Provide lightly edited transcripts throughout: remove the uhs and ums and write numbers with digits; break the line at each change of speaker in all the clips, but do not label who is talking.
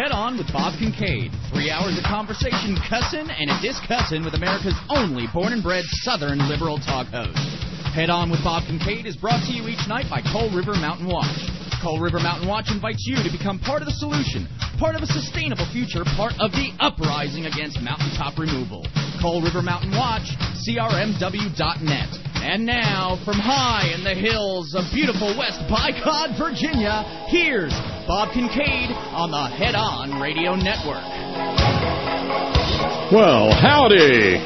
Head On with Bob Kincaid. 3 hours of conversation, cussing, and a discussing with America's only born and bred Southern liberal talk host. Head On with Bob Kincaid is brought to you each night by Coal River Mountain Watch. Coal River Mountain Watch invites you to become part of the solution, part of a sustainable future, part of the uprising against mountaintop removal. Coal River Mountain Watch, crmw.net. And now, from high in the hills of beautiful West Bicod, Virginia, here's Bob Kincaid on the Head On Radio Network.
Well, howdy.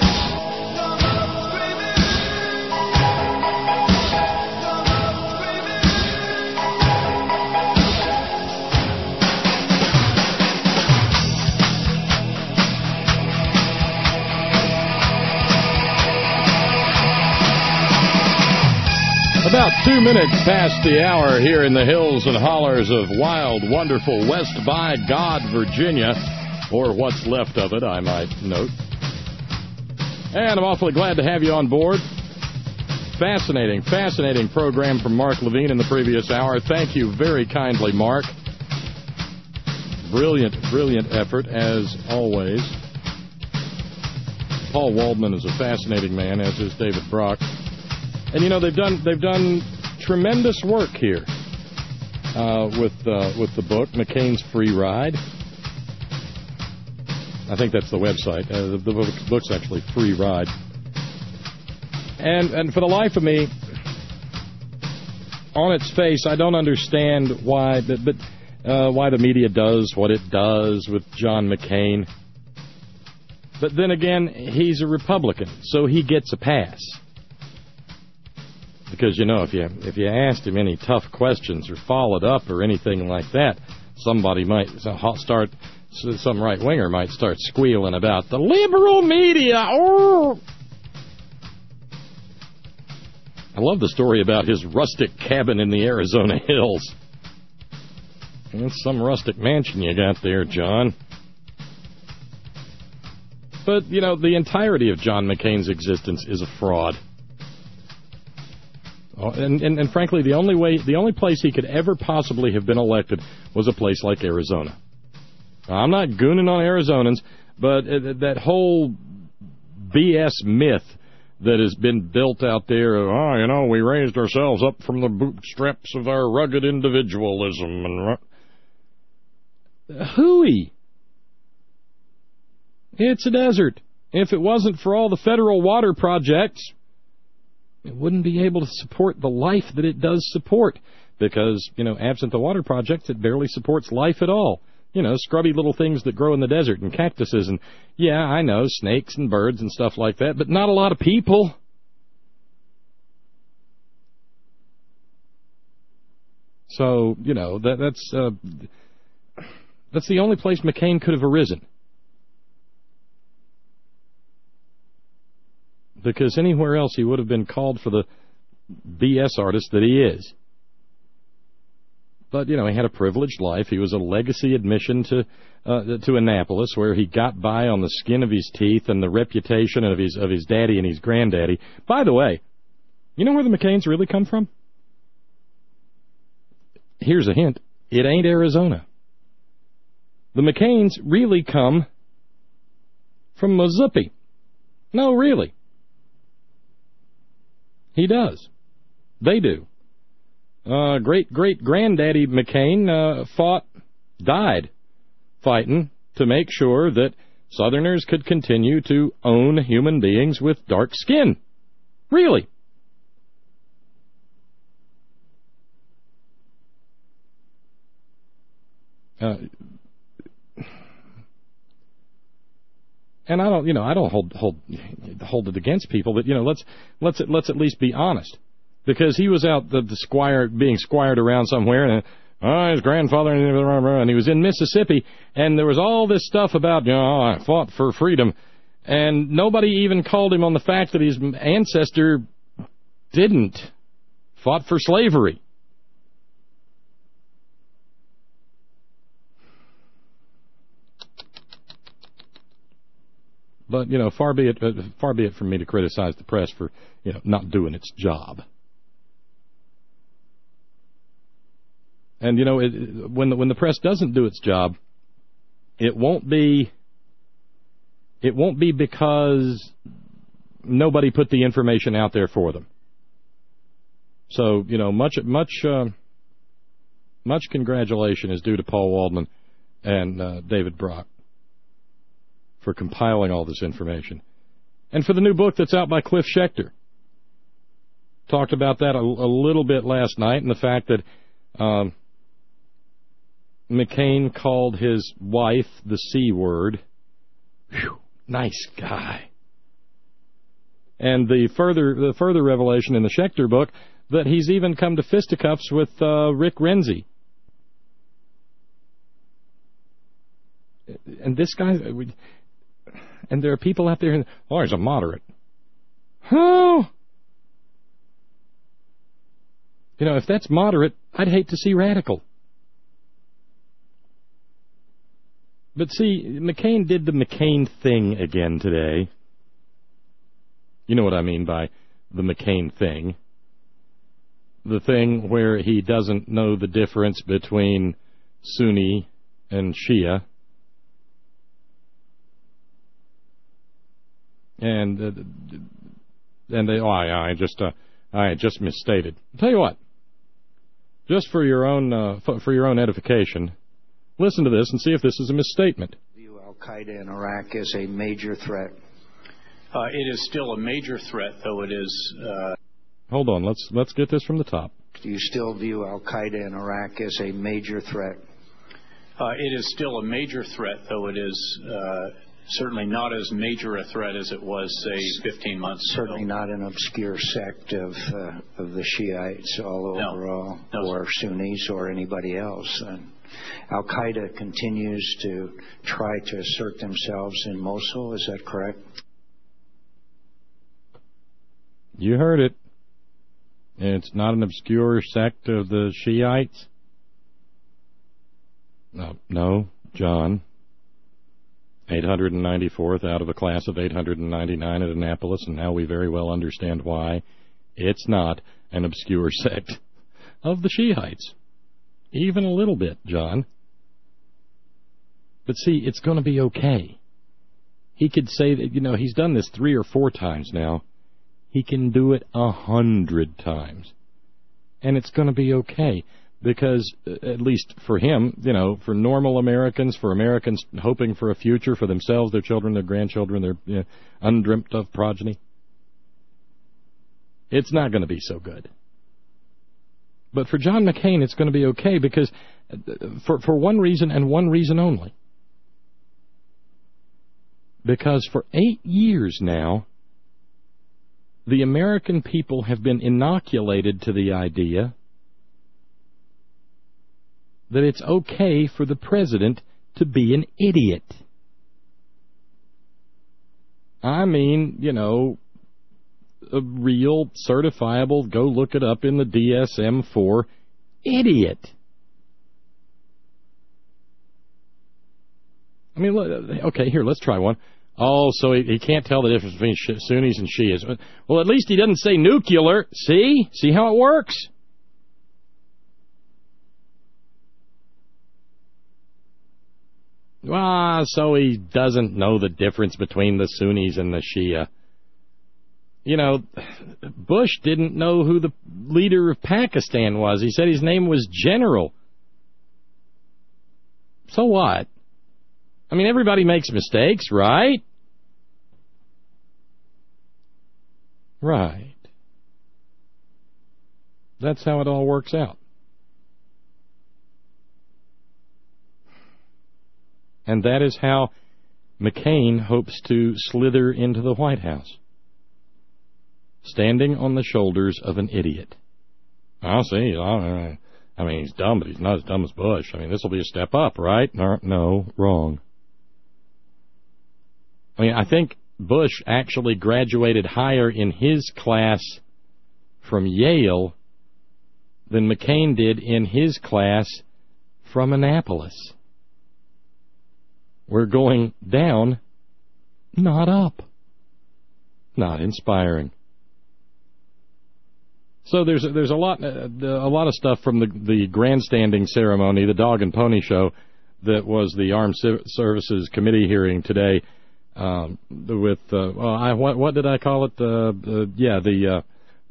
About 2 minutes past the hour here in the hills and hollers of wild, wonderful West Bicod, Virginia, or what's left of it, I might note. And I'm awfully glad to have you on board. Fascinating program from Mark Levine in the previous hour. Thank you very kindly, Mark. Brilliant effort, as always. Paul Waldman is a fascinating man, as is David Brock. And, you know, they've done tremendous work here with the book, McCain's Free Ride. I think that's the website. The book's actually Free Ride. And for the life of me, on its face, I don't understand why the media does what it does with John McCain. But then again, he's a Republican, so he gets a pass. Because, you know, if you asked him any tough questions or followed up or anything like that, some right-winger might start squealing about the liberal media. Oh! I love the story about his rustic cabin in the Arizona hills. It's some rustic mansion you got there, John. But, you know, the entirety of John McCain's existence is a fraud. And frankly, the only place he could ever possibly have been elected was a place like Arizona. Now, I'm not gooning on Arizonans, but that whole BS myth that has been built out there, you know, we raised ourselves up from the bootstraps of our rugged individualism and hooey. It's a desert. If it wasn't for all the federal water projects, it wouldn't be able to support the life that it does support because, you know, absent the water projects, it barely supports life at all. You know, scrubby little things that grow in the desert and cactuses and, yeah, I know, snakes and birds and stuff like that, but not a lot of people. So, you know, that's the only place McCain could have arisen. Because anywhere else he would have been called for the BS artist that he is. But, you know, he had a privileged life. He was a legacy admission to Annapolis, where he got by on the skin of his teeth and the reputation of his daddy and his granddaddy. By the way, you know where the McCains really come from? Here's a hint. It ain't Arizona. The McCains really come from Mississippi. No, really. He does. They do. Great-great-granddaddy McCain died fighting to make sure that Southerners could continue to own human beings with dark skin. Really. And I don't hold it against people, but, you know, let's at least be honest, because he was out being squired around somewhere, and his grandfather, and he was in Mississippi, and there was all this stuff about, you know, I fought for freedom, and nobody even called him on the fact that his ancestor didn't fought for slavery. But, you know, far be it from me to criticize the press for, you know, not doing its job. And, you know, when the press doesn't do its job, it won't be because nobody put the information out there for them. So, much congratulation is due to Paul Waldman and David Brock for compiling all this information. And for the new book that's out by Cliff Schechter. Talked about that a little bit last night, and the fact that McCain called his wife the C word. Whew, nice guy. And the further revelation in the Schechter book that he's even come to fisticuffs with Rick Renzi. And this guy, and there are people out there, he's a moderate. Oh! If that's moderate, I'd hate to see radical. But see, McCain did the McCain thing again today. You know what I mean by the McCain thing. The thing where he doesn't know the difference between Sunni and Shia. And I just misstated. I'll tell you what. Just for your own edification, listen to this and see if this is a misstatement.
View Al-Qaeda in Iraq as a major threat.
It is still a major threat, though it is.
Hold on, let's get this from the top.
Do you still view Al-Qaeda in Iraq as a major threat?
It is still a major threat, though it is certainly not as major a threat as it was, say, 15 months ago.
Certainly not an obscure sect of the Shiites all overall, or Sunnis, or anybody else. Al-Qaeda continues to try to assert themselves in Mosul. Is that correct?
You heard it. It's not an obscure sect of the Shiites? No, John. 894th out of a class of 899 at Annapolis, and now we very well understand why it's not an obscure sect of the Shiites. Even a little bit, John. But see, it's going to be okay. He could say that, he's done this 3 or 4 times now. He can do it 100 times. And it's going to be okay. Because, at least for him, for normal Americans, for Americans hoping for a future for themselves, their children, their grandchildren, their undreamt of progeny, it's not going to be so good. But for John McCain, it's going to be okay because, for one reason and one reason only. Because for 8 years now, the American people have been inoculated to the idea that it's okay for the president to be an idiot. I mean, a real, certifiable, go look it up in the DSM-4, idiot. I mean, okay, here, let's try one. Oh, so he can't tell the difference between Sunnis and Shias. Well, at least he doesn't say nuclear. See? See how it works? So he doesn't know the difference between the Sunnis and the Shia. Bush didn't know who the leader of Pakistan was. He said his name was General. So what? I mean, everybody makes mistakes, right? Right. That's how it all works out. And that is how McCain hopes to slither into the White House. Standing on the shoulders of an idiot. I'll see. I mean, he's dumb, but he's not as dumb as Bush. I mean, this will be a step up, right? No, wrong. I mean, I think Bush actually graduated higher in his class from Yale than McCain did in his class from Annapolis. We're going down, not up. Not inspiring. So there's a lot of stuff from the grandstanding ceremony, the dog and pony show, that was the Armed Services Committee hearing today with what did I call it? The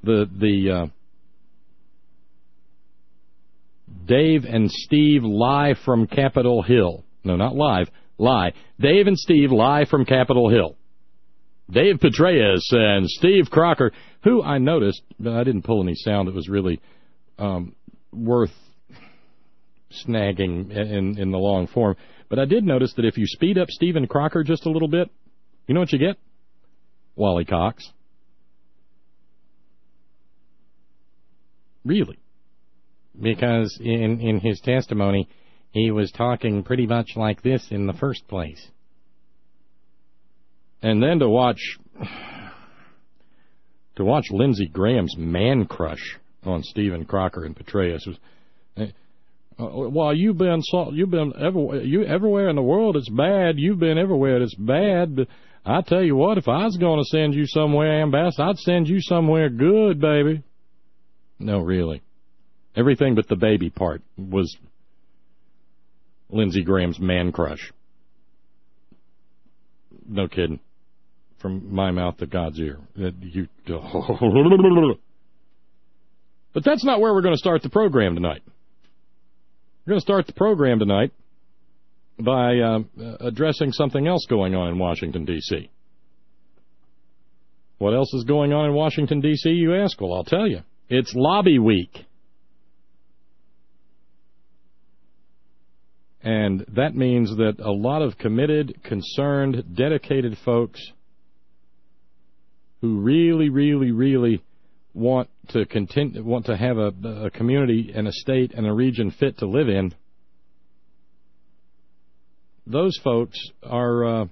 Dave and Steve live from Capitol Hill. No, not live. Lie. Dave and Steve live from Capitol Hill. Dave Petraeus and Steve Crocker, who I noticed, but I didn't pull any sound that was really worth snagging in the long form. But I did notice that if you speed up Stephen Crocker just a little bit, you know what you get? Wally Cox. Really. Because in his testimony, he was talking pretty much like this in the first place. And then to watch Lindsey Graham's man crush on Stephen Crocker and Petraeus was, well, you've been everywhere in the world. It's bad. You've been everywhere. It's bad. But I tell you what, if I was going to send you somewhere, Ambassador, I'd send you somewhere good, baby. No, really. Everything but the baby part was Lindsey Graham's man crush. No kidding. From my mouth to God's ear. But that's not where we're going to start the program tonight. We're going to start the program tonight by addressing something else going on in Washington, D.C. What else is going on in Washington, D.C., you ask? Well, I'll tell you. It's Lobby Week. And that means that a lot of committed, concerned, dedicated folks who really, really, really want to have a community and a state and a region fit to live in, those folks are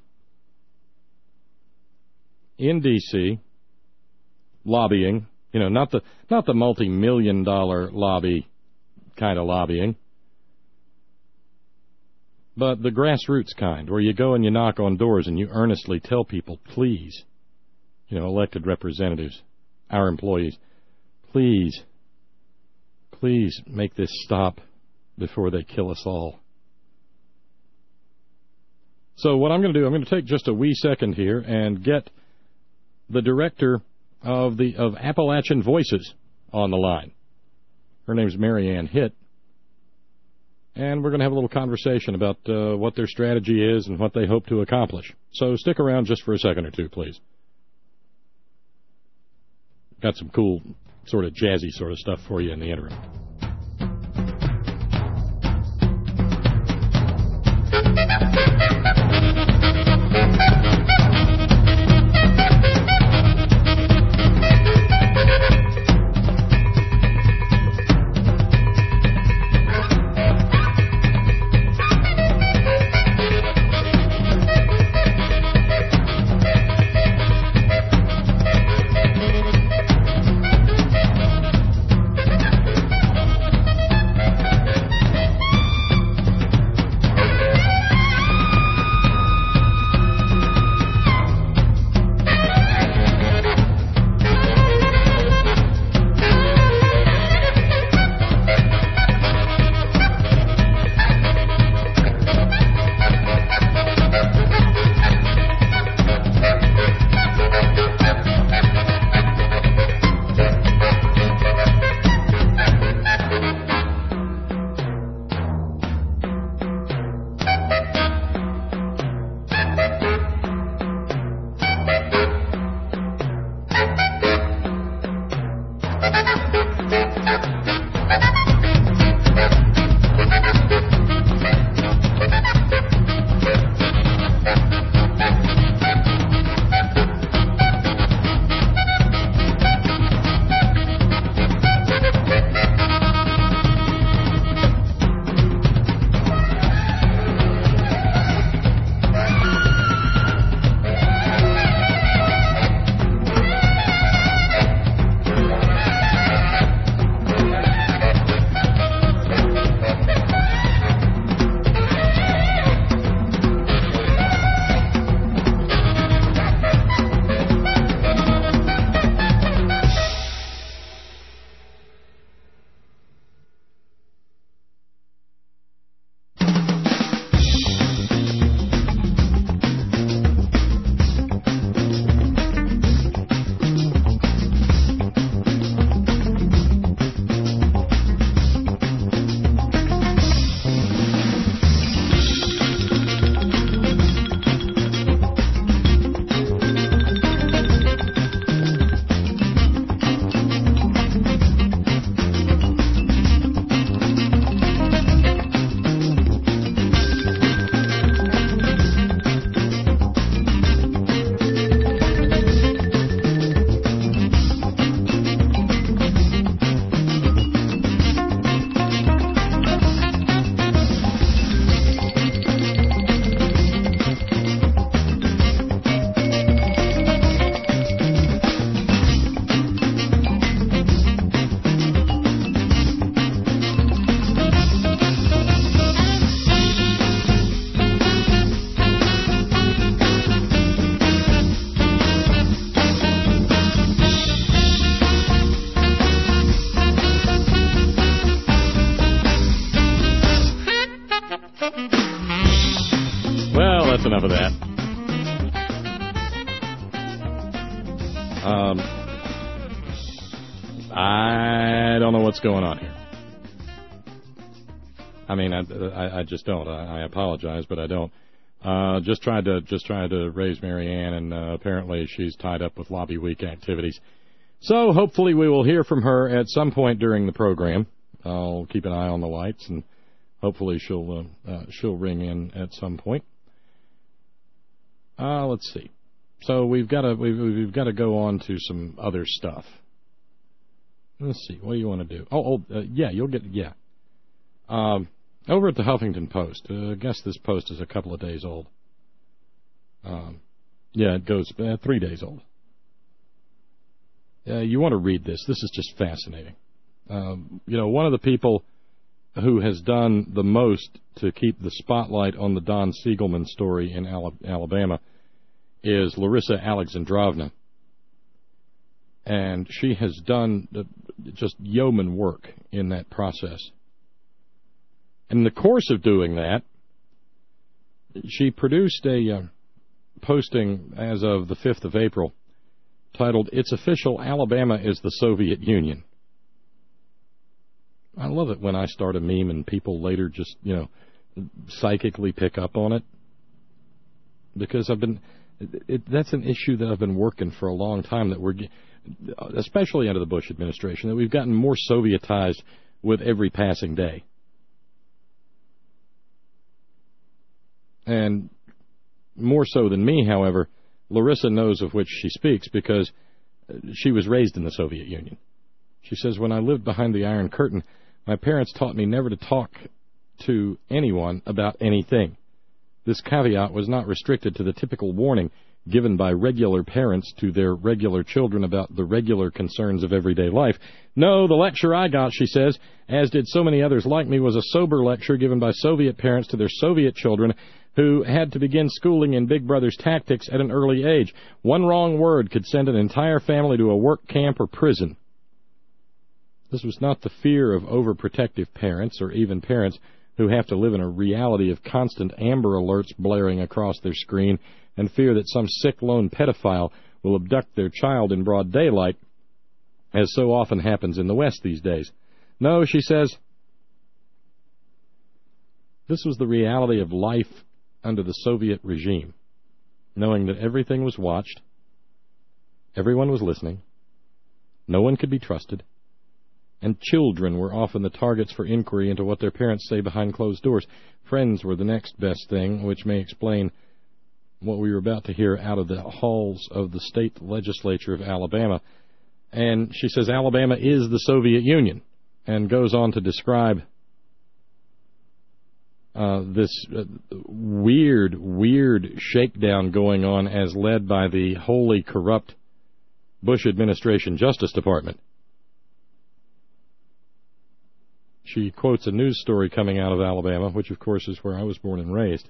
in D.C. lobbying. You know, not the multi-million-dollar lobby kind of lobbying, but the grassroots kind, where you go and you knock on doors and you earnestly tell people, please, you know, elected representatives, our employees, please make this stop before they kill us all. So what I'm going to do, I'm going to take just a wee second here and get the director of Appalachian Voices on the line. Her name's Mary Ann Hitt. And we're going to have a little conversation about what their strategy is and what they hope to accomplish. So stick around just for a second or two, please. Got some cool, sort of jazzy sort of stuff for you in the interim. enough of that. I don't know what's going on here. I mean, I just don't. I apologize, but I don't. Just tried to raise Marianne, and apparently she's tied up with Lobby Week activities. So hopefully we will hear from her at some point during the program. I'll keep an eye on the lights, and hopefully she'll ring in at some point. Let's see. So we've got to go on to some other stuff. Let's see. What do you want to do? Yeah, you'll get over at the Huffington Post. I guess this post is a couple of days old. Yeah, it goes 3 days old. You want to read this. This is just fascinating. One of the people who has done the most to keep the spotlight on the Don Siegelman story in Alabama is Larissa Alexandrovna. And she has done just yeoman work in that process. In the course of doing that, she produced a posting as of the 5th of April titled, "It's Official, Alabama is the Soviet Union." I love it when I start a meme and people later just, psychically pick up on it. Because that's an issue that I've been working for a long time, that we're, especially under the Bush administration, that we've gotten more Sovietized with every passing day. And more so than me, however, Larissa knows of which she speaks because she was raised in the Soviet Union. She says, "When I lived behind the Iron Curtain, my parents taught me never to talk to anyone about anything. This caveat was not restricted to the typical warning given by regular parents to their regular children about the regular concerns of everyday life. No, the lecture I got," she says, "as did so many others like me, was a sober lecture given by Soviet parents to their Soviet children who had to begin schooling in Big Brother's tactics at an early age. One wrong word could send an entire family to a work camp or prison." This was not the fear of overprotective parents or even parents who have to live in a reality of constant Amber Alerts blaring across their screen and fear that some sick lone pedophile will abduct their child in broad daylight, as so often happens in the West these days. No, she says, this was the reality of life under the Soviet regime, knowing that everything was watched, everyone was listening, no one could be trusted, and children were often the targets for inquiry into what their parents say behind closed doors. Friends were the next best thing, which may explain what we were about to hear out of the halls of the state legislature of Alabama. And she says Alabama is the Soviet Union, and goes on to describe this weird shakedown going on as led by the wholly corrupt Bush administration Justice Department. She quotes a news story coming out of Alabama, which, of course, is where I was born and raised.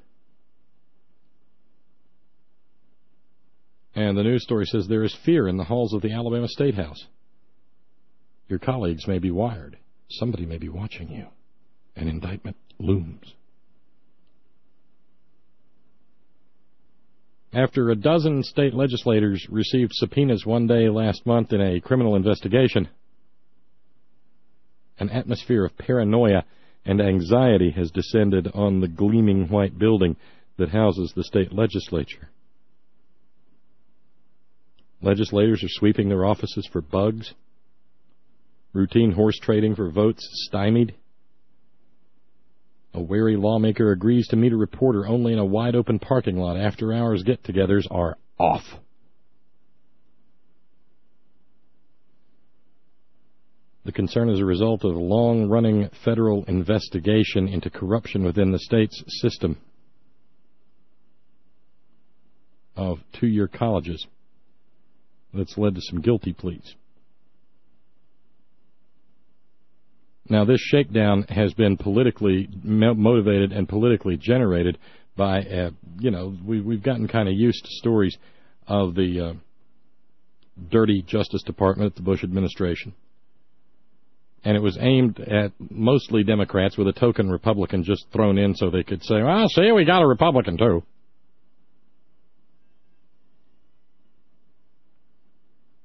And the news story says, "There is fear in the halls of the Alabama State House. Your colleagues may be wired. Somebody may be watching you. An indictment looms." After a dozen state legislators received subpoenas one day last month in a criminal investigation, an atmosphere of paranoia and anxiety has descended on the gleaming white building that houses the state legislature. Legislators are sweeping their offices for bugs. Routine horse trading for votes stymied. A wary lawmaker agrees to meet a reporter only in a wide-open parking lot. After-hours get-togethers are off. The concern is a result of a long-running federal investigation into corruption within the state's system of two-year colleges that's led to some guilty pleas. Now, this shakedown has been politically motivated and politically generated by, we've gotten kind of used to stories of the dirty Justice Department at the Bush administration. And it was aimed at mostly Democrats with a token Republican just thrown in so they could say, "Well, see, we got a Republican, too."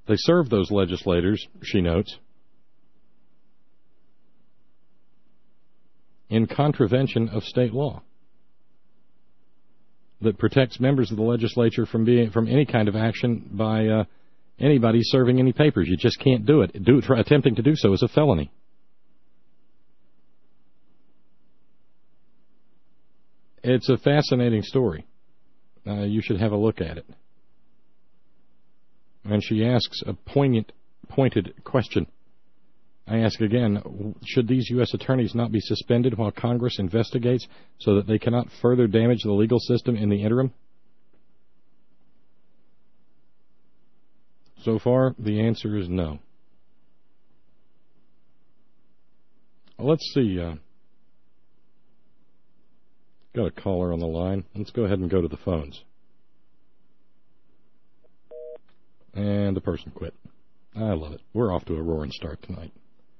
They serve those legislators, she notes, in contravention of state law that protects members of the legislature from any kind of action by anybody serving any papers. You just can't do it. Attempting to do so is a felony. It's a fascinating story. You should have a look at it. And she asks a pointed question. I ask again, should these U.S. attorneys not be suspended while Congress investigates so that they cannot further damage the legal system in the interim? So far, the answer is no. Let's see. Got a caller on the line. Let's go ahead and go to the phones. And the person quit. I love it. We're off to a roaring start tonight.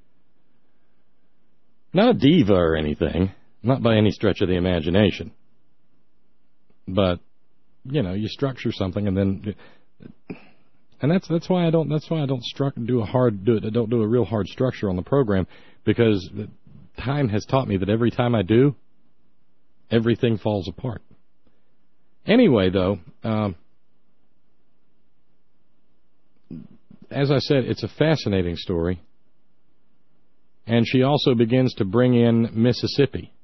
Not a diva or anything. Not by any stretch of the imagination. But, you know, you structure something and then... And that's why I don't do a real hard structure on the program, because time has taught me that every time I do, everything falls apart. Anyway, though, as I said, it's a fascinating story, and she also begins to bring in Mississippi.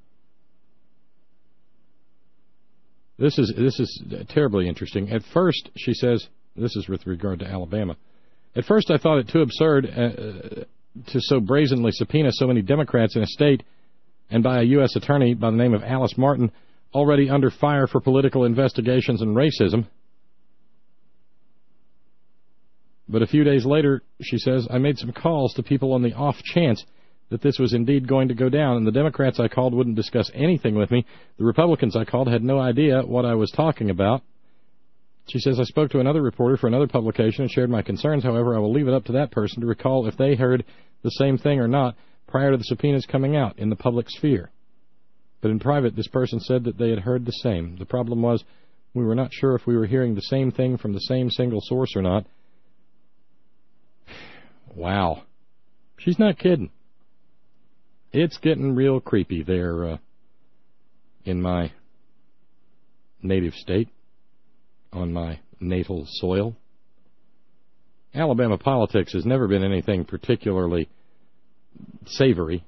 This is terribly interesting. At first, she says, this is with regard to Alabama. At first, I thought it too absurd to so brazenly subpoena so many Democrats in a state, and by a U.S. attorney by the name of Alice Martin, already under fire for political investigations and racism. But a few days later, she says, I made some calls to people on the off chance that this was indeed going to go down, and the Democrats I called wouldn't discuss anything with me. The Republicans I called had no idea what I was talking about. She says, I spoke to another reporter for another publication and shared my concerns. However, I will leave it up to that person to recall if they heard the same thing or not prior to the subpoenas coming out in the public sphere. But in private, this person said that they had heard the same. The problem was we were not sure if we were hearing the same thing from the same single source or not. Wow. She's not kidding. It's getting real creepy there in my native state, on my natal soil. Alabama politics has never been anything particularly savory,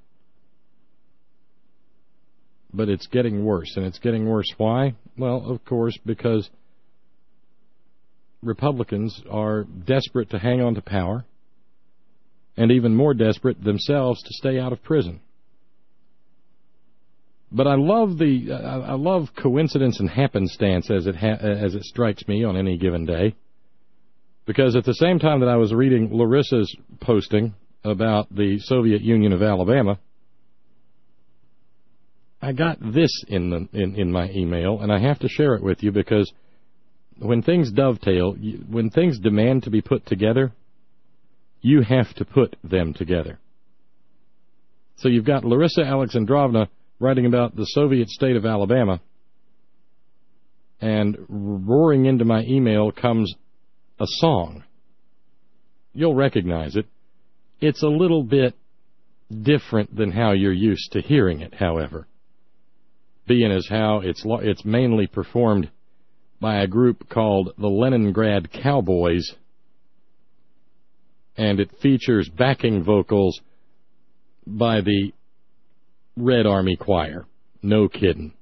but it's getting worse. And it's getting worse. Why? Well, of course, because Republicans are desperate to hang on to power, and even more desperate themselves to stay out of prison. But I love coincidence and happenstance as it strikes me on any given day, because at the same time that I was reading Larissa's posting about the Soviet Union of Alabama, I got this in my email, and I have to share it with you, because when things dovetail, when things demand to be put together, you have to put them together. So you've got Larissa Alexandrovna writing about the Soviet state of Alabama, and roaring into my email comes a song. You'll recognize it. It's a little bit different than how you're used to hearing it, however, being as how it's mainly performed by a group called the Leningrad Cowboys, and it features backing vocals by the Red Army Choir. No kidding.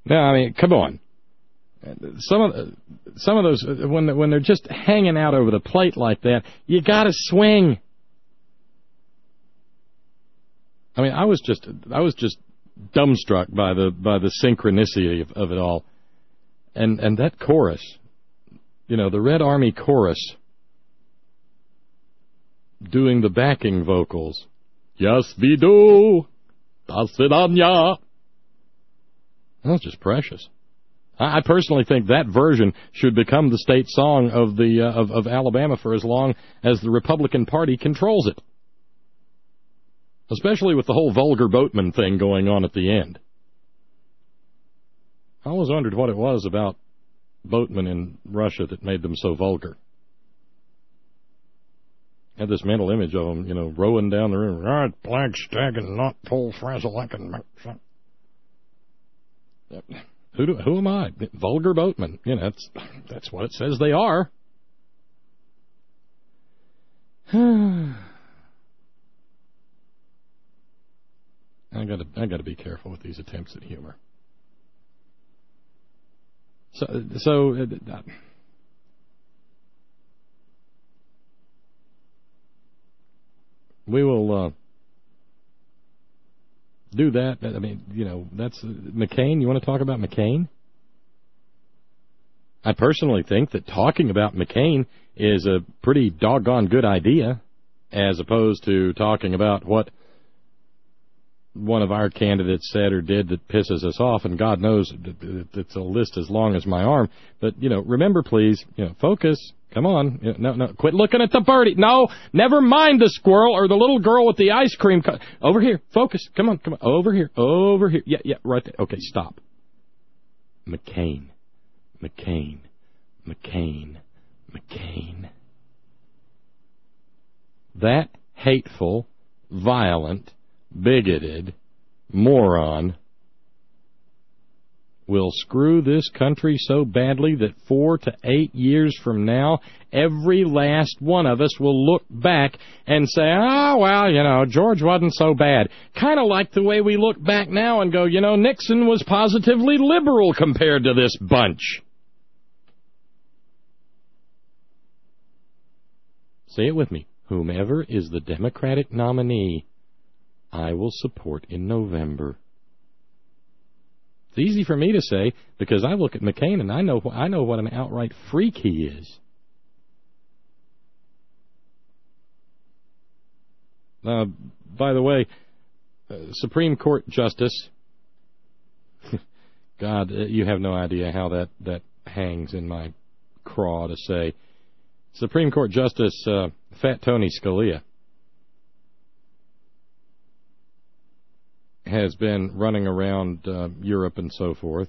No, I mean, come on. Some of those, when they're just hanging out over the plate like that, you got to swing. I mean, I was just dumbstruck by the synchronicity of it all, and that chorus, the Red Army chorus, doing the backing vocals. Yes, we do. Das Vidanya. That was just precious. I personally think that version should become the state song of Alabama for as long as the Republican Party controls it. Especially with the whole vulgar boatman thing going on at the end. I always wondered what it was about boatmen in Russia that made them so vulgar. Had this mental image of them, rowing down the river. Right, flag stag and not full frazzle. I can make some. Who am I? Vulgar boatman. That's what it says they are. I got to be careful with these attempts at humor. So we will do that. I mean, that's McCain. You want to talk about McCain? I personally think that talking about McCain is a pretty doggone good idea, as opposed to talking about what one of our candidates said or did that pisses us off, and God knows it's a list as long as my arm. But, remember, please, focus. Come on. No, quit looking at the birdie. No, never mind the squirrel or the little girl with the ice cream. Over here. Focus. Come on. Over here. Yeah, right there. Okay, stop. McCain. That hateful, violent, bigoted moron will screw this country so badly that 4 to 8 years from now, every last one of us will look back and say, oh, well, George wasn't so bad. Kind of like the way we look back now and go, Nixon was positively liberal compared to this bunch. Say it with me. Whomever is the Democratic nominee, I will support in November. It's easy for me to say because I look at McCain and I know what an outright freak he is. By the way, Supreme Court Justice, God, you have no idea how that hangs in my craw to say. Supreme Court Justice Fat Tony Scalia has been running around Europe and so forth.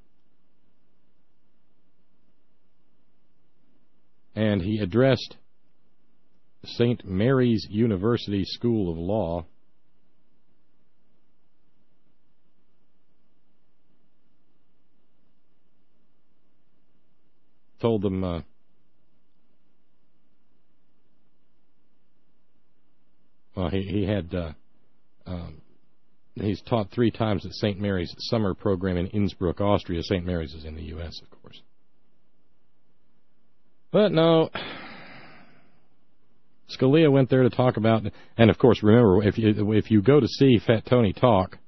And he addressed St. Mary's University School of Law. Told them he's taught 3 times at St. Mary's summer program in Innsbruck, Austria. St. Mary's is in the U.S., of course. But no, Scalia went there to talk about, and of course, remember, if you go to see Fat Tony talk,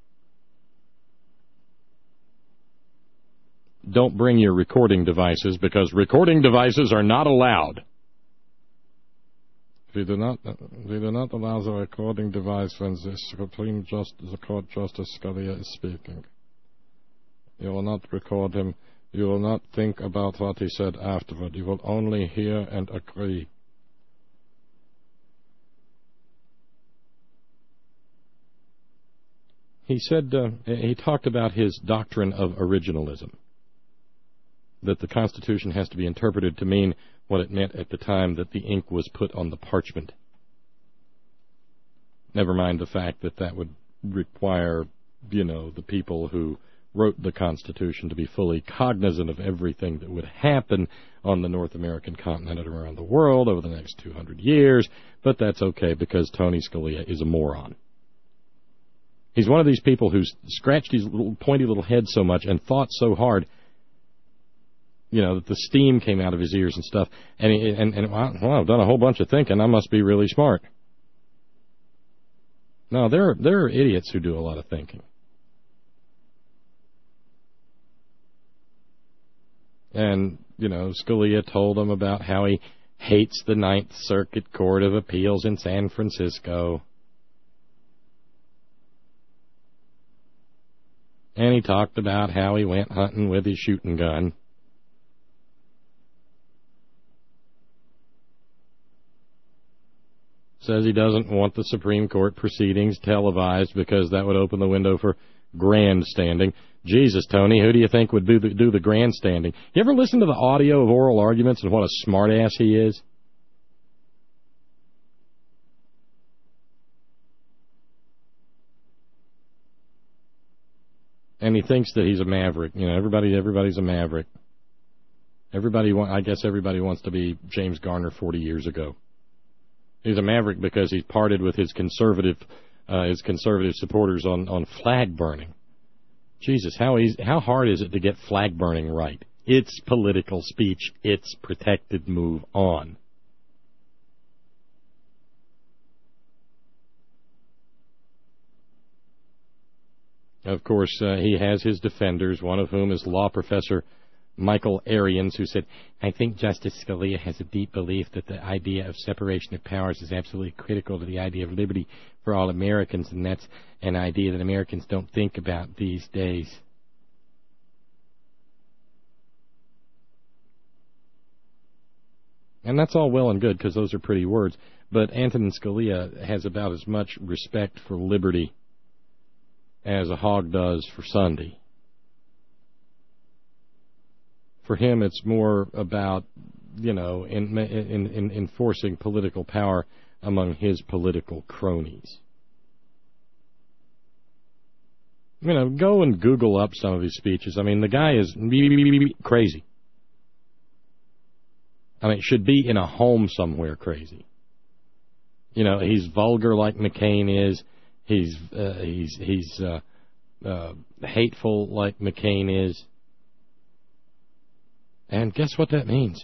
don't bring your recording devices, because recording devices are not allowed. We do not allow the recording device when the Court Justice Scalia is speaking. You will not record him. You will not think about what he said afterward. You will only hear and agree. He said, he talked about his doctrine of originalism, that the Constitution has to be interpreted to mean what it meant at the time that the ink was put on the parchment. Never mind the fact that would require, the people who wrote the Constitution to be fully cognizant of everything that would happen on the North American continent and around the world over the next 200 years, but that's okay because Tony Scalia is a moron. He's one of these people who's scratched his little pointy little head so much and thought so hard, that the steam came out of his ears and stuff. And I've done a whole bunch of thinking. I must be really smart. No, there are idiots who do a lot of thinking. And, Scalia told him about how he hates the Ninth Circuit Court of Appeals in San Francisco. And he talked about how he went hunting with his shooting gun. Says he doesn't want the Supreme Court proceedings televised because that would open the window for grandstanding. Jesus, Tony, who do you think would do the grandstanding? You ever listen to the audio of oral arguments and what a smartass he is? And he thinks that he's a maverick. Everybody's a maverick. I guess everybody wants to be James Garner 40 years ago. He's a maverick because he's parted with his conservative supporters on flag burning. Jesus, how hard is it to get flag burning right? It's political speech. It's protected. Move on. Of course, he has his defenders, one of whom is law professor Michael Arians, who said, I think Justice Scalia has a deep belief that the idea of separation of powers is absolutely critical to the idea of liberty for all Americans, and that's an idea that Americans don't think about these days. And that's all well and good, because those are pretty words, but Antonin Scalia has about as much respect for liberty as a hog does for Sunday. For him, it's more about, enforcing political power among his political cronies. Go and Google up some of his speeches. The guy is crazy. Should be in a home somewhere crazy. He's vulgar like McCain is. He's hateful like McCain is. And guess what that means?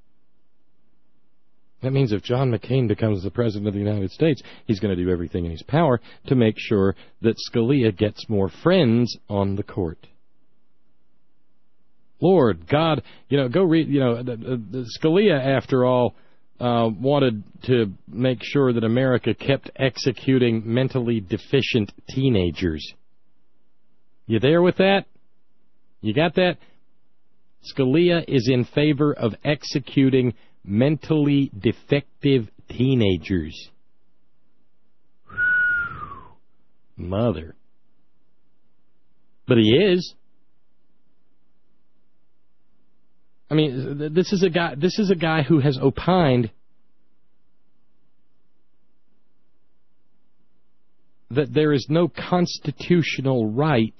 That means if John McCain becomes the President of the United States, he's going to do everything in his power to make sure that Scalia gets more friends on the court. Lord God, go read, Scalia, after all, wanted to make sure that America kept executing mentally deficient teenagers. You there with that? You got that? Scalia is in favor of executing mentally defective teenagers. Mother. But he is. This is a guy who has opined that there is no constitutional right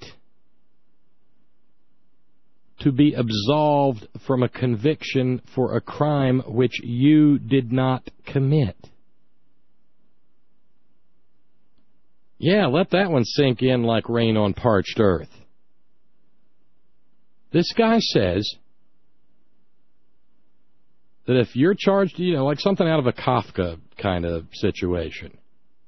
to be absolved from a conviction for a crime which you did not commit. Yeah, let that one sink in like rain on parched earth. This guy says that if you're charged, like something out of a Kafka kind of situation,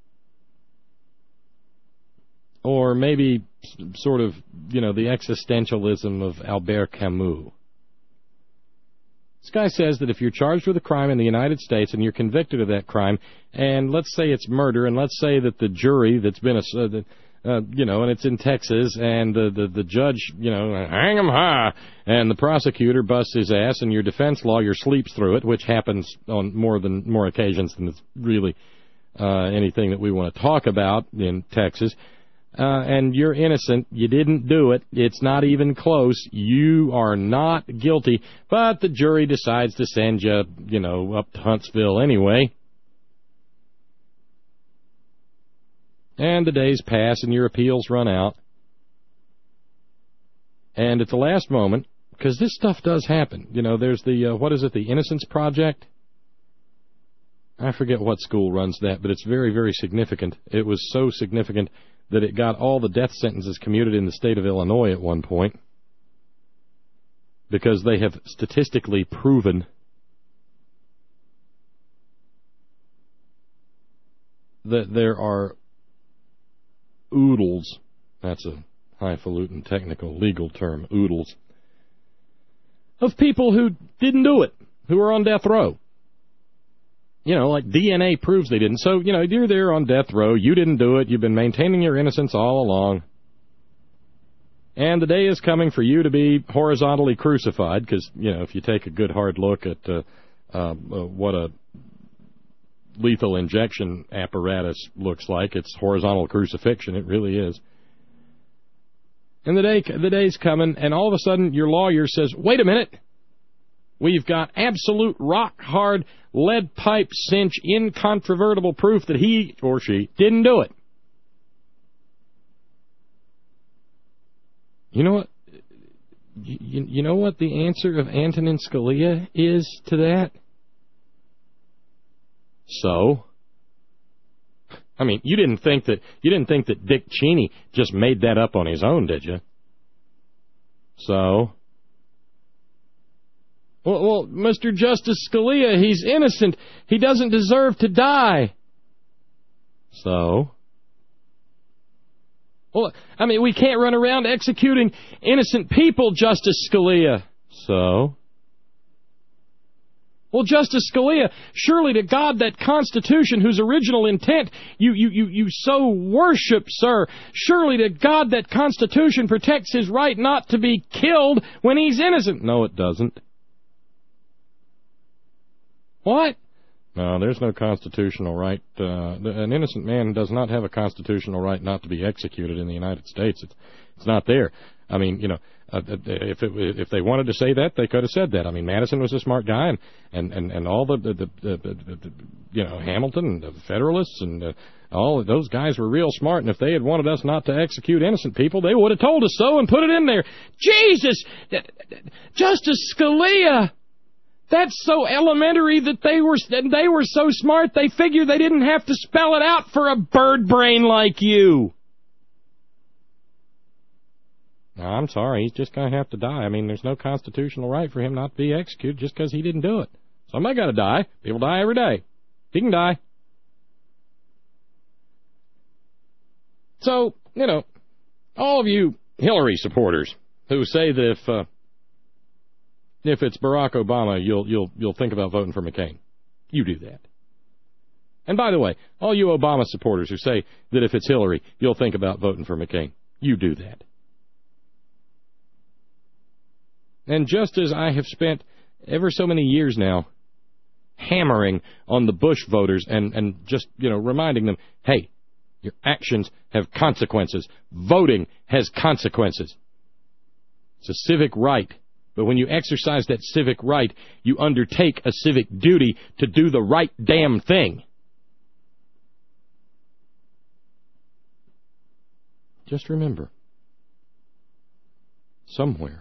or maybe sort of, the existentialism of Albert Camus. This guy says that if you're charged with a crime in the United States and you're convicted of that crime, and let's say it's murder, and let's say that the jury that's been, and it's in Texas, and the judge, hang him high, and the prosecutor busts his ass, and your defense lawyer sleeps through it, which happens on more occasions than it's really anything that we want to talk about in Texas. And you're innocent, you didn't do it, it's not even close, you are not guilty, but the jury decides to send you, up to Huntsville anyway. And the days pass and your appeals run out. And at the last moment, because this stuff does happen, there's the, the Innocence Project? I forget what school runs that, but it's very, very significant. It was so significant that it got all the death sentences commuted in the state of Illinois at one point, because they have statistically proven that there are oodles, that's a highfalutin technical legal term, oodles, of people who didn't do it, who are on death row. You know, like DNA proves they didn't. So, you know, you're there on death row, you didn't do it, you've been maintaining your innocence all along, and the day is coming for you to be horizontally crucified, because, you know, if you take a good hard look at what a lethal injection apparatus looks like, it's horizontal crucifixion, it really is. And the day's coming, and all of a sudden your lawyer says, wait a minute, we've got absolute rock-hard, lead pipe cinch, incontrovertible proof that he or she didn't do it. You know what? You know what the answer of Antonin Scalia is to that? So, I mean, you didn't think that Dick Cheney just made that up on his own, did you? So, well, Mr. Justice Scalia, he's innocent. He doesn't deserve to die. So, well, I mean, we can't run around executing innocent people, Justice Scalia. So, well, Justice Scalia, surely to God that Constitution whose original intent you so worship, sir, surely to God that Constitution protects his right not to be killed when he's innocent. No, it doesn't. What? No, there's no constitutional right. An innocent man does not have a constitutional right not to be executed in the United States. It's not there. I mean, you know, if they wanted to say that, they could have said that. I mean, Madison was a smart guy, and all the you know, Hamilton and the Federalists and all of those guys were real smart. And if they had wanted us not to execute innocent people, they would have told us so and put it in there. Jesus, Justice Scalia. That's so elementary that they were so smart they figured they didn't have to spell it out for a bird brain like you. No, I'm sorry, he's just going to have to die. I mean, there's no constitutional right for him not to be executed just because he didn't do it. Somebody got to die. People die every day. He can die. So, you know, all of you Hillary supporters who say that if it's Barack Obama, you'll think about voting for McCain. You do that. And by the way, all you Obama supporters who say that if it's Hillary, you'll think about voting for McCain. You do that. And just as I have spent ever so many years now hammering on the Bush voters and just, you know, reminding them, hey, your actions have consequences. Voting has consequences. It's a civic right. But when you exercise that civic right, you undertake a civic duty to do the right damn thing. Just remember, somewhere,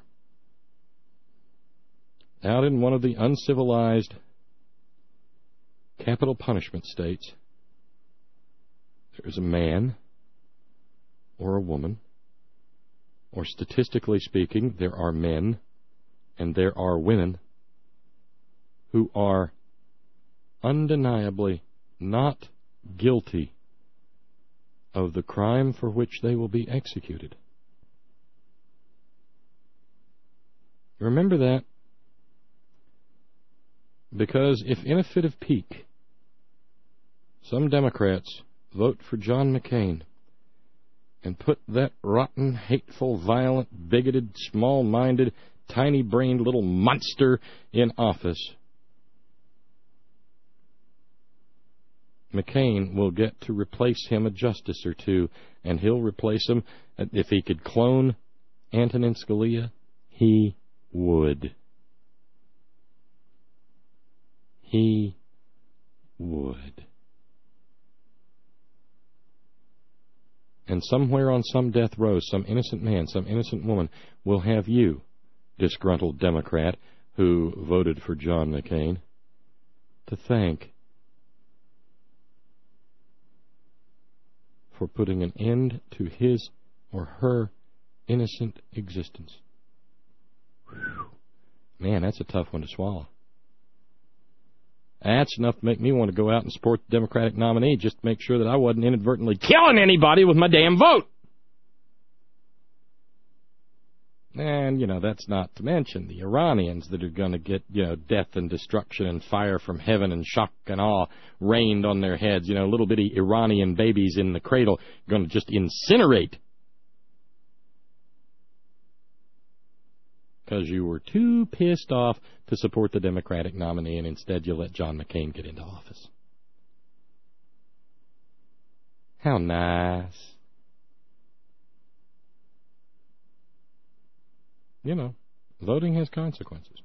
out in one of the uncivilized capital punishment states, there is a man or a woman, or statistically speaking, there are men and there are women who are undeniably not guilty of the crime for which they will be executed. Remember that, because if in a fit of pique some Democrats vote for John McCain and put that rotten, hateful, violent, bigoted, small-minded, tiny-brained little monster in office, McCain will get to replace him a justice or two, and he'll replace him. If he could clone Antonin Scalia, he would. He would. And somewhere on some death row, some innocent man, some innocent woman will have you, disgruntled Democrat who voted for John McCain, to thank for putting an end to his or her innocent existence. Whew. Man, that's a tough one to swallow. That's enough to make me want to go out and support the Democratic nominee just to make sure that I wasn't inadvertently killing anybody with my damn vote. And, that's not to mention the Iranians that are going to get, death and destruction and fire from heaven and shock and awe rained on their heads. Little bitty Iranian babies in the cradle going to just incinerate. Because you were too pissed off to support the Democratic nominee, and instead you let John McCain get into office. How nice. Voting has consequences.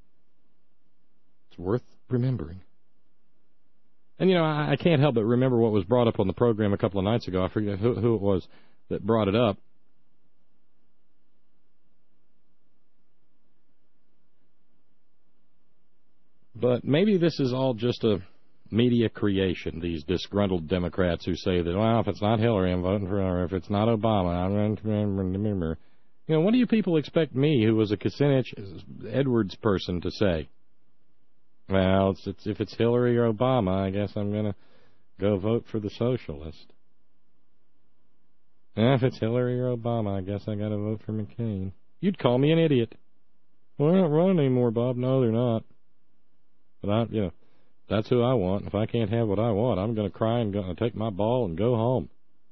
It's worth remembering. And, I can't help but remember what was brought up on the program a couple of nights ago. I forget who it was that brought it up. But maybe this is all just a media creation, these disgruntled Democrats who say that, well, if it's not Hillary, I'm voting for her. If it's not Obama, I'm going to remember. What do you people expect me, who was a Kucinich Edwards person, to say? Well, if it's Hillary or Obama, I guess I'm going to go vote for the socialist. And if it's Hillary or Obama, I guess I got to vote for McCain. You'd call me an idiot. Well, they're not running anymore, Bob. No, they're not. But that's who I want. If I can't have what I want, I'm going to cry and going to take my ball and go home.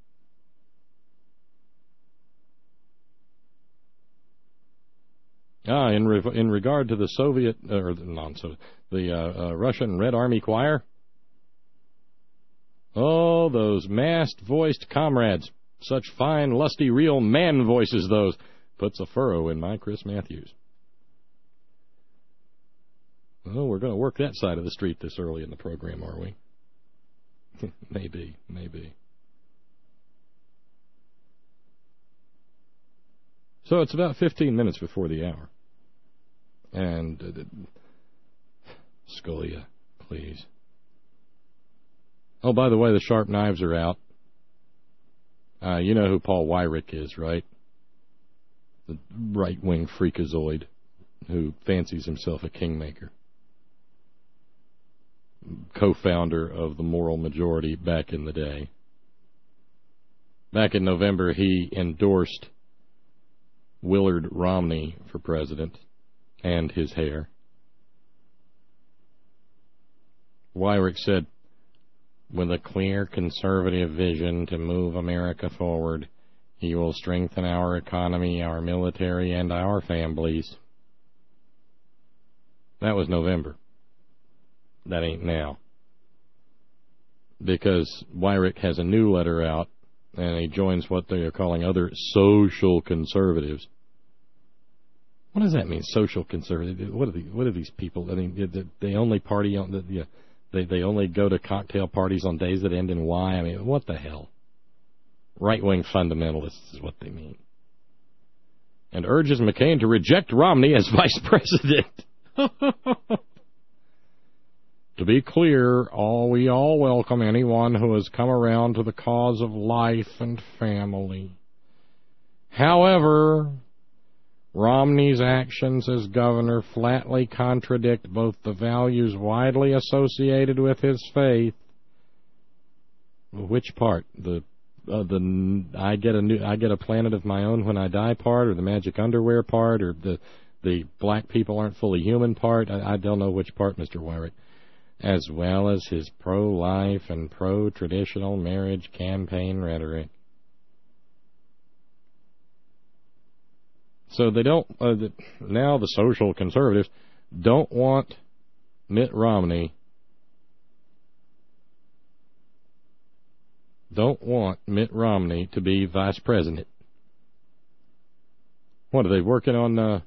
In regard to the Russian Red Army Choir. Oh, those masked-voiced comrades. Such fine, lusty, real man voices, those. Puts a furrow in my Chris Matthews. Oh, we're going to work that side of the street this early in the program, are we? Maybe. So it's about 15 minutes before the hour. And Scalia, please. Oh, by the way, the sharp knives are out. You know who Paul Weyrich is, right? The right-wing freakazoid who fancies himself a kingmaker. Co-founder of the Moral Majority back in the day. Back in November, he endorsed Willard Romney for president and his hair. Weyrich said, with a clear conservative vision to move America forward, he will strengthen our economy, our military, and our families. That was November. That ain't now. Because Weyrich has a new letter out, and he joins what they are calling other social conservatives. What does that mean, social conservative? What are these people? I mean, they only party on they only go to cocktail parties on days that end in Y. I mean, what the hell? Right-wing fundamentalists is what they mean. And urges McCain to reject Romney as vice president. To be clear, we all welcome anyone who has come around to the cause of life and family. However, Romney's actions as governor flatly contradict both the values widely associated with his faith. Which part? The I get a planet of my own when I die part, or the magic underwear part, or the black people aren't fully human part? I don't know which part, Mr. Weyrich. As well as his pro-life and pro-traditional marriage campaign rhetoric. So they don't, now the social conservatives don't want Mitt Romney, to be vice president. What, are they working on,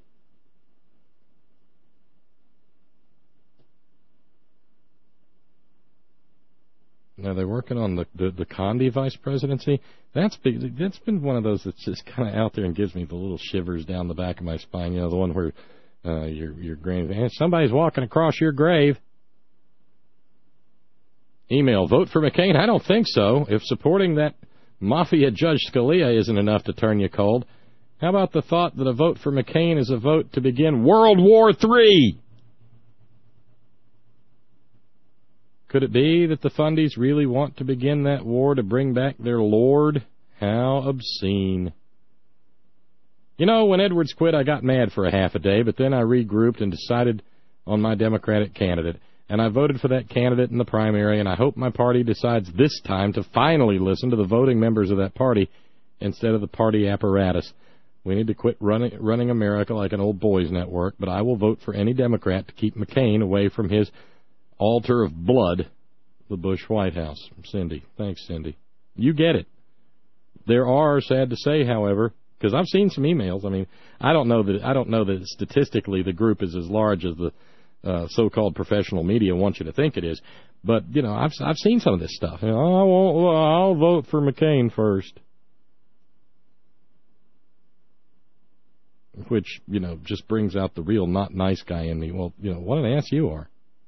Now they're working on the Condi vice presidency. That's been one of those that's just kind of out there and gives me the little shivers down the back of my spine. The one where your grave, somebody's walking across your grave. Email, vote for McCain. I don't think so. If supporting that Mafia Judge Scalia isn't enough to turn you cold. How about the thought that a vote for McCain is a vote to begin World War III? Could it be that the fundies really want to begin that war to bring back their lord? How obscene. You know, when Edwards quit, I got mad for a half a day, but then I regrouped and decided on my Democratic candidate. And I voted for that candidate in the primary, and I hope my party decides this time to finally listen to the voting members of that party instead of the party apparatus. We need to quit running America like an old boys network, but I will vote for any Democrat to keep McCain away from his altar of blood, the Bush White House. Cindy. Thanks, Cindy. You get it. There are, sad to say, however, because I've seen some emails. I mean, I don't know that statistically the group is as large as the so-called professional media wants you to think it is. But, you know, I've seen some of this stuff. You know, I'll vote for McCain first. Which, you know, just brings out the real not nice guy in me. Well, you know, what an ass you are.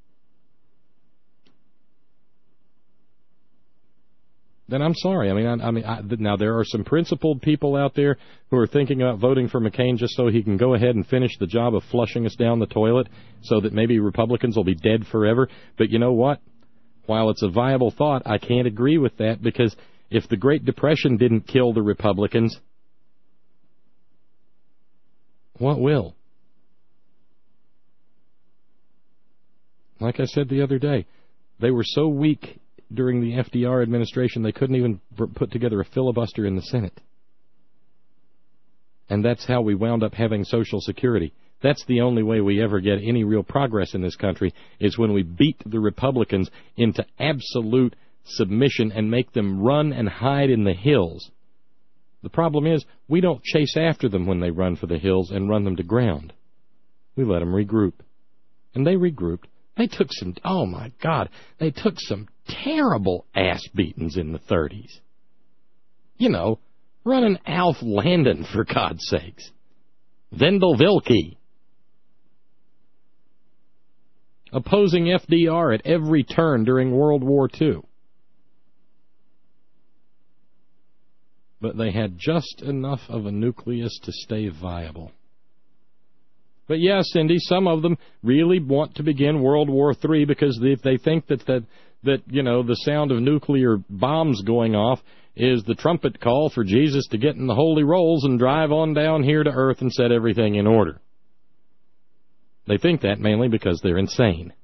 Then I'm sorry. I mean, now there are some principled people out there who are thinking about voting for McCain just so he can go ahead and finish the job of flushing us down the toilet so that maybe Republicans will be dead forever. But you know what? While it's a viable thought, I can't agree with that, because if the Great Depression didn't kill the Republicans, what will? Like I said the other day, they were so weak during the FDR administration, they couldn't even put together a filibuster in the Senate. And that's how we wound up having Social Security. That's the only way we ever get any real progress in this country, is when we beat the Republicans into absolute submission and make them run and hide in the hills. The problem is, we don't chase after them when they run for the hills and run them to ground. We let them regroup. And they regrouped. They took some, oh my God, they took some terrible ass beatings in the 30s. You know, running Alf Landon, for God's sakes. Wendell Willkie. Opposing FDR at every turn during World War II. But they had just enough of a nucleus to stay viable. But yeah, Cindy, some of them really want to begin World War III because they think that you know, the sound of nuclear bombs going off is the trumpet call for Jesus to get in the holy rolls and drive on down here to earth and set everything in order. They think that mainly because they're insane.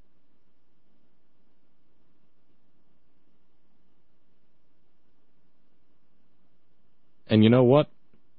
And you know what?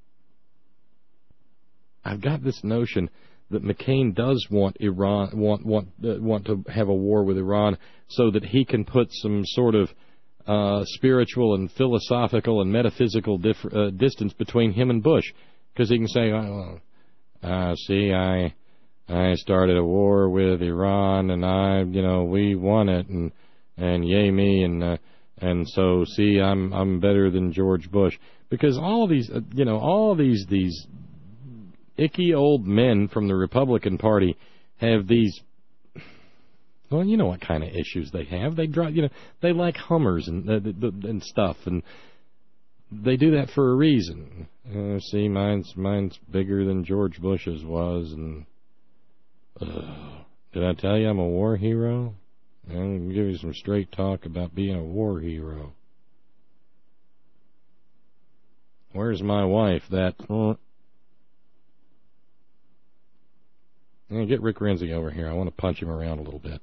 I've got this notion that McCain does want Iran, want to have a war with Iran, so that he can put some sort of spiritual and philosophical and metaphysical distance between him and Bush, because he can say, "See, I started a war with Iran, and we won it, and yay me, and so see, I'm better than George Bush," because all of these, all of these icky old men from the Republican Party have these, well, you know what kind of issues they have. They drive, they like Hummers and stuff, and they do that for a reason. See, mine's bigger than George Bush's was, and did I tell you I'm a war hero? I'm going to give you some straight talk about being a war hero. Where's my wife? Get Rick Renzi over here. I want to punch him around a little bit.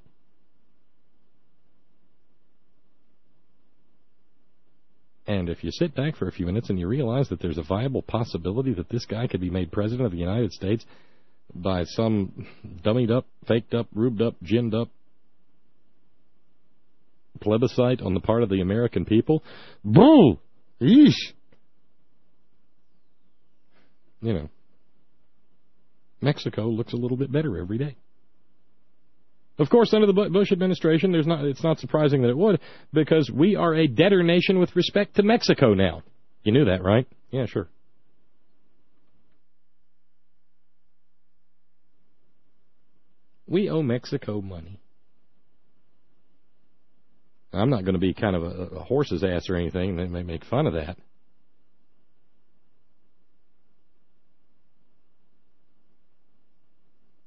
And if you sit back for a few minutes and you realize that there's a viable possibility that this guy could be made president of the United States by some dummied up, faked up, rubed up, ginned up plebiscite on the part of the American people, boo! Yeesh! Mexico looks a little bit better every day. Of course, under the Bush administration, it's not surprising that it would, because we are a debtor nation with respect to Mexico now. You knew that, right? Yeah, sure. We owe Mexico money. I'm not going to be kind of a horse's ass or anything. They may make fun of that.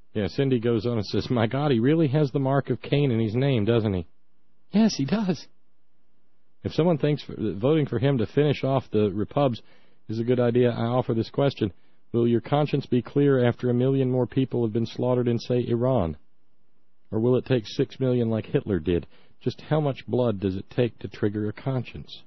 Yeah, Cindy goes on and says, my God, he really has the mark of Cain in his name, doesn't he? Yes, he does. If someone thinks voting for him to finish off the Repubs is a good idea, I offer this question. Will your conscience be clear after 1 million more people have been slaughtered in, say, Iran? Or will it take 6 million like Hitler did? Just how much blood does it take to trigger a conscience?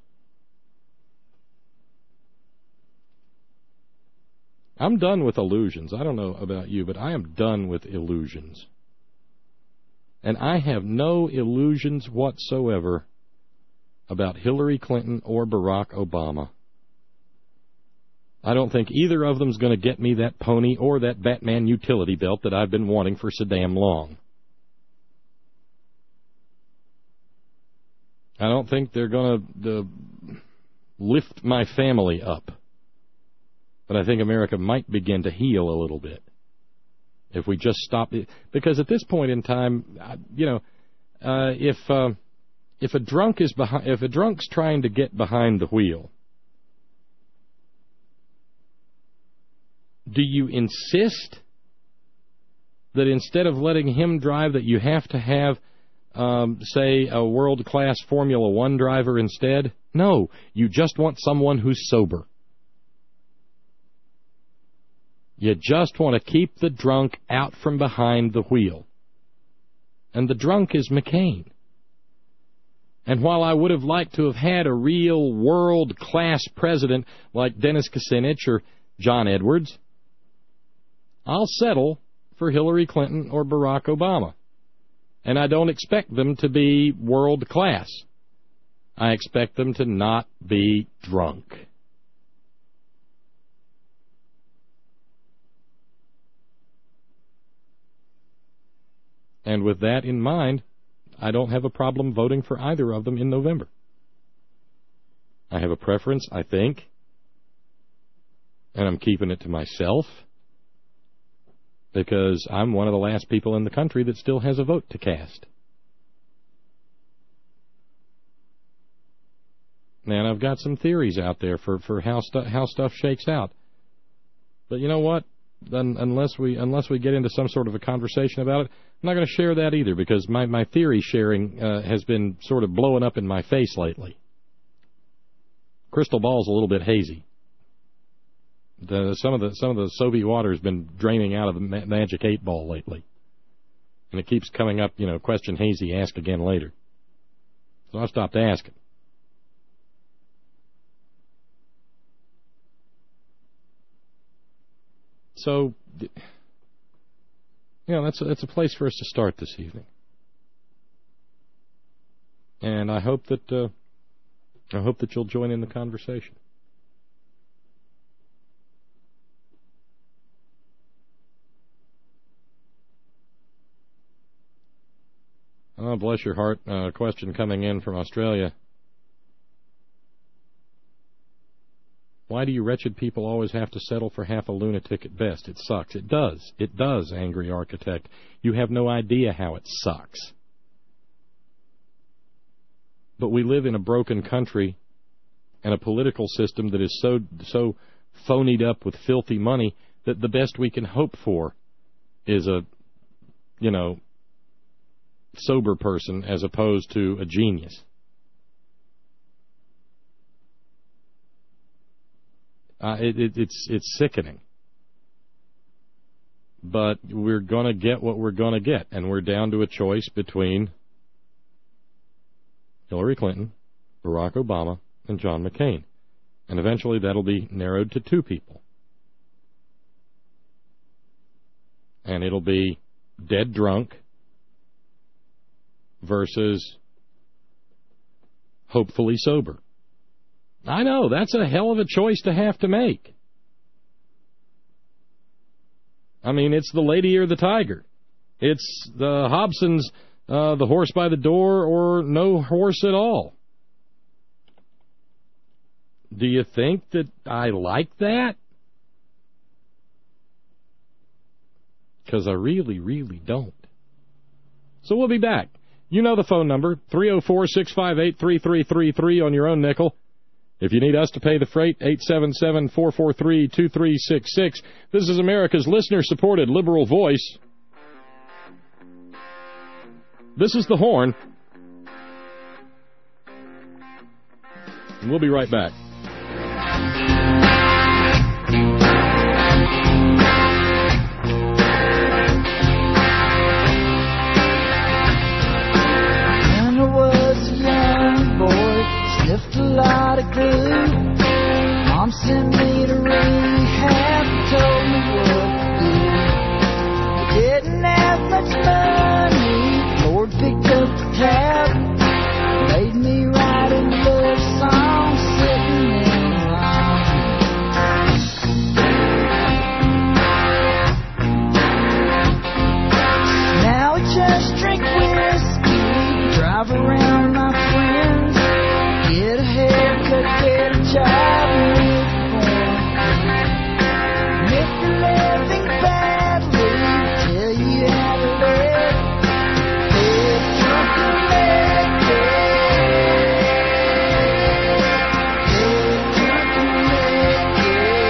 I'm done with illusions. I don't know about you, but I am done with illusions. And I have no illusions whatsoever about Hillary Clinton or Barack Obama. I don't think either of them is going to get me that pony or that Batman utility belt that I've been wanting for so damn long. I don't think they're going to lift my family up. But I think America might begin to heal a little bit if we just stop it. Because at this point in time, if a drunk's trying to get behind the wheel, do you insist that instead of letting him drive, that you have to have, say, a world-class Formula One driver instead? No, you just want someone who's sober. You just want to keep the drunk out from behind the wheel. And the drunk is McCain. And while I would have liked to have had a real world-class president like Dennis Kucinich or John Edwards, I'll settle for Hillary Clinton or Barack Obama. And I don't expect them to be world-class. I expect them to not be drunk. And with that in mind, I don't have a problem voting for either of them in November. I have a preference, I think, and I'm keeping it to myself, because I'm one of the last people in the country that still has a vote to cast. And I've got some theories out there for how stuff shakes out. But you know what? Then unless we get into some sort of a conversation about it, I'm not going to share that either, because my theory sharing has been sort of blowing up in my face lately. Crystal ball's a little bit hazy. Some of the Soviet water has been draining out of the magic 8 ball lately, and it keeps coming up. Question hazy, ask again later. So I stopped asking. So, that's a place for us to start this evening, and I hope that you'll join in the conversation. Oh, bless your heart! Question coming in from Australia. Why do you wretched people always have to settle for half a lunatic at best? It sucks. It does. It does, Angry Architect. You have no idea how it sucks. But we live in a broken country and a political system that is so phonied up with filthy money that the best we can hope for is a, sober person as opposed to a genius. It's sickening. But we're going to get what we're going to get, and we're down to a choice between Hillary Clinton, Barack Obama, and John McCain. And eventually that'll be narrowed to 2 people. And it'll be dead drunk versus hopefully sober. I know, that's a hell of a choice to have to make. I mean, it's the lady or the tiger. It's the Hobson's, the horse by the door, or no horse at all. Do you think that I like that? Because I really, really don't. So we'll be back. You know the phone number, 304-658-3333 on your own nickel. If you need us to pay the freight, 877-443-2366. This is America's listener-supported liberal voice, This is The Horn. And we'll be right back.
When I was a young boy, sniffed a lot of glue. Mom sent me to rehab, told me what to do. Didn't have much money, Lord picked up the tab, made me write a love song sitting in line. Now I just drink whiskey, drive around my friends, get a haircut, get a job, live for. If you're living badly, tell you how to live. Get drunk and let go. Get drunk and let go.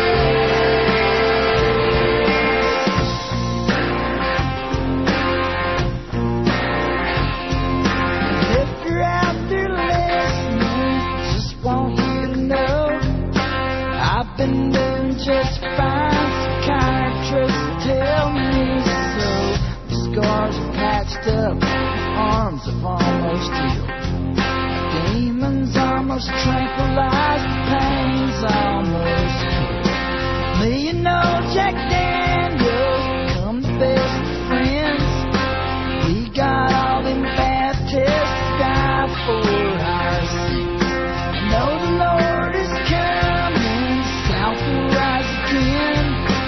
If you're out there listening, just want you to know I've been doing just fine. Psychiatrists tell me so. The scars are patched up, arms have almost healed. Demons almost tranquilized, pain's almost cured. Me and no Jack Daniels become the best of friends. We got all them bad tests, God for our sins. I know the Lord is coming, south will rise again.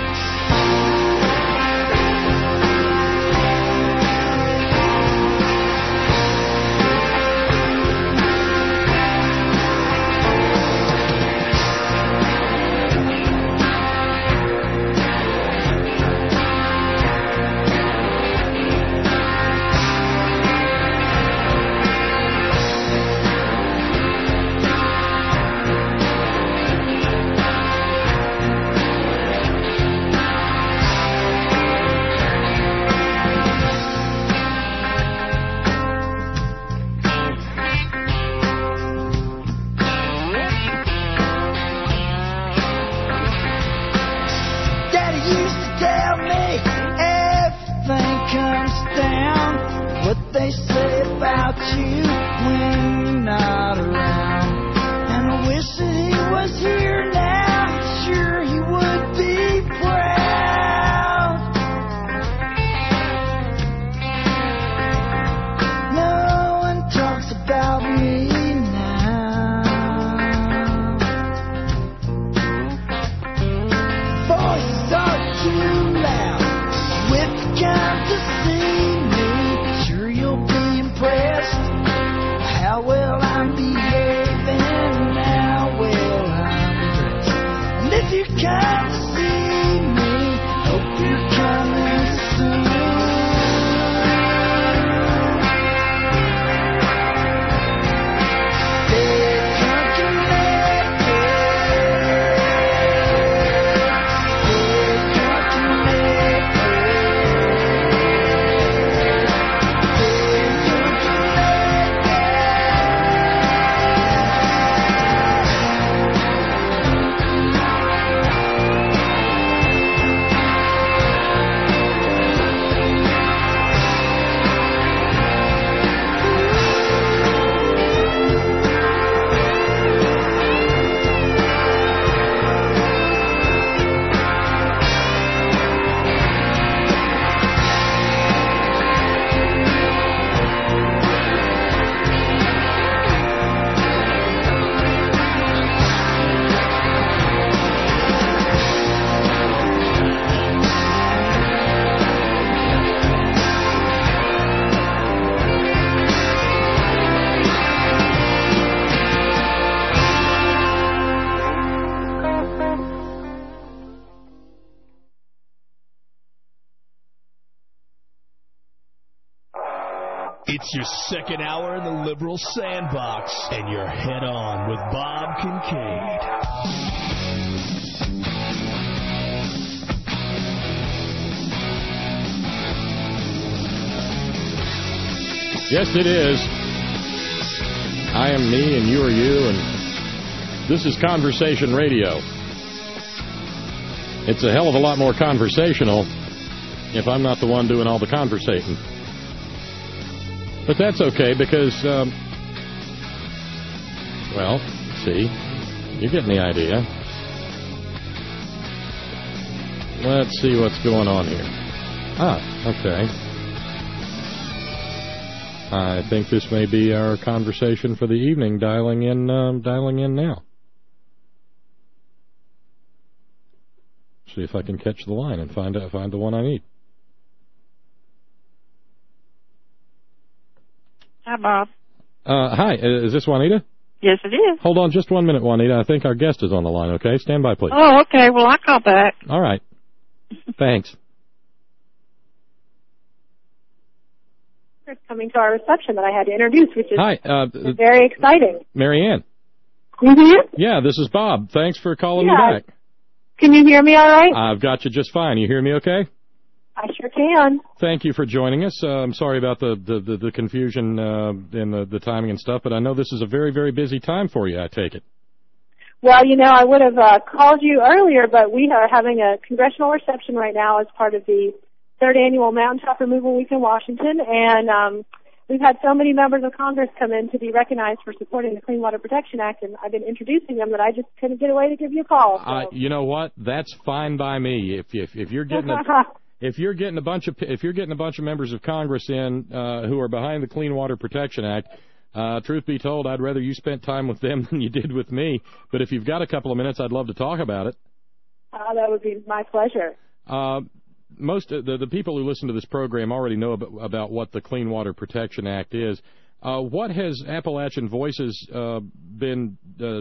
Daddy used to tell me everything comes down. What they say about you when you're not around. And I wish that he was here now. Sure he would be proud. No one talks about me now. Voices are too loud. If you come to see me, sure you'll be impressed. How well I'm behaving and how well I'm dressed. And if you come to see me, hope you're coming soon. Get drunk and let go. Get drunk and let go. Get drunk and let go.
It's your second hour in the Liberal Sandbox, and you're head on with Bob Kincaid.
Yes, it is. I am me and you are you, and this is Conversation Radio. It's a hell of a lot more conversational if I'm not the one doing all the conversating. But that's okay because, well, see, you're getting the idea. Let's see what's going on here. Okay. I think this may be our conversation for the evening. Dialing in now. See if I can catch the line and find the one I need.
Hi, Bob.
Hi, is this Juanita?
Yes, it is.
Hold on just 1 minute, Juanita. I think our guest is on the line, okay? Stand by, please.
Oh, okay. Well, I'll call back.
All right. Thanks.
Coming to our reception that I had to introduce, which is
Hi,
very exciting.
Marianne.
Mm-hmm.
Yeah, this is Bob. Thanks for calling me back.
Can you hear me all right?
I've got you just fine. You hear me okay?
I sure can.
Thank you for joining us. I'm sorry about the confusion in the timing and stuff, but I know this is a very, very busy time for you, I take it.
Well, I would have called you earlier, but we are having a congressional reception right now as part of the 3rd Annual Mountaintop Removal Week in Washington, and we've had so many members of Congress come in to be recognized for supporting the Clean Water Protection Act, and I've been introducing them that I just couldn't get away to give you a call. So.
You know what? That's fine by me. If you're getting if you're getting a bunch of members of Congress in who are behind the Clean Water Protection Act, truth be told, I'd rather you spent time with them than you did with me. But if you've got a couple of minutes, I'd love to talk about it.
That would be my pleasure.
Most of the people who listen to this program already know about what the Clean Water Protection Act is. What has Appalachian Voices been?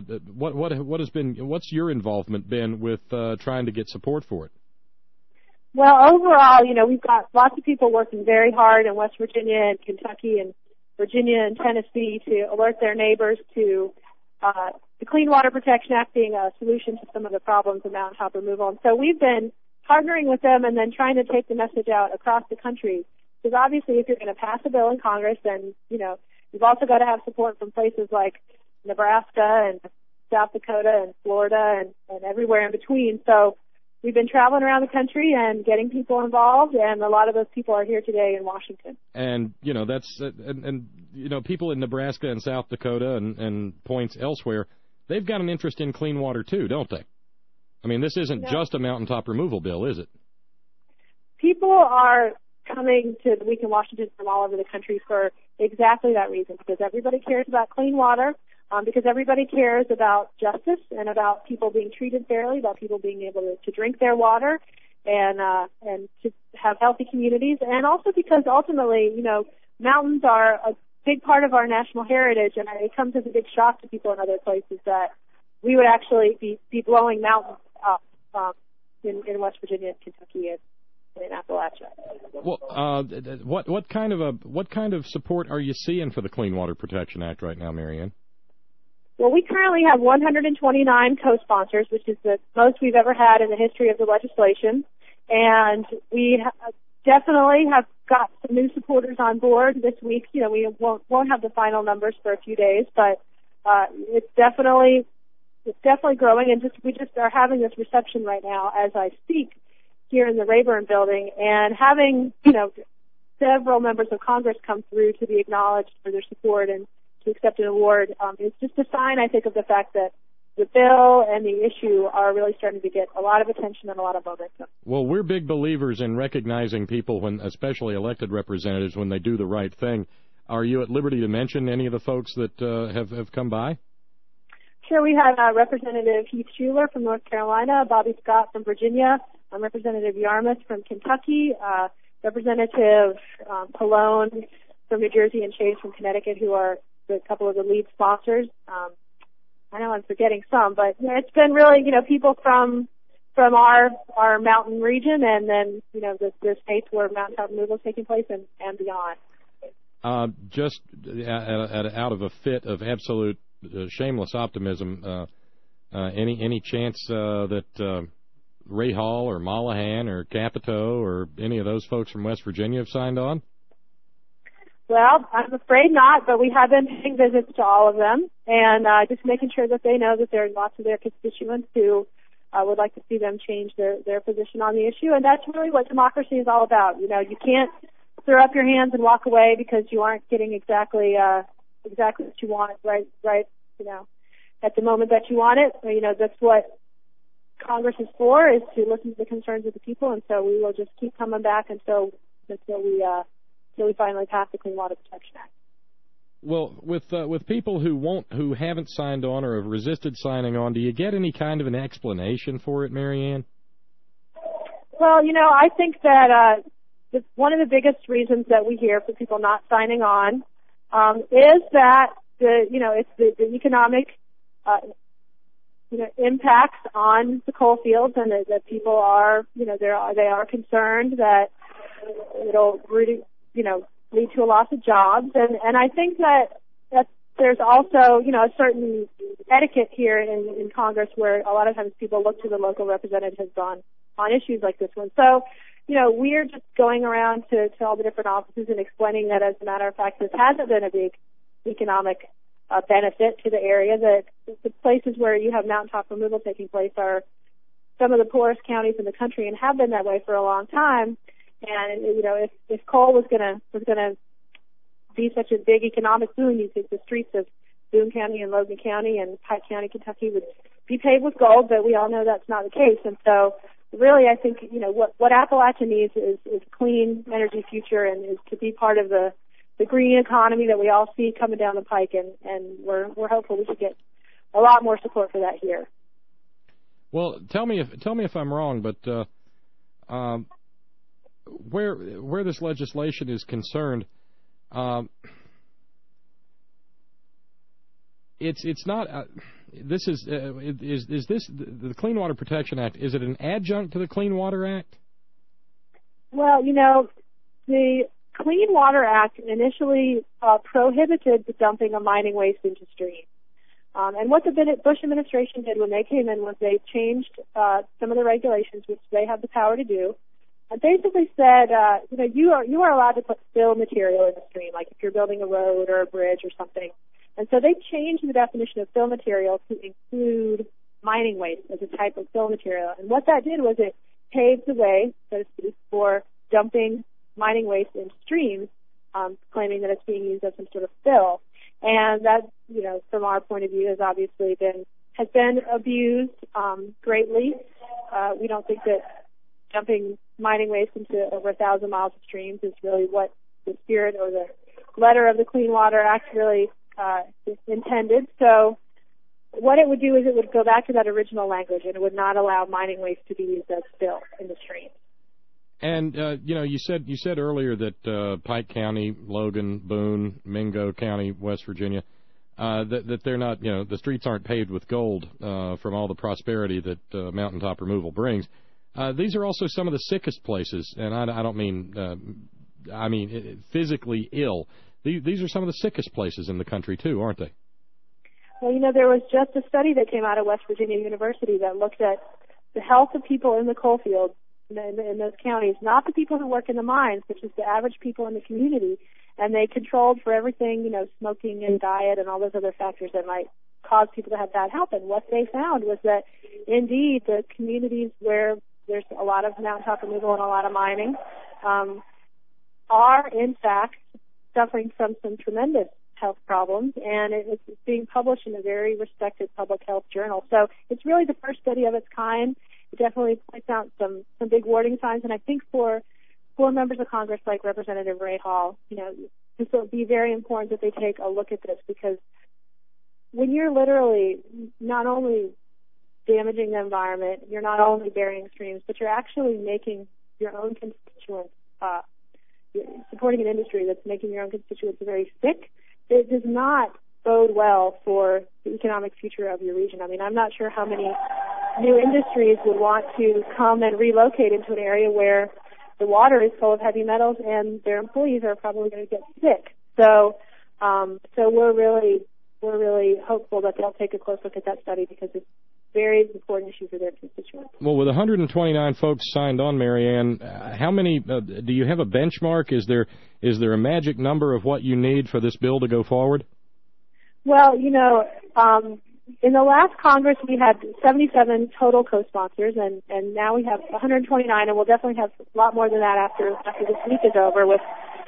What's your involvement been with trying to get support for it?
Well, overall, we've got lots of people working very hard in West Virginia and Kentucky and Virginia and Tennessee to alert their neighbors to the Clean Water Protection Act being a solution to some of the problems of mountaintop removal. And so we've been partnering with them and then trying to take the message out across the country. Because obviously if you're going to pass a bill in Congress, then, you've also got to have support from places like Nebraska and South Dakota and Florida and everywhere in between. So we've been traveling around the country and getting people involved, and a lot of those people are here today in Washington.
And, that's people in Nebraska and South Dakota and points elsewhere, they've got an interest in clean water too, don't they? I mean, this isn't just a mountaintop removal bill, is it?
People are coming to the Week in Washington from all over the country for exactly that reason, because everybody cares about clean water, because everybody cares about justice and about people being treated fairly, about people being able to drink their water and to have healthy communities, and also because ultimately, mountains are a big part of our national heritage, and it comes as a big shock to people in other places that we would actually be blowing mountains up in West Virginia and Kentucky and in Appalachia.
Well, what kind of support are you seeing for the Clean Water Protection Act right now, Marianne?
Well, we currently have 129 co-sponsors, which is the most we've ever had in the history of the legislation, and we definitely have got some new supporters on board this week. We won't have the final numbers for a few days, but it's definitely growing, and we just are having this reception right now as I speak here in the Rayburn building, and having, several members of Congress come through to be acknowledged for their support and to accept an award. It's just a sign, I think, of the fact that the bill and the issue are really starting to get a lot of attention and a lot of momentum.
Well, we're big believers in recognizing people, especially elected representatives, when they do the right thing. Are you at liberty to mention any of the folks that have come by?
Sure. We had Representative Heath Shuler from North Carolina, Bobby Scott from Virginia, Representative Yarmouth from Kentucky, Representative Pallone from New Jersey, and Chase from Connecticut, who are a couple of the lead sponsors. I know I'm forgetting some, but it's been really, people from our mountain region, and then, the states where mountaintop removal is taking place and beyond.
Just out of a fit of absolute shameless optimism, any chance that Ray Hall or Mollahan or Capito or any of those folks from West Virginia have signed on?
Well, I'm afraid not, but we have been paying visits to all of them and just making sure that they know that there are lots of their constituents who would like to see them change their position on the issue. And that's really what democracy is all about. You know, you can't throw up your hands and walk away because you aren't getting exactly what you want right, you know, at the moment that you want it. You know, that's what Congress is for, is to listen to the concerns of the people, and so we will just keep coming back until we finally pass the Clean Water Protection Act.
Well, with people who haven't signed on or have resisted signing on, do you get any kind of an explanation for it, Marianne?
Well, you know, I think that one of the biggest reasons that we hear for people not signing on is that it's the economic impacts on the coal fields, and that people are they are concerned that it'll really lead to a loss of jobs, and I think that there's also a certain etiquette here in Congress where a lot of times people look to the local representatives on issues like this one. So we're just going around to all the different offices and explaining that, as a matter of fact, this hasn't been a big economic benefit to the area. That the places where you have mountaintop removal taking place are some of the poorest counties in the country and have been that way for a long time. And if coal was gonna be such a big economic boon, you think the streets of Boone County and Logan County and Pike County, Kentucky, would be paved with gold. But we all know that's not the case. And so, really, I think what Appalachia needs is a clean energy future, and is to be part of the green economy that we all see coming down the pike. And we're hopeful we should get a lot more support for that here.
Well, tell me if I'm wrong, but where this legislation is concerned, it's not. This is this the Clean Water Protection Act? Is it an adjunct to the Clean Water Act?
Well, the Clean Water Act initially prohibited the dumping of mining waste into streams. And what the Bush administration did when they came in was they changed some of the regulations, which they have the power to do, and basically said, you are allowed to put fill material in the stream, like if you're building a road or a bridge or something. And so they changed the definition of fill material to include mining waste as a type of fill material. And what that did was it paved the way, so to speak, for dumping mining waste in streams, claiming that it's being used as some sort of fill. And that, from our point of view, has been abused greatly. We don't think that dumping mining waste into over 1,000 miles of streams is really what the spirit or the letter of the Clean Water Act really intended. So what it would do is it would go back to that original language, and it would not allow mining waste to be used as fill in the stream.
And you said earlier that Pike County, Logan, Boone, Mingo County, West Virginia, that they're not, the streets aren't paved with gold from all the prosperity that mountaintop removal brings. These are also some of the sickest places, and I don't mean I mean physically ill. These are some of the sickest places in the country too, aren't they?
Well, there was just a study that came out of West Virginia University that looked at the health of people in the coal fields in those counties, not the people who work in the mines, but just the average people in the community. And they controlled for everything, smoking and diet and all those other factors that might cause people to have bad health. And what they found was that, indeed, the communities where there's a lot of mountaintop removal and a lot of mining are, in fact, suffering from some tremendous health problems, and it's being published in a very respected public health journal. So it's really the first study of its kind. It definitely points out some big warning signs, and I think for members of Congress like Representative Ray Hall, this will be very important that they take a look at this, because when you're literally not only damaging the environment, you're not only burying streams, but you're actually making your own constituents, supporting an industry that's making your own constituents very sick. It does not bode well for the economic future of your region. I mean, I'm not sure how many new industries would want to come and relocate into an area where the water is full of heavy metals and their employees are probably going to get sick. So we're really we're really hopeful that they'll take a close look at that study because it's a very important issue for their constituents.
Well, with 129 folks signed on, Marianne, how many do you have a benchmark? Is there a magic number of what you need for this bill to go forward?
Well, in the last Congress, we had 77 total co-sponsors, and now we have 129, and we'll definitely have a lot more than that after this week is over, with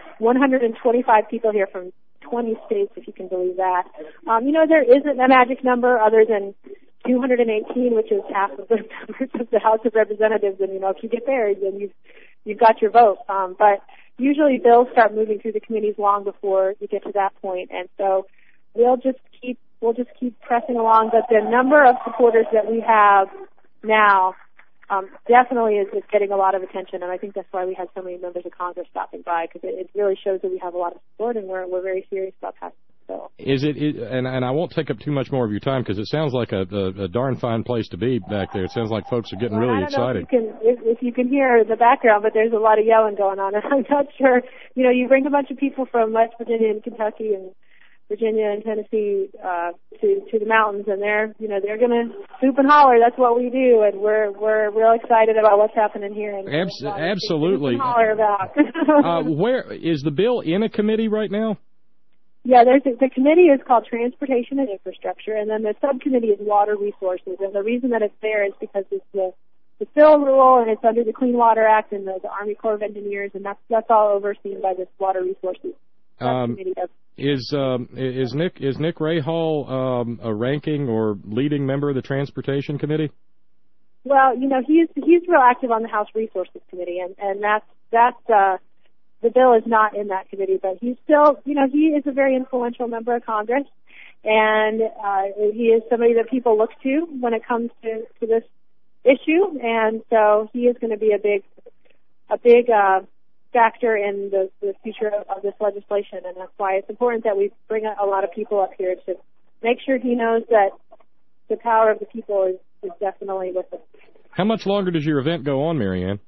125 people here from 20 states, if you can believe that. There isn't a magic number other than 218, which is half of the members of the House of Representatives, and, if you get there, then you've got your vote. But usually bills start moving through the committees long before you get to that point, and so we'll just keep pressing along. But the number of supporters that we have now definitely is getting a lot of attention, and I think that's why we had so many members of Congress stopping by, because it really shows that we have a lot of support, and we're very serious about passing the bill. And I won't take up too much more of your time, because it sounds like a darn fine place to be back there. It sounds like folks are getting really excited. I don't know if you can hear the background, but there's a lot of yelling going on, and I'm not sure. You bring a bunch of people from West Virginia and Kentucky and Virginia and Tennessee to the mountains, and they're going to hoop and holler. That's what we do, and we're real excited about what's happening here. And
absolutely.
Hoop and holler about.
Where is the bill in a committee right now?
Yeah, the committee is called Transportation and Infrastructure, and then the subcommittee is Water Resources. And the reason that it's there is because it's the fill rule, and it's under the Clean Water Act and the Army Corps of Engineers, and that's all overseen by this Water Resources subcommittee.
Is Nick Rahal a ranking or leading member of the Transportation Committee?
Well, he's real active on the House Resources Committee, and that's the bill is not in that committee, but he's still, he is a very influential member of Congress, and he is somebody that people look to when it comes to this issue, and so he is going to be a big factor in the future of this legislation, and that's why it's important that we bring a lot of people up here to make sure he knows that the power of the people is definitely with us.
How much longer does your event go on, Marianne?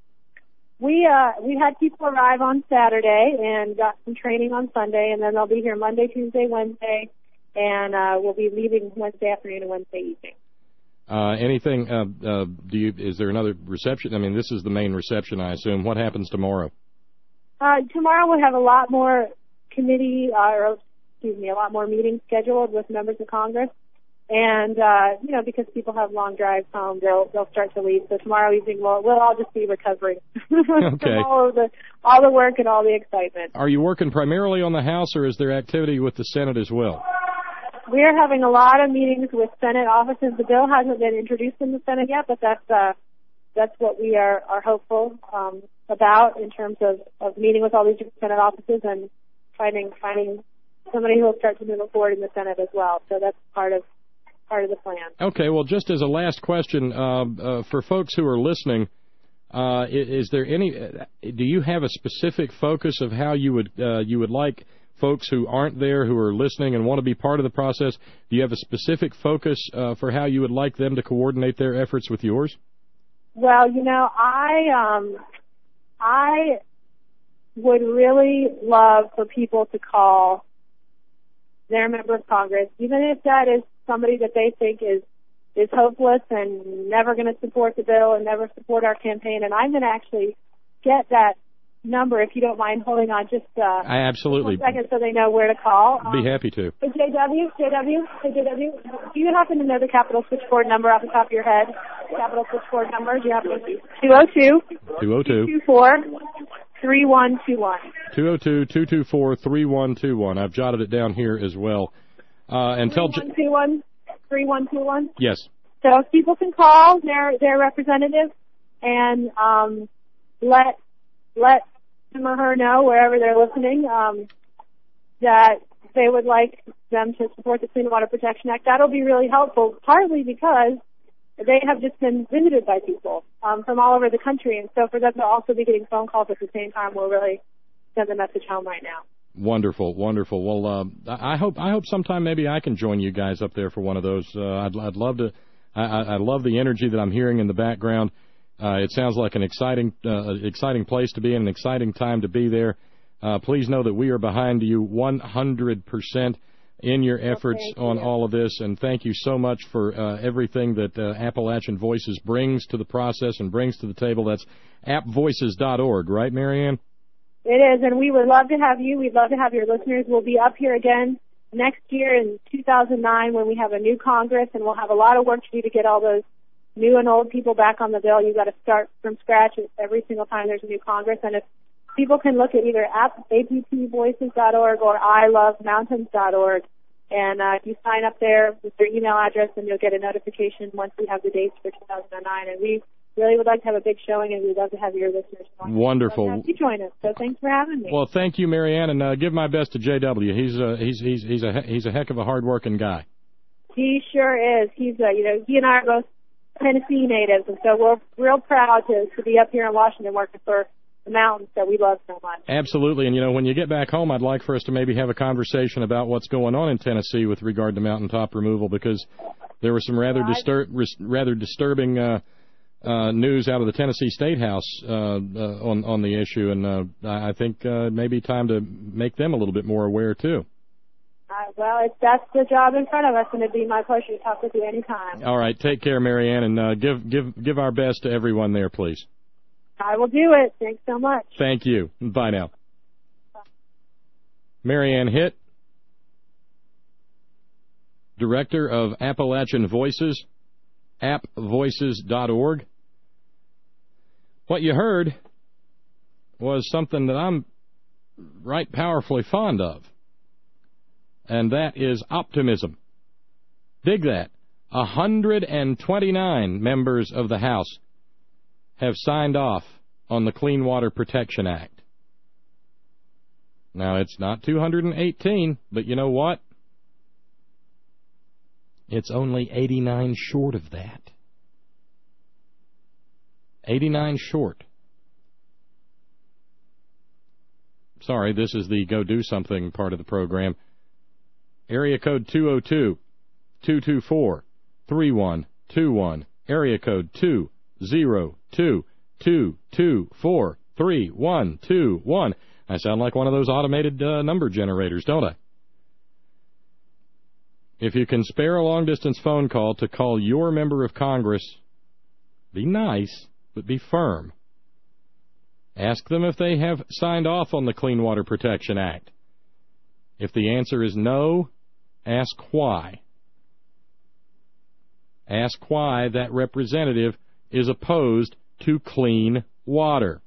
We had people arrive on Saturday and got some training on Sunday, and then they'll be here Monday, Tuesday, Wednesday, and we'll be leaving Wednesday afternoon and Wednesday evening. Is there another reception? I mean, this is the main reception, I assume. What happens tomorrow? Tomorrow we'll have a lot more a lot more meetings scheduled with members of Congress. And, because people have long drives home, they'll start to leave. So tomorrow evening we'll all just be recovering from all the work and all the excitement.
Are you working primarily on the House, or is there activity with the Senate as well?
We are having a lot of meetings with Senate offices. The bill hasn't been introduced in the Senate yet, but that's what we are hopeful about in terms of meeting with all these different Senate offices and finding somebody who will start to move it forward in the Senate as well. So that's part of the plan. Okay,
well, just as a last question, for folks who are listening, is there do you have a specific focus of how you would like folks who aren't there, who are listening and want to be part of the process? Do you have a specific focus for how you would like them to coordinate their efforts with yours?
Well, I would really love for people to call their member of Congress, even if that is somebody that they think is hopeless and never going to support the bill and never support our campaign. And I'm going to actually get that number, if you don't mind holding on just
absolutely.
1 second so they know where to call.
Be happy to.
JW, do you happen to know the Capitol switchboard number off the top of your head? Capitol switchboard number, do you happen to 202-224-3121.
202-224-3121. I've jotted it down here as well. And tell
3121.
Yes.
So if people can call their representative and let him or her know wherever they're listening that they would like them to support the Clean Water Protection Act. That'll be really helpful, partly because they have just been visited by people from all over the country, and so for them to also be getting phone calls at the same time will really send the message home right now.
Wonderful, wonderful. Well, I hope sometime maybe I can join you guys up there for one of those. I'd love to. I love the energy that I'm hearing in the background. It sounds like an exciting place to be in, an exciting time to be there. Please know that we are behind you 100% in your efforts on all of this, and thank you so much for everything that Appalachian Voices brings to the process and brings to the table. That's appvoices.org, right, Marianne?
It is, and we would love to have you. We'd love to have your listeners. We'll be up here again next year in 2009 when we have a new Congress, and we'll have a lot of work to do to get all those new and old people back on the bill. You've got to start from scratch every single time there's a new Congress. And if people can look at either appvoices.org or ilovemountains.org, and if you sign up there with your email address, then you'll get a notification once we have the dates for 2009. And we really would like to have a big showing, and we'd love to have your listeners join us.
Wonderful.
Have you join us. So thanks for having me.
Well, thank you, Marianne, and give my best to J.W. He's a heck of a hard-working guy.
He sure is. He's he and I are both Tennessee natives, and so we're real proud to be up here in Washington working for the mountains that we love so much.
Absolutely, and when you get back home, I'd like for us to maybe have a conversation about what's going on in Tennessee with regard to mountaintop removal, because there was some rather disturbing news out of the Tennessee State House on the issue, and I think it may be time to make them a little bit more aware too.
Well, that's the job in front of us, and it'd be my pleasure to talk with you anytime.
All right, take care, Marianne, and give our best to everyone there, please.
I will do it. Thanks so much.
Thank you. Bye now. Bye. Marianne Hitt, Director of Appalachian Voices, appvoices.org. What you heard was something that I'm right powerfully fond of, and that is optimism. Dig that. 129 members of the House have signed off on the Clean Water Protection Act. Now, it's not 218, but you know what? It's only 89 short of that. 89 short. Sorry, this is the Go Do Something part of the program. Area code 202-224-3121. Area code 202-224-3121. I sound like one of those automated number generators, don't I? If you can spare a long-distance phone call to call your member of Congress, be nice, but be firm. Ask them if they have signed off on the Clean Water Protection Act. If the answer is no, ask why. Ask why that representative is opposed to clean water.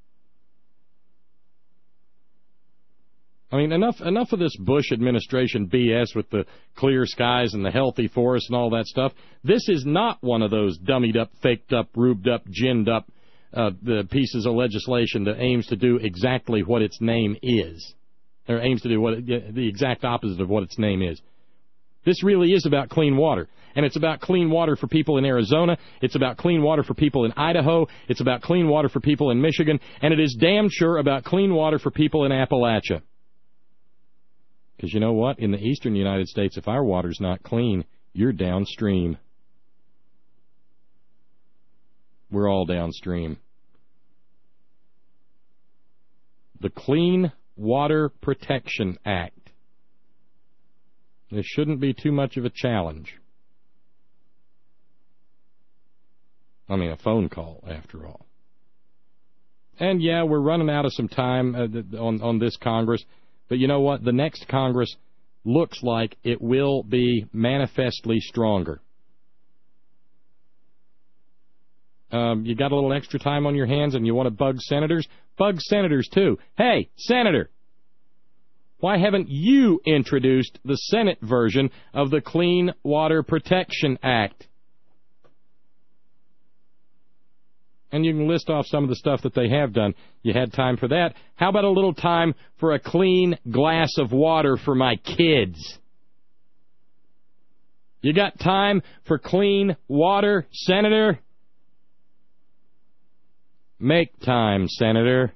I mean, enough of this Bush administration BS with the clear skies and the healthy forests and all that stuff. This is not one of those dummied up, faked up, rubed up, ginned up the pieces of legislation that aims to do exactly what its name is, or aims to do the exact opposite of what its name is. This really is about clean water, and it's about clean water for people in Arizona. It's about clean water for people in Idaho. It's about clean water for people in Michigan, and it is damn sure about clean water for people in Appalachia. Because you know what? In the eastern United States, if our water's not clean, you're downstream. We're all downstream. The Clean Water Protection Act. This shouldn't be too much of a challenge. I mean, a phone call, after all. And yeah, we're running out of some time on this Congress. But you know what? The next Congress looks like it will be manifestly stronger. You got a little extra time on your hands and you want to bug senators? Bug senators, too. Hey, Senator, why haven't you introduced the Senate version of the Clean Water Protection Act? And you can list off some of the stuff that they have done. You had time for that. How about a little time for a clean glass of water for my kids? You got time for clean water, Senator? Make time, Senator.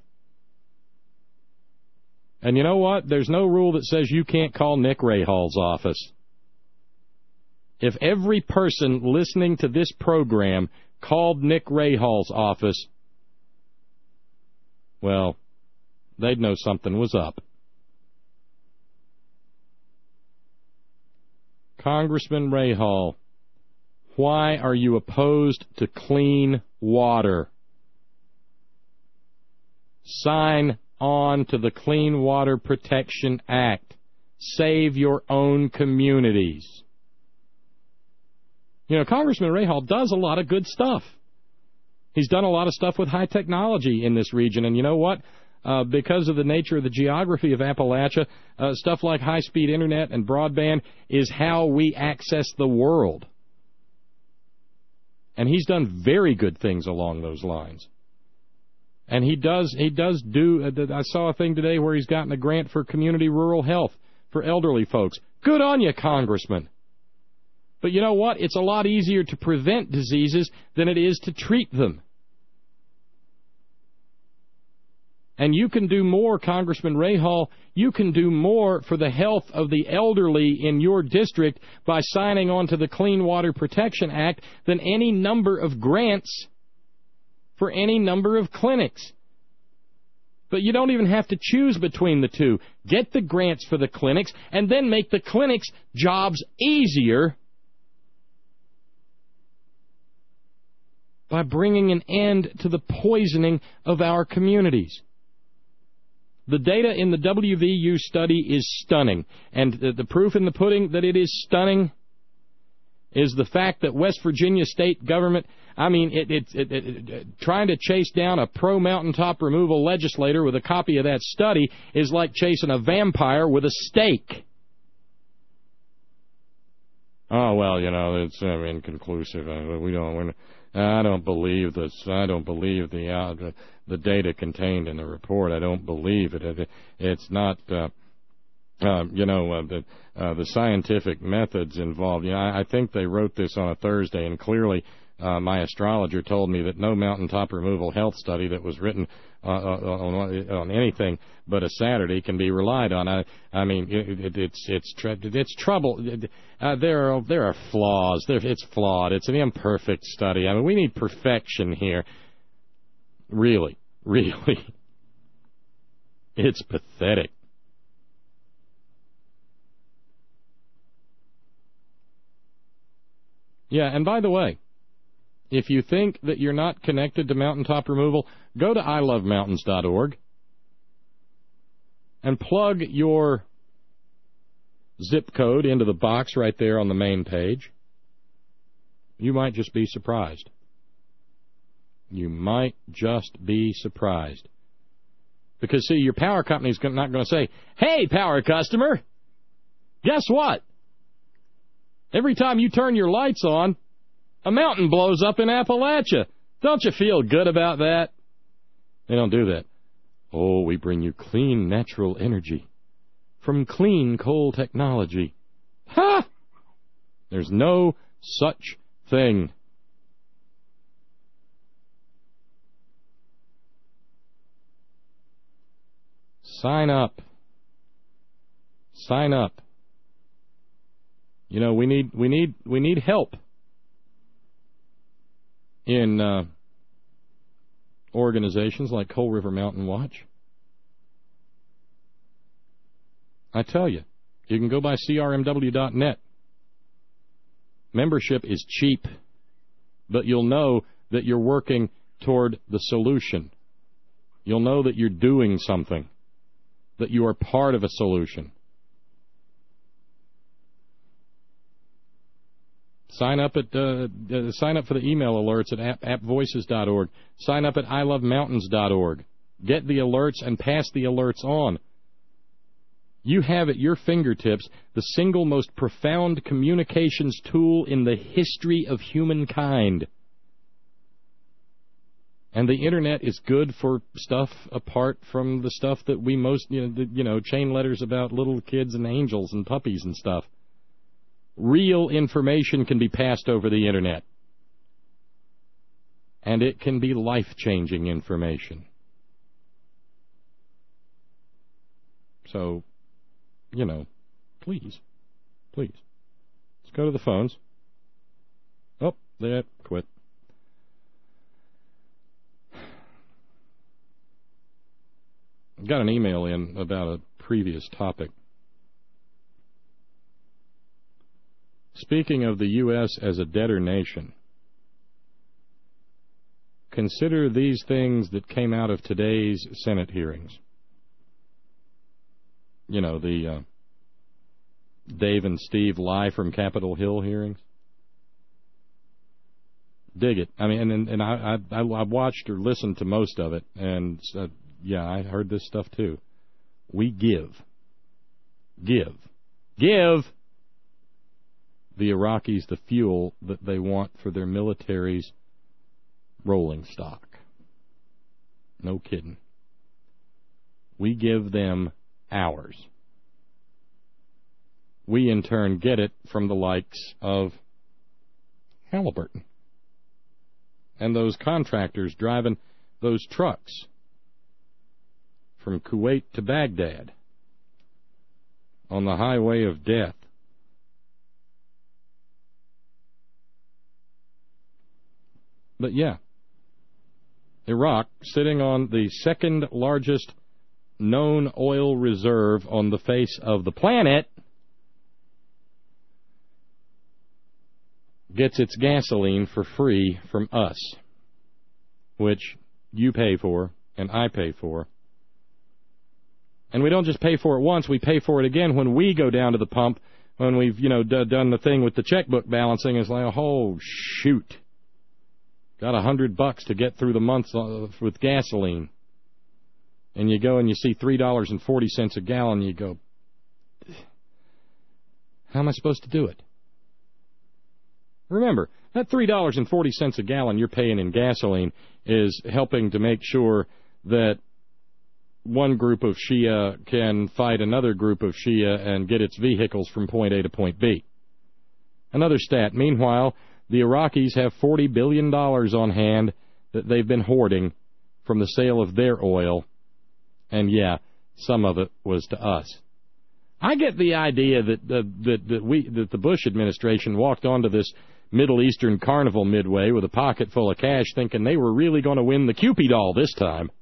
And you know what? There's no rule that says you can't call Nick Rahall's office. If every person listening to this program called Nick Rahall's office, well, they'd know something was up. Congressman Rahal, why are you opposed to clean water? Sign on to the Clean Water Protection Act. Save your own communities. You know, Congressman Rahal does a lot of good stuff. He's done a lot of stuff with high technology in this region, and you know what? Because of the nature of the geography of Appalachia, stuff like high-speed internet and broadband is how we access the world. And he's done very good things along those lines. And he does do, I saw a thing today where he's gotten a grant for community rural health for elderly folks. Good on you, Congressman. But you know what? It's a lot easier to prevent diseases than it is to treat them. And you can do more, Congressman Rahal. You can do more for the health of the elderly in your district by signing on to the Clean Water Protection Act than any number of grants for any number of clinics. But you don't even have to choose between the two. Get the grants for the clinics and then make the clinics' jobs easier by bringing an end to the poisoning of our communities. The data in the WVU study is stunning, and the proof in the pudding that it is stunning is the fact that West Virginia state government, trying to chase down a pro-mountaintop removal legislator with a copy of that study is like chasing a vampire with a stake. Oh, well, you know, it's inconclusive. I don't believe this. I don't believe the data contained in the report. I don't believe it. It's not, the scientific methods involved. You know, I think they wrote this on a Thursday, and clearly my astrologer told me that no mountaintop removal health study that was written on anything but a Saturday can be relied on. It's trouble. There are flaws. It's flawed. It's an imperfect study. I mean, we need perfection here. Really. It's pathetic. Yeah, and by the way, if you think that you're not connected to mountaintop removal, go to ilovemountains.org and plug your zip code into the box right there on the main page. You might just be surprised. You might just be surprised. Because, see, your power company's not going to say, "Hey, power customer, guess what? Every time you turn your lights on, a mountain blows up in Appalachia. Don't you feel good about that?" They don't do that. Oh, we bring you clean natural energy from clean coal technology. Ha! There's no such thing. Sign up. Sign up. You know, we need help in organizations like Coal River Mountain Watch. I tell you, you can go by crmw.net. Membership is cheap, but you'll know that you're working toward the solution. You'll know that you're doing something, that you are part of a solution. Sign up for the email alerts at appvoices.org. Sign up at ilovemountains.org. Get the alerts and pass the alerts on. You have at your fingertips the single most profound communications tool in the history of humankind. And the Internet is good for stuff apart from the stuff that we most, chain letters about little kids and angels and puppies and stuff. Real information can be passed over the Internet. And it can be life-changing information. So, please. Let's go to the phones. Oh, that quit. Got an email in about a previous topic. speaking of the U.S. as a debtor nation, consider these things that came out of today's Senate hearings. You know, the Dave and Steve lie from Capitol Hill hearings. Dig it. I mean, and I watched or listened to most of it, and yeah, I heard this stuff too. We give the Iraqis the fuel that they want for their military's rolling stock. No kidding. We give them ours. We, in turn, get it from the likes of Halliburton and those contractors driving those trucks from Kuwait to Baghdad on the highway of death. But yeah, Iraq, sitting on the second largest known oil reserve on the face of the planet, gets its gasoline for free from us, which you pay for and I pay for. And we don't just pay for it once, we pay for it again when we go down to the pump, when we've, done the thing with the checkbook balancing. It's like, oh, shoot. Got $100 to get through the month with gasoline. And you go and you see $3.40 a gallon, you go, how am I supposed to do it? Remember, that $3.40 a gallon you're paying in gasoline is helping to make sure that one group of Shia can fight another group of Shia and get its vehicles from point A to point B. Another stat, meanwhile, the Iraqis have $40 billion on hand that they've been hoarding from the sale of their oil, and yeah, some of it was to us. I get the idea that the Bush administration walked onto this Middle Eastern carnival midway with a pocket full of cash thinking they were really going to win the Cupid doll this time.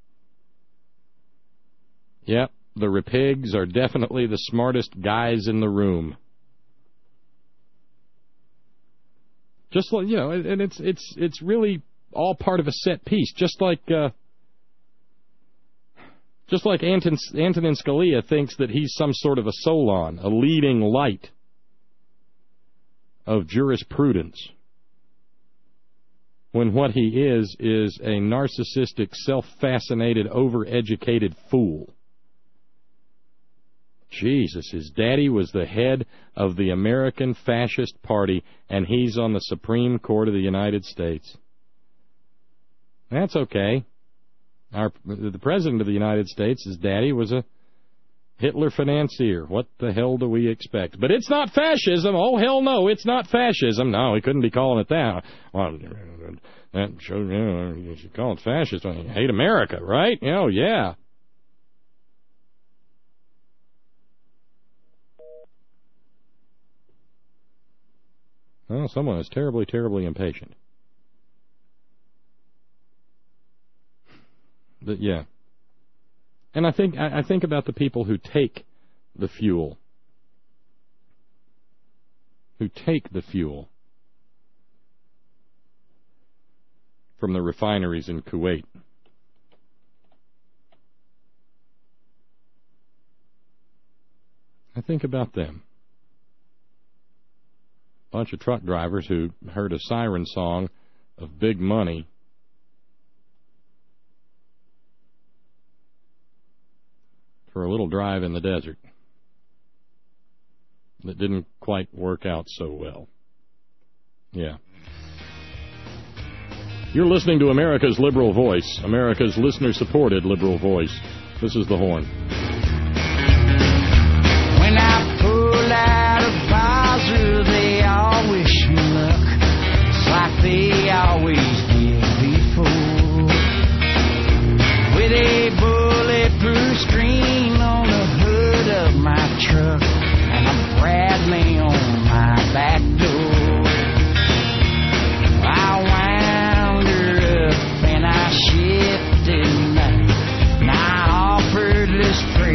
Yep, the Rapigs are definitely the smartest guys in the room. Just like, and it's really all part of a set piece. Just like Antonin Scalia thinks that he's some sort of a Solon, a leading light of jurisprudence, when what he is a narcissistic, self-fascinated, overeducated fool. Jesus, his daddy was the head of the American Fascist Party, and he's on the Supreme Court of the United States. That's okay. The President of the United States, his daddy, was a Hitler financier. What the hell do we expect? But it's not fascism. Oh, hell no, it's not fascism. No, he couldn't be calling it that. Well, that shows, you should call it fascist. You hate America, right? Oh, yeah. Well, someone is terribly, terribly impatient. But yeah. And I think about the people who take the fuel. Who take the fuel from the refineries in Kuwait. I think about them. Bunch of truck drivers who heard a siren song of big money for a little drive in the desert that didn't quite work out so well. Yeah. You're listening to America's Liberal Voice, America's listener-supported liberal voice. This is The Horn.
When I pull out a visor, they all wish me luck. It's like they always did before. With a bulletproof screen on the hood of my truck, and a Bradley on my back door. I wound her up and I shipped it, and I offered this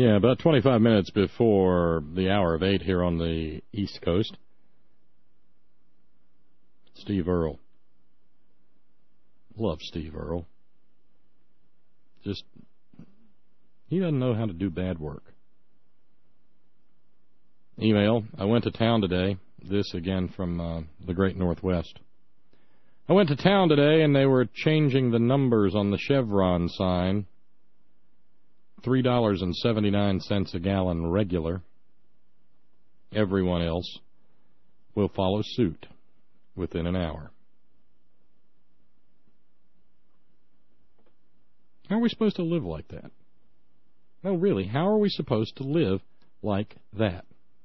Yeah, about 25 minutes before the hour of 8 here on the East Coast. Steve Earle. Love Steve Earle. Just, he doesn't know how to do bad work. Email, I went to town today. This again from the Great Northwest. I went to town today and they were changing the numbers on the Chevron sign. $3.79 a gallon regular. Everyone else will follow suit within an hour. How are we supposed to live like that? No, really, how are we supposed to live like that?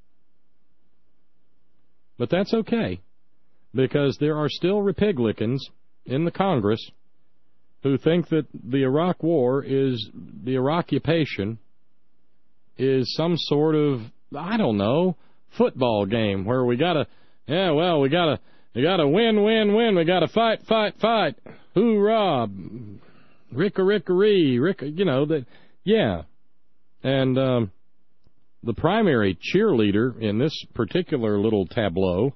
But that's okay, because there are still Republicans in the Congress who think that the Iraq War is, the Iraqupation is some sort of, I don't know, football game where we gotta, we gotta win, we gotta fight, hoorah, ricka-ricka-ree, yeah. And the primary cheerleader in this particular little tableau,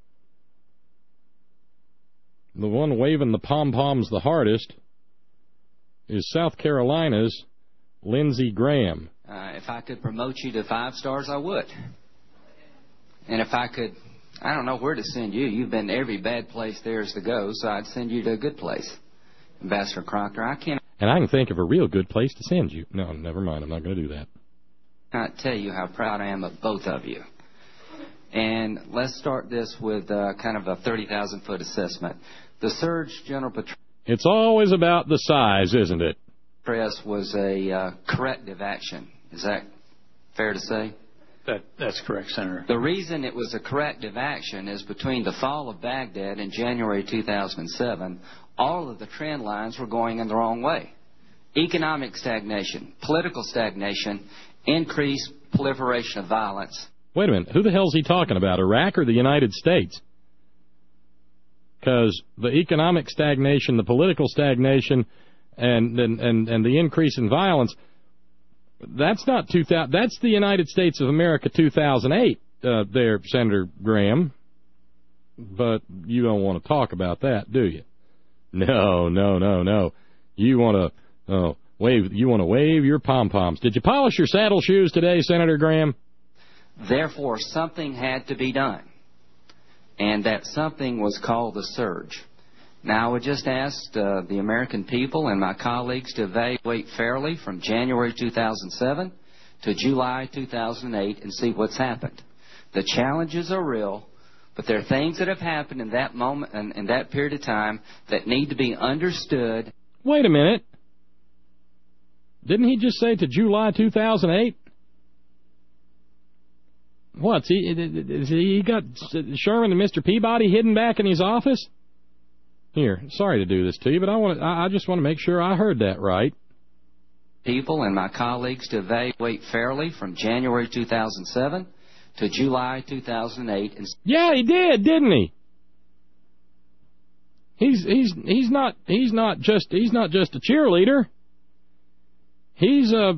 the one waving the pom-poms the hardest, is South Carolina's Lindsey Graham.
If I could promote you to 5 stars, I would. And if I could, I don't know where to send you. You've been to every bad place there is to go, so I'd send you to a good place. Ambassador Crocker, I can't...
And I can think of a real good place to send you. No, never mind. I'm not going to do that.
I tell you how proud I am of both of you. And let's start this with kind of a 30,000-foot assessment. The surge, General Petraeus...
It's always about the size, isn't it?
Petraeus was a corrective action. Is that fair to say?
That's correct, Senator.
The reason it was a corrective action is between the fall of Baghdad in January 2007, all of the trend lines were going in the wrong way. Economic stagnation, political stagnation, increased proliferation of violence.
Wait a minute. Who the hell is he talking about, Iraq or the United States? Because the economic stagnation, the political stagnation, and the increase in violence, that's not 2000. That's the United States of America 2008. There, Senator Graham. But you don't want to talk about that, do you? No. You want to wave. You want to wave your pom poms. Did you polish your saddle shoes today, Senator Graham?
Therefore, something had to be done. And that something was called the surge. Now, I would just ask the American people and my colleagues to evaluate fairly from January 2007 to July 2008 and see what's happened. The challenges are real, but there are things that have happened in that moment and in that period of time that need to be understood.
Wait a minute. Didn't he just say to July 2008? What? He got Sherman and Mr. Peabody hidden back in his office? Here, sorry to do this to you, but I just want to make sure I heard that right.
People and my colleagues to evaluate fairly from January 2007 to July 2008.
Yeah, he did, didn't he? He's not just a cheerleader. He's a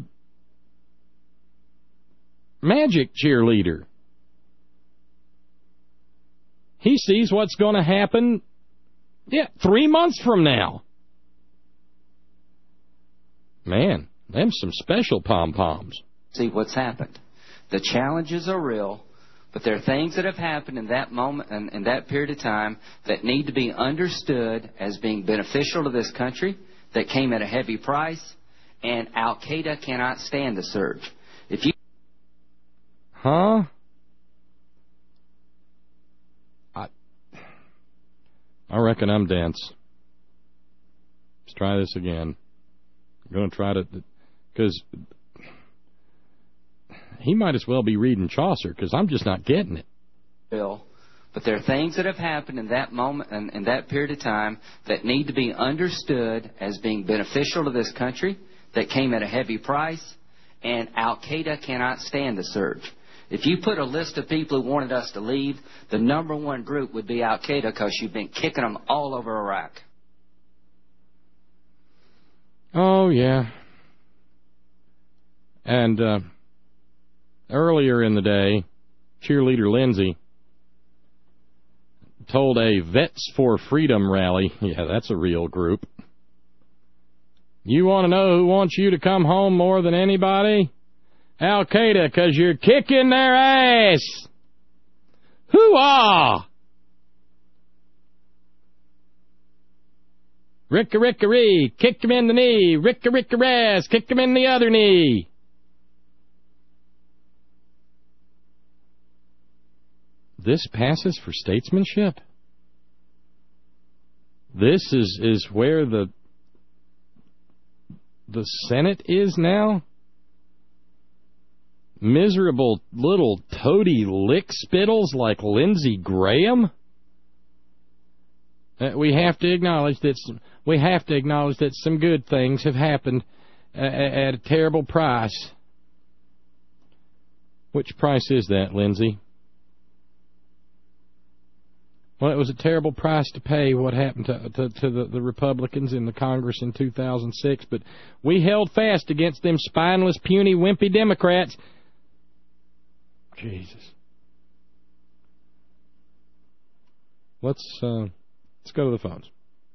magic cheerleader. He sees what's going to happen 3 months from now. Man, them some special pom-poms.
See what's happened. The challenges are real, but there are things that have happened in that moment and in that period of time that need to be understood as being beneficial to this country, that came at a heavy price, and Al-Qaeda cannot stand the surge. If you...
Huh? I reckon I'm dense. Let's try this again. I'm going to try to... Because he might as well be reading Chaucer, because I'm just not getting it.
Bill, but there are things that have happened in that moment and in that period of time that need to be understood as being beneficial to this country, that came at a heavy price, and Al-Qaeda cannot stand the surge. If you put a list of people who wanted us to leave, the number one group would be Al-Qaeda, because you've been kicking them all over Iraq.
Oh, yeah. And earlier in the day, cheerleader Lindsay told a Vets for Freedom rally, yeah, that's a real group, you want to know who wants you to come home more than anybody? Al-Qaeda, because you're kicking their ass. Hoo-ah! Ricka-ricka-ree, kick him in the knee. Ricka-ricka-ras, kick him in the other knee. This passes for statesmanship? This is where the Senate is now? Miserable little toady lick spittles like Lindsey Graham? We have to acknowledge that some good things have happened at a terrible price. Which price is that, Lindsay? Well, it was a terrible price to pay what happened to the Republicans in the Congress in 2006, but we held fast against them spineless, puny, wimpy Democrats. Jesus. Let's go to the phones.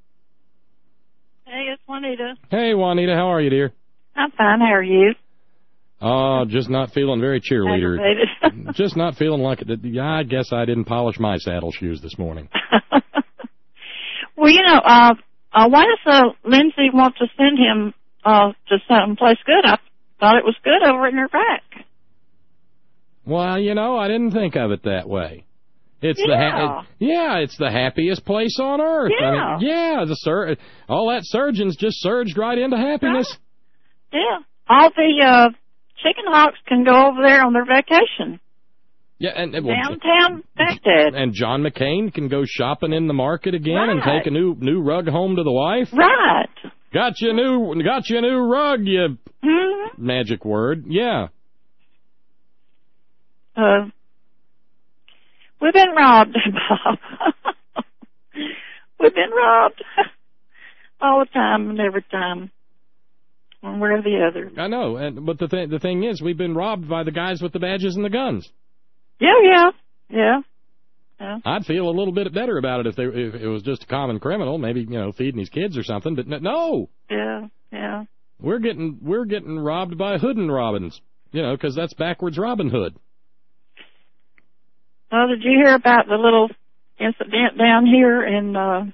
Hey, it's Juanita.
Hey, Juanita, how are you, dear?
I'm fine. How are you?
Oh, just not feeling very cheerleader. Just not feeling like it. I guess I didn't polish my saddle shoes this morning.
Well, why does Lindsay want to send him to some place good? I thought it was good over in her back.
Well, I didn't think of it that way. It's it's the happiest place on earth.
Yeah.
All that surgeons just surged right into happiness.
Yeah. All the chicken hawks can go over there on their vacation.
Yeah, and
downtown Baghdad.
And John McCain can go shopping in the market again and take a new rug home to the wife.
Right.
Got you a new rug, you magic word. Yeah.
We've been robbed, Bob. We've been robbed all the time and every time, one way or the other.
I know, but the thing is, we've been robbed by the guys with the badges and the guns.
Yeah.
I'd feel a little bit better about it if it was just a common criminal, maybe feeding his kids or something. But no.
Yeah.
We're getting robbed by hood and robins, because that's backwards Robin Hood.
Oh, did you hear about the little incident down here in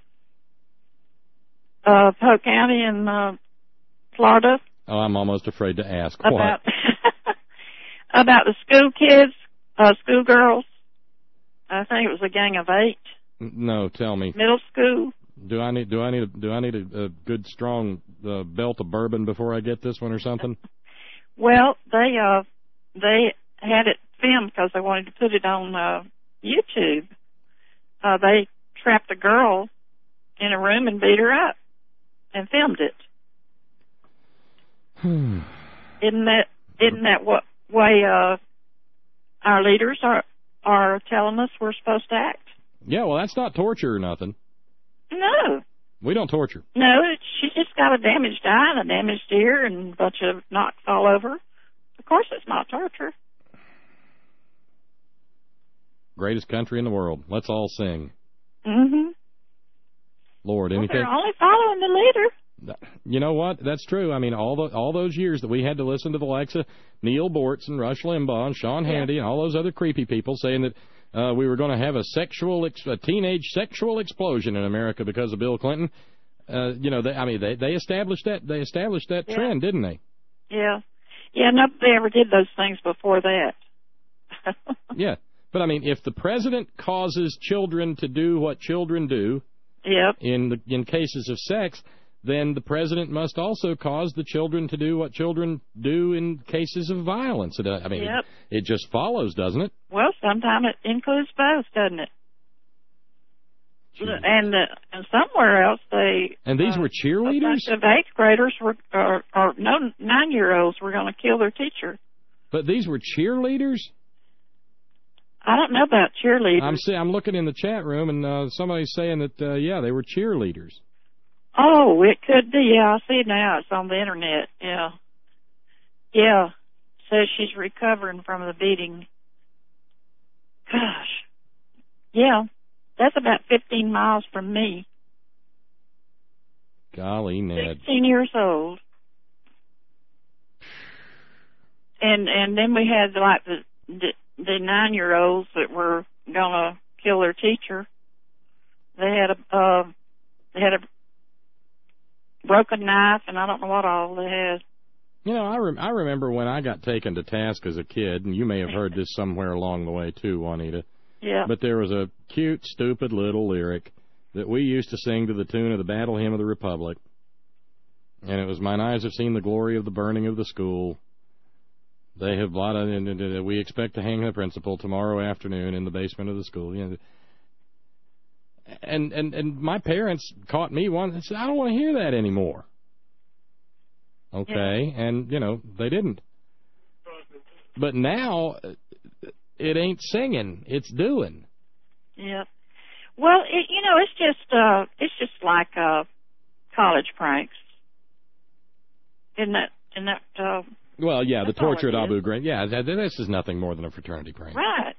Polk County in Florida?
Oh, I'm almost afraid to ask.
About the school kids, schoolgirls. I think it was a gang of 8.
No, tell me.
Middle school.
Do I need a good strong belt of bourbon before I get this one or something?
Well, they had it filmed because they wanted to put it on YouTube. They trapped a girl in a room and beat her up and filmed it. Isn't that what way our leaders are telling us we're supposed to act?
Yeah, well, that's not torture or nothing.
No.
We don't torture.
No, she just got a damaged eye and a damaged ear and a bunch of knocks all over. Of course it's not torture.
Greatest country in the world. Let's all sing.
Mm-hmm.
Lord, anything?
They're only following the leader.
You know what? That's true. I mean, all those years that we had to listen to the likes of Neil Bortz and Rush Limbaugh and Sean Hannity and all those other creepy people saying that we were going to have a teenage sexual explosion in America because of Bill Clinton. They established that. They established that trend, didn't they?
Yeah. Yeah, nobody ever did those things before that.
Yeah. But, I mean, if the president causes children to do what children do in cases of sex, then the president must also cause the children to do what children do in cases of violence. It just follows, doesn't it?
Well, sometimes it includes both, doesn't it? Jeez. And somewhere else they...
And these were cheerleaders?
A bunch of 8th graders or 9-year-olds were going to kill their teacher.
But these were cheerleaders?
I don't know about cheerleaders.
I'm looking in the chat room, and somebody's saying that, they were cheerleaders.
Oh, it could be. Yeah, I see it now. It's on the Internet. Yeah. Yeah. says she's recovering from the beating. Gosh. Yeah, that's about 15 miles from me.
Golly, Ned.
16 years old. And then we had like the 9-year-olds that were gonna kill their teacher. They had a broken knife, and I don't know what all they had.
You know, I remember when I got taken to task as a kid, and you may have heard this somewhere along the way too, Juanita.
Yeah.
But there was a cute, stupid little lyric that we used to sing to the tune of the Battle Hymn of the Republic. And it was, "Mine eyes have seen the glory of the burning of the school. They have blotted, and we expect to hang the principal tomorrow afternoon in the basement of the school." You know, and my parents caught me once and said, "I don't want to hear that anymore." Okay, yeah. And, you know, they didn't. But now, it ain't singing, it's doing.
Yeah. Well, it's just like college pranks. Isn't that
well, yeah, the torture at Abu
Ghraib.
Ghraib. Yeah, this is nothing more than a fraternity prank.
Right.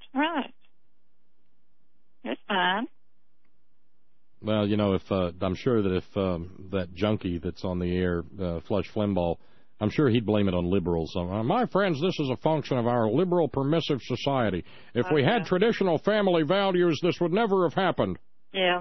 It's fine.
Well, you know, if I'm sure that if that junkie that's on the air, Flush Flimbaugh, I'm sure he'd blame it on liberals. My friends, this is a function of our liberal, permissive society. If we had traditional family values, this would never have happened.
Yeah.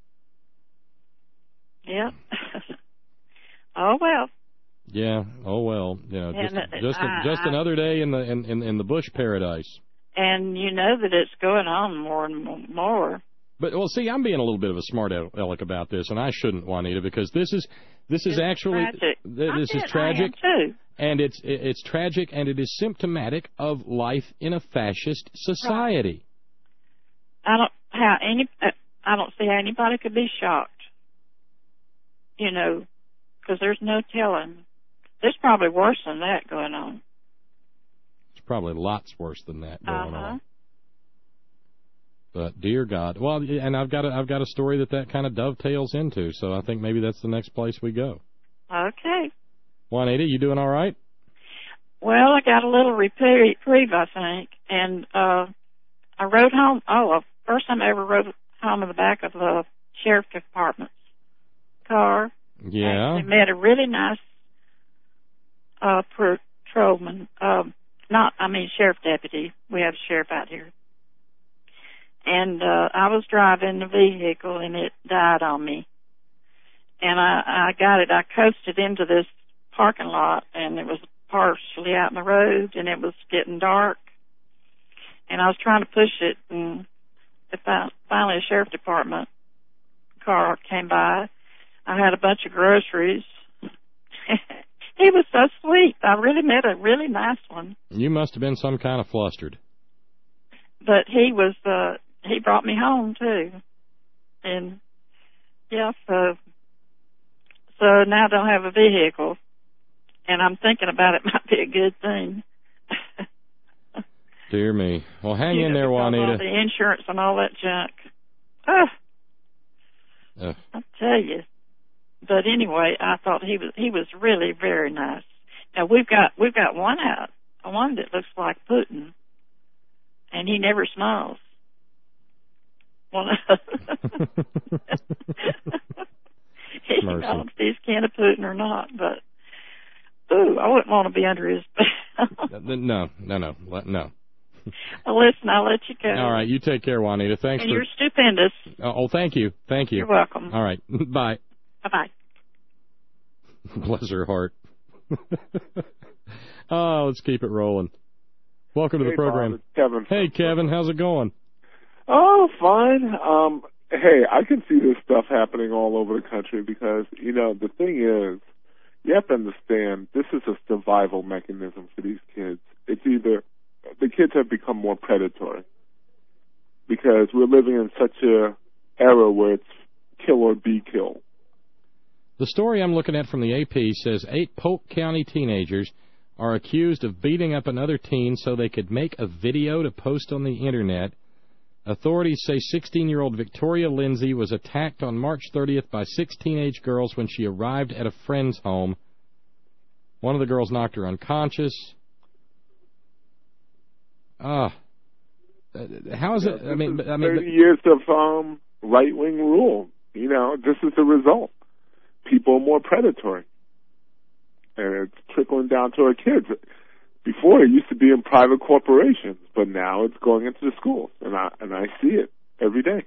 Yeah. Oh well.
Yeah. Oh well. You know, just another day in the Bush paradise.
And you know that it's going on more and more.
But, well, see, I'm being a little bit of a smart aleck about this, and I shouldn't, Juanita, because this is actually
tragic.
This is tragic,
I am too.
And it's tragic, and it is symptomatic of life in a fascist society.
Right. I don't see how anybody could be shocked. You know, because there's no telling. There's probably worse than that going on.
It's probably lots worse than that going on. But dear God, well, and I've got a story that kind of dovetails into, so I think maybe that's the next place we go.
Okay.
Juanita, you doing all right?
Well, I got a little reprieve, I think, and I rode home. First time I ever rode home in the back of the sheriff's department's car.
Yeah.
And met a really nice patrolman. Sheriff deputy. We have a sheriff out here. And I was driving the vehicle, and it died on me. And I coasted into this parking lot, and it was partially out in the road, and it was getting dark. And I was trying to push it, and finally a sheriff department car came by. I had a bunch of groceries. He was so sweet. I really met a really nice one.
You must have been some kind of flustered.
But he brought me home, too. And, yeah, so now I don't have a vehicle. And I'm thinking about it might be a good thing.
Dear me. Well, hang in there, Juanita.
All the insurance and all that junk. I'll tell you. But anyway, I thought he was really very nice. Now we've got one that looks like Putin, and he never smiles. Well, I don't know if he's kin of Putin or not, but I wouldn't want to be under his spell.
No.
Well, listen, I'll let you go.
All right, you take care, Juanita. Thanks.
And you're stupendous.
Oh, thank you.
You're welcome.
All right, bye.
Bye-bye.
Bless her heart. Let's keep it rolling. Welcome to the program.
Bob, it's Kevin.
Hey, Kevin, how's it going?
Oh, fine. Hey, I can see this stuff happening all over the country because, you know, the thing is, you have to understand, this is a survival mechanism for these kids. It's either the kids have become more predatory because we're living in such a era where it's kill or be killed.
The story I'm looking at from the AP says 8 Polk County teenagers are accused of beating up another teen so they could make a video to post on the Internet. Authorities say 16-year-old Victoria Lindsay was attacked on March 30th by 6 teenage girls when she arrived at a friend's home. One of the girls knocked her unconscious. How is it? I mean,
30 years of right-wing rule. This is the result. People are more predatory, and it's trickling down to our kids. Before, it used to be in private corporations, but now it's going into the schools, and I see it every day.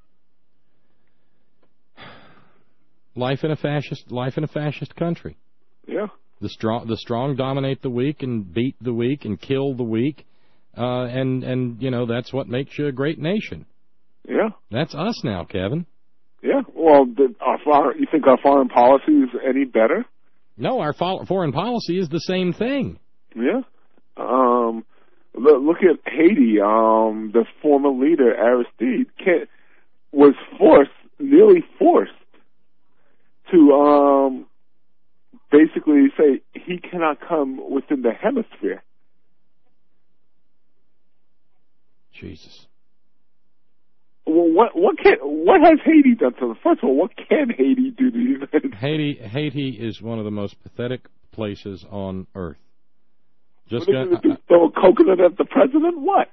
Life in a fascist country.
Yeah.
The strong dominate the weak and beat the weak and kill the weak, and that's what makes you a great nation.
Yeah.
That's us now, Kevin.
Yeah. Well, you think our foreign policy is any better?
No, our foreign policy is the same thing.
Yeah. Look at Haiti. The former leader Aristide was nearly forced to basically say he cannot come within the hemisphere.
Jesus.
Well, what has Haiti done to them? First of all, what can Haiti do to the United States?
Haiti is one of the most pathetic places on earth.
Just throw a coconut at the president? What?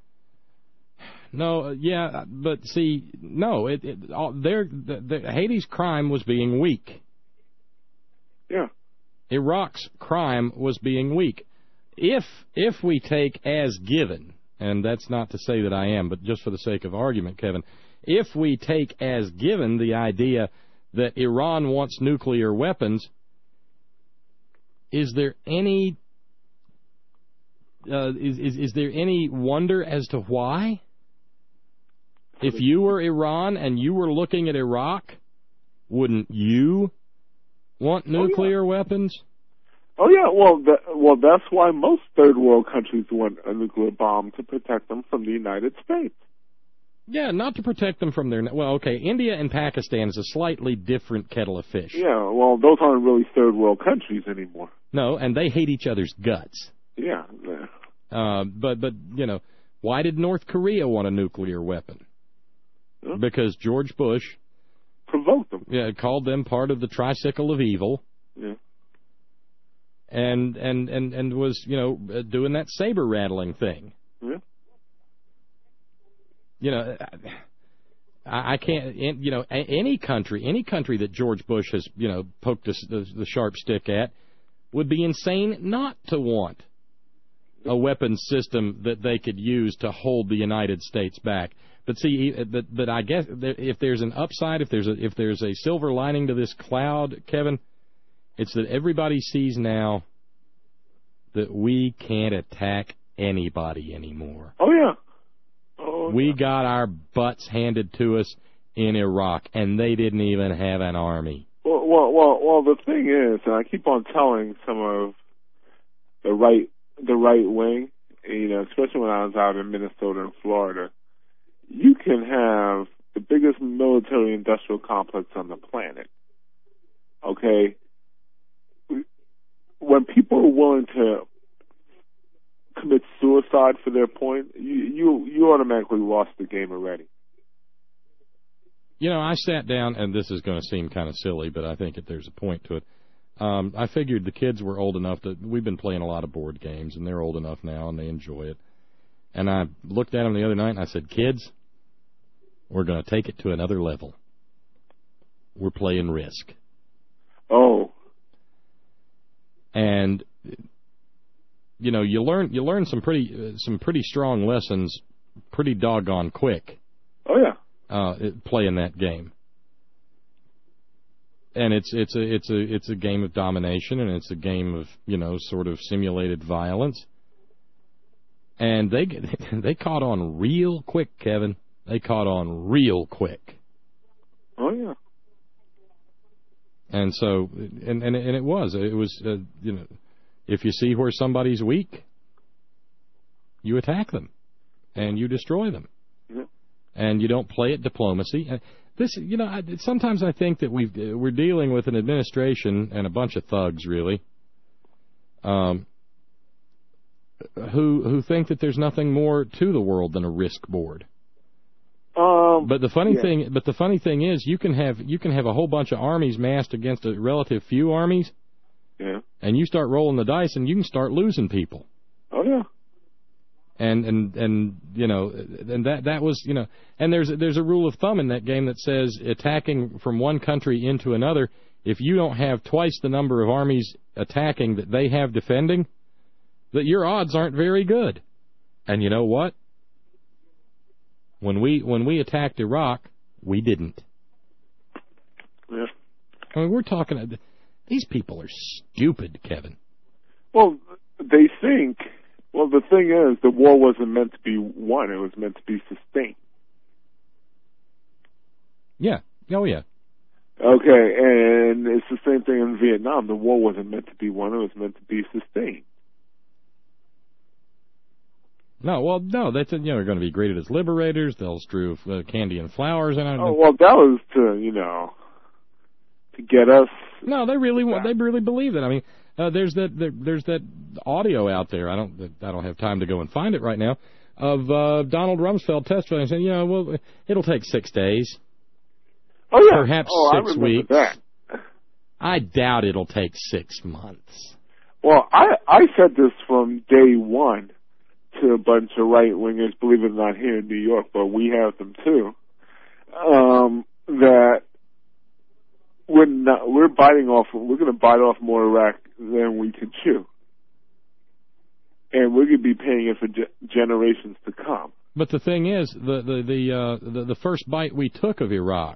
No, yeah, but see, no, Haiti's crime was being weak.
Yeah.
Iraq's crime was being weak. If we take as given, and that's not to say that I am, but just for the sake of argument, Kevin, if we take as given the idea that Iran wants nuclear weapons, is there any is there any wonder as to why? If you were Iran and you were looking at Iraq, wouldn't you want nuclear weapons?
Oh yeah, well that's why most third world countries want a nuclear bomb, to protect them from the United States.
Yeah, not to protect them from their... Well, okay, India and Pakistan is a slightly different kettle of fish.
Yeah, well, those aren't really third world countries anymore.
No, and they hate each other's guts.
Yeah.
But why did North Korea want a nuclear weapon?
Huh?
Because George Bush
provoked them.
Yeah, called them part of the tricycle of evil.
Yeah.
And was, doing that saber rattling thing.
Yeah.
I can't, any country that George Bush has, poked the sharp stick at would be insane not to want a weapons system that they could use to hold the United States back. But see, but I guess if there's an upside, if there's a silver lining to this cloud, Kevin, it's that everybody sees now that we can't attack anybody anymore.
Oh yeah.
We got our butts handed to us in Iraq, and they didn't even have an army.
Well, the thing is, and I keep on telling some of the right wing, especially when I was out in Minnesota and Florida, you can have the biggest military-industrial complex on the planet. Okay? When people are willing to commit suicide for their point, you automatically lost the game already.
I sat down, and this is going to seem kind of silly, but I think there's a point to it. I figured the kids were old enough that we've been playing a lot of board games, and they're old enough now, and they enjoy it. And I looked at them the other night, and I said, kids, we're going to take it to another level. We're playing Risk.
Oh.
And you learn some pretty strong lessons pretty doggone quick.
Oh yeah.
Playing that game. And it's a game of domination, and it's a game of sort of simulated violence. And they caught on real quick, Kevin. They caught on real quick.
Oh yeah.
And so and it was if you see where somebody's weak, you attack them, and you destroy them, and you don't play at diplomacy. This, sometimes I think that we're dealing with an administration and a bunch of thugs, really, who think that there's nothing more to the world than a risk board. But the funny thing is, you can have a whole bunch of armies massed against a relative few armies.
Yeah.
And you start rolling the dice, and you can start losing people.
Oh, yeah.
And you know, and that was, you know, and there's a rule of thumb in that game that says attacking from one country into another, if you don't have twice the number of armies attacking that they have defending, that your odds aren't very good. And you know what? When we attacked Iraq, we didn't.
Yeah.
I mean, we're talking, these people are stupid, Kevin.
Well, they think, well, the thing is, the war wasn't meant to be won. It was meant to be sustained.
Yeah. Oh, yeah.
Okay, and it's the same thing in Vietnam. The war wasn't meant to be won. It was meant to be sustained.
No, that's, you know, they're going to be greeted as liberators. They'll strew candy and flowers. And
oh, well, that was to, you know, to get us.
No, they really believe that. I mean, there's that audio out there. I don't have time to go and find it right now, of Donald Rumsfeld testifying, saying, you know, well, it'll take 6 days.
Oh yeah,
perhaps 6 weeks.
That.
I doubt it'll take 6 months.
Well, I said this from day one to a bunch of right wingers, believe it or not, here in New York, but we have them too. That we're going to bite off more Iraq than we can chew, and we're going to be paying it for generations to come.
But the thing is, the first bite we took of Iraq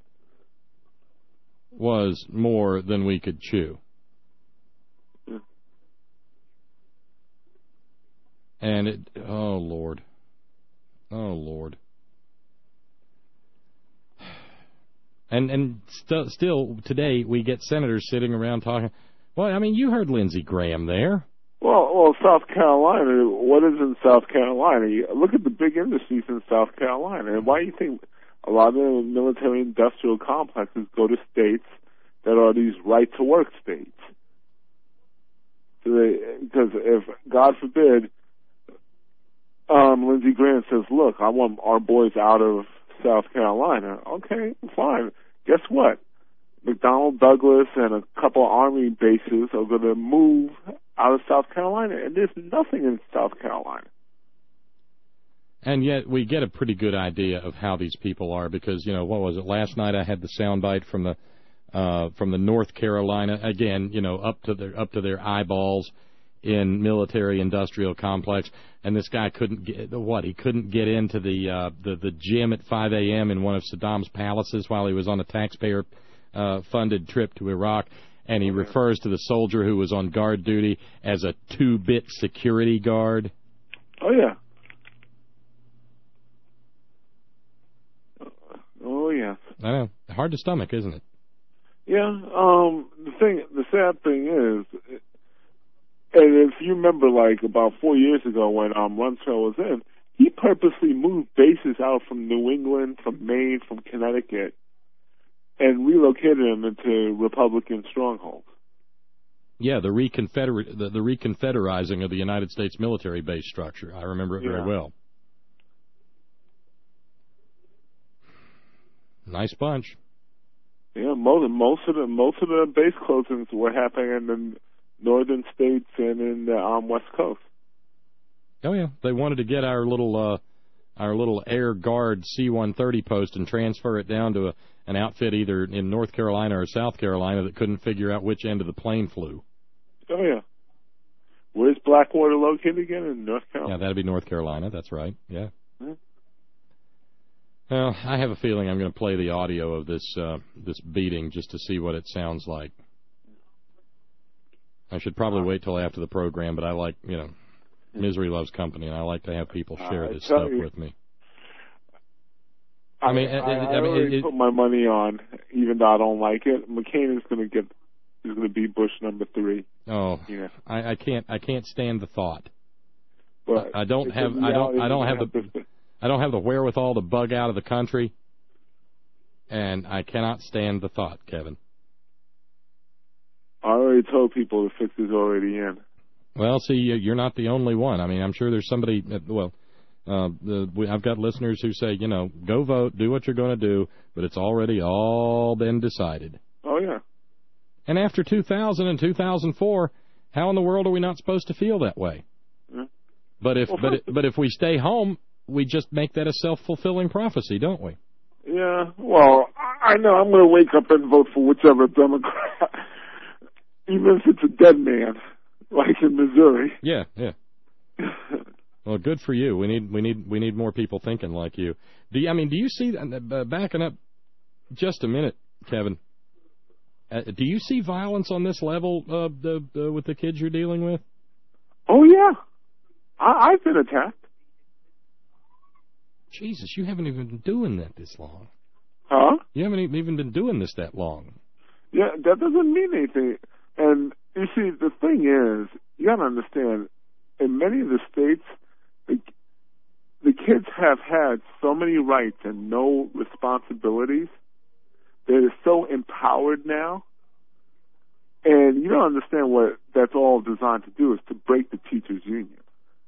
was more than we could chew. And oh Lord. And still today we get senators sitting around talking. Well, I mean, you heard Lindsey Graham there.
Well, South Carolina. What is in South Carolina? Look at the big industries in South Carolina. And why do you think a lot of the military-industrial complexes go to states that are these right-to-work states? Because if, God forbid, Lindsey Graham says, look, I want our boys out of South Carolina. Okay, fine. Guess what? McDonnell Douglas and a couple of Army bases are going to move out of South Carolina, and there's nothing in South Carolina.
And yet we get a pretty good idea of how these people are because, you know, what was it? Last night I had the soundbite from the North Carolina, again, you know, up to their eyeballs in military-industrial complex, and this guy couldn't get he couldn't get into the gym at 5 a.m. in one of Saddam's palaces while he was on a taxpayer funded trip to Iraq, and he refers to the soldier who was on guard duty as a 2-bit security guard.
Oh yeah. Oh yeah.
I know. Hard to stomach, isn't it?
Yeah. The sad thing is, and if you remember, like about 4 years ago when Rumsfeld was in, he purposely moved bases out from New England, from Maine, from Connecticut, and relocated them into Republican strongholds.
Yeah, the reconfederizing of the United States military base structure. I remember it very well. Nice bunch.
Yeah, most of the base closings were happening in the northern states and in the West Coast.
Oh yeah, they wanted to get our little Air Guard C-130 post and transfer it down to an outfit either in North Carolina or South Carolina that couldn't figure out which end of the plane flew.
Oh yeah. Where's Blackwater located again? In North Carolina?
Yeah, that'd be North Carolina. That's right. Yeah.
Hmm.
Well, I have a feeling I'm going to play the audio of this beating just to see what it sounds like. I should probably wait till after the program, but I like, you know, misery loves company, and I like to have people share this stuff with me.
I put my money on, even though I don't like it. McCain is going to be Bush number 3.
Oh,
yeah.
I can't stand the thought.
But
I don't have the wherewithal to bug out of the country, and I cannot stand the thought, Kevin.
I already told people the fix is already in.
Well, see, you're not the only one. I mean, I'm sure there's somebody, I've got listeners who say, you know, go vote, do what you're going to do, but it's already all been decided.
Oh, yeah.
And after 2000 and 2004, how in the world are we not supposed to feel that way?
Yeah.
But if we stay home, we just make that a self-fulfilling prophecy, don't we?
Yeah, well, I know I'm going to wake up and vote for whichever Democrat, even if it's a dead man, like in Missouri.
Yeah. Well, good for you. We need more people thinking like you. Do you see, backing up just a minute, Kevin, do you see violence on this level with the kids you're dealing with?
Oh, yeah. I've been attacked.
Jesus, you haven't even been doing that this long.
Huh?
You haven't even been doing this that long.
Yeah, that doesn't mean anything. And, you see, the thing is, you got to understand, in many of the states, the kids have had so many rights and no responsibilities. They're so empowered now. And you don't understand what that's all designed to do, is to break the teachers' union.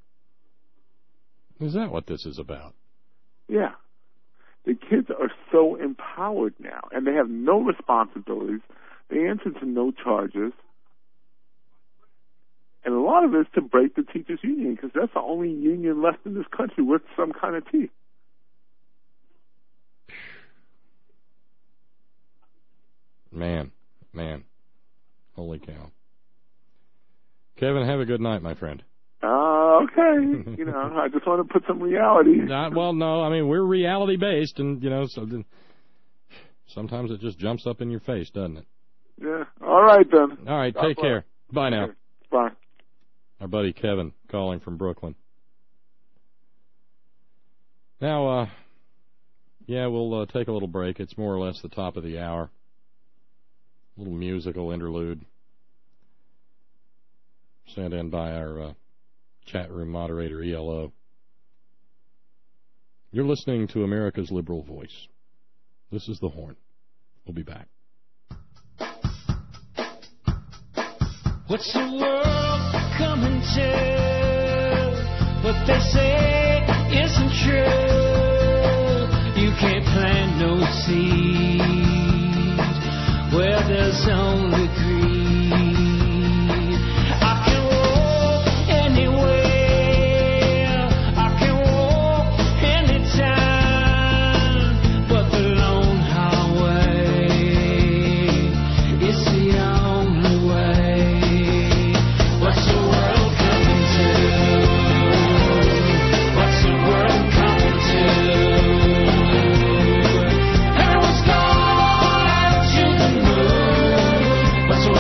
Is that what this is about?
Yeah. The kids are so empowered now, and they have no responsibilities. They answer to no charges. And a lot of it is to break the teachers' union, because that's the only union left in this country with some kind of teeth.
Man. Holy cow. Kevin, have a good night, my friend.
Okay. I just want to put some reality.
Well, no, we're reality-based, and, so sometimes it just jumps up in your face, doesn't it?
Yeah. All right, then.
All right, take care. Bye now.
Bye.
Our buddy Kevin calling from Brooklyn. Now, we'll take a little break. It's more or less the top of the hour. A little musical interlude sent in by our chat room moderator, ELO. You're listening to America's Liberal Voice. This is The Horn. We'll be back.
What's the world coming to? What they say isn't true. You can't plant no seeds where there's only greed. I can walk anywhere, I can walk anytime, but the lone highway is the only way. What's the world coming to? What's the world coming to? Everyone's gone out to the moon. What's the world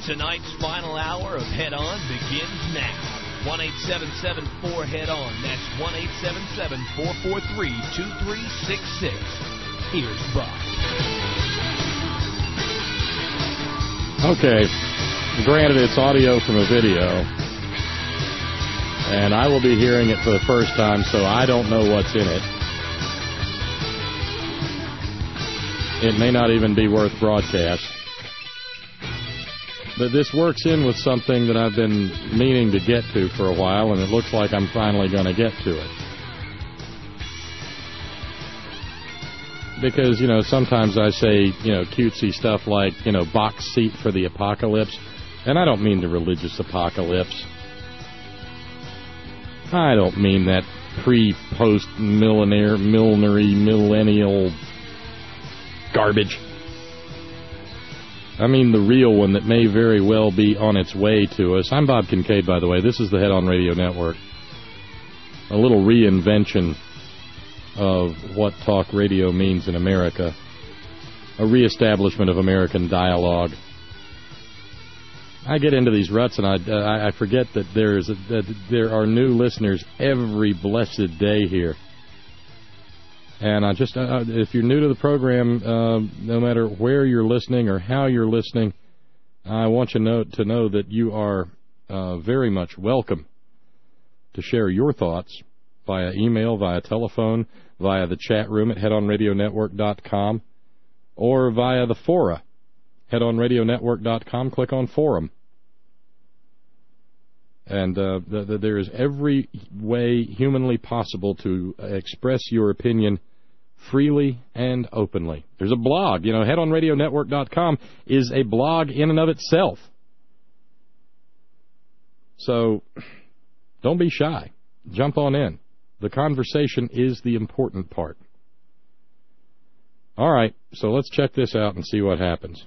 Tonight's final hour of Head On begins now. 1-877-4-HEAD-ON. That's 1-877-443-2366. Here's Bob.
Okay. Granted, it's audio from a video, and I will be hearing it for the first time, so I don't know what's in it. It may not even be worth broadcast. But this works in with something that I've been meaning to get to for a while, and it looks like I'm finally going to get to it. Because, sometimes I say, cutesy stuff like, box seat for the apocalypse. And I don't mean the religious apocalypse. I don't mean that millennial garbage. I mean the real one that may very well be on its way to us. I'm Bob Kincaid, by the way. This is the Head On Radio Network. A little reinvention of what talk radio means in America. A reestablishment of American dialogue. I get into these ruts and I forget that there are new listeners every blessed day here. And if you're new to the program, no matter where you're listening or how you're listening, I want you to know that you are very much welcome to share your thoughts via email, via telephone, via the chat room at headonradionetwork.com, or via the fora, headonradionetwork.com. Click on forum. And there is every way humanly possible to express your opinion freely and openly. There's a blog. Headonradionetwork.com is a blog in and of itself. So don't be shy. Jump on in. The conversation is the important part. All right, so let's check this out and see what happens.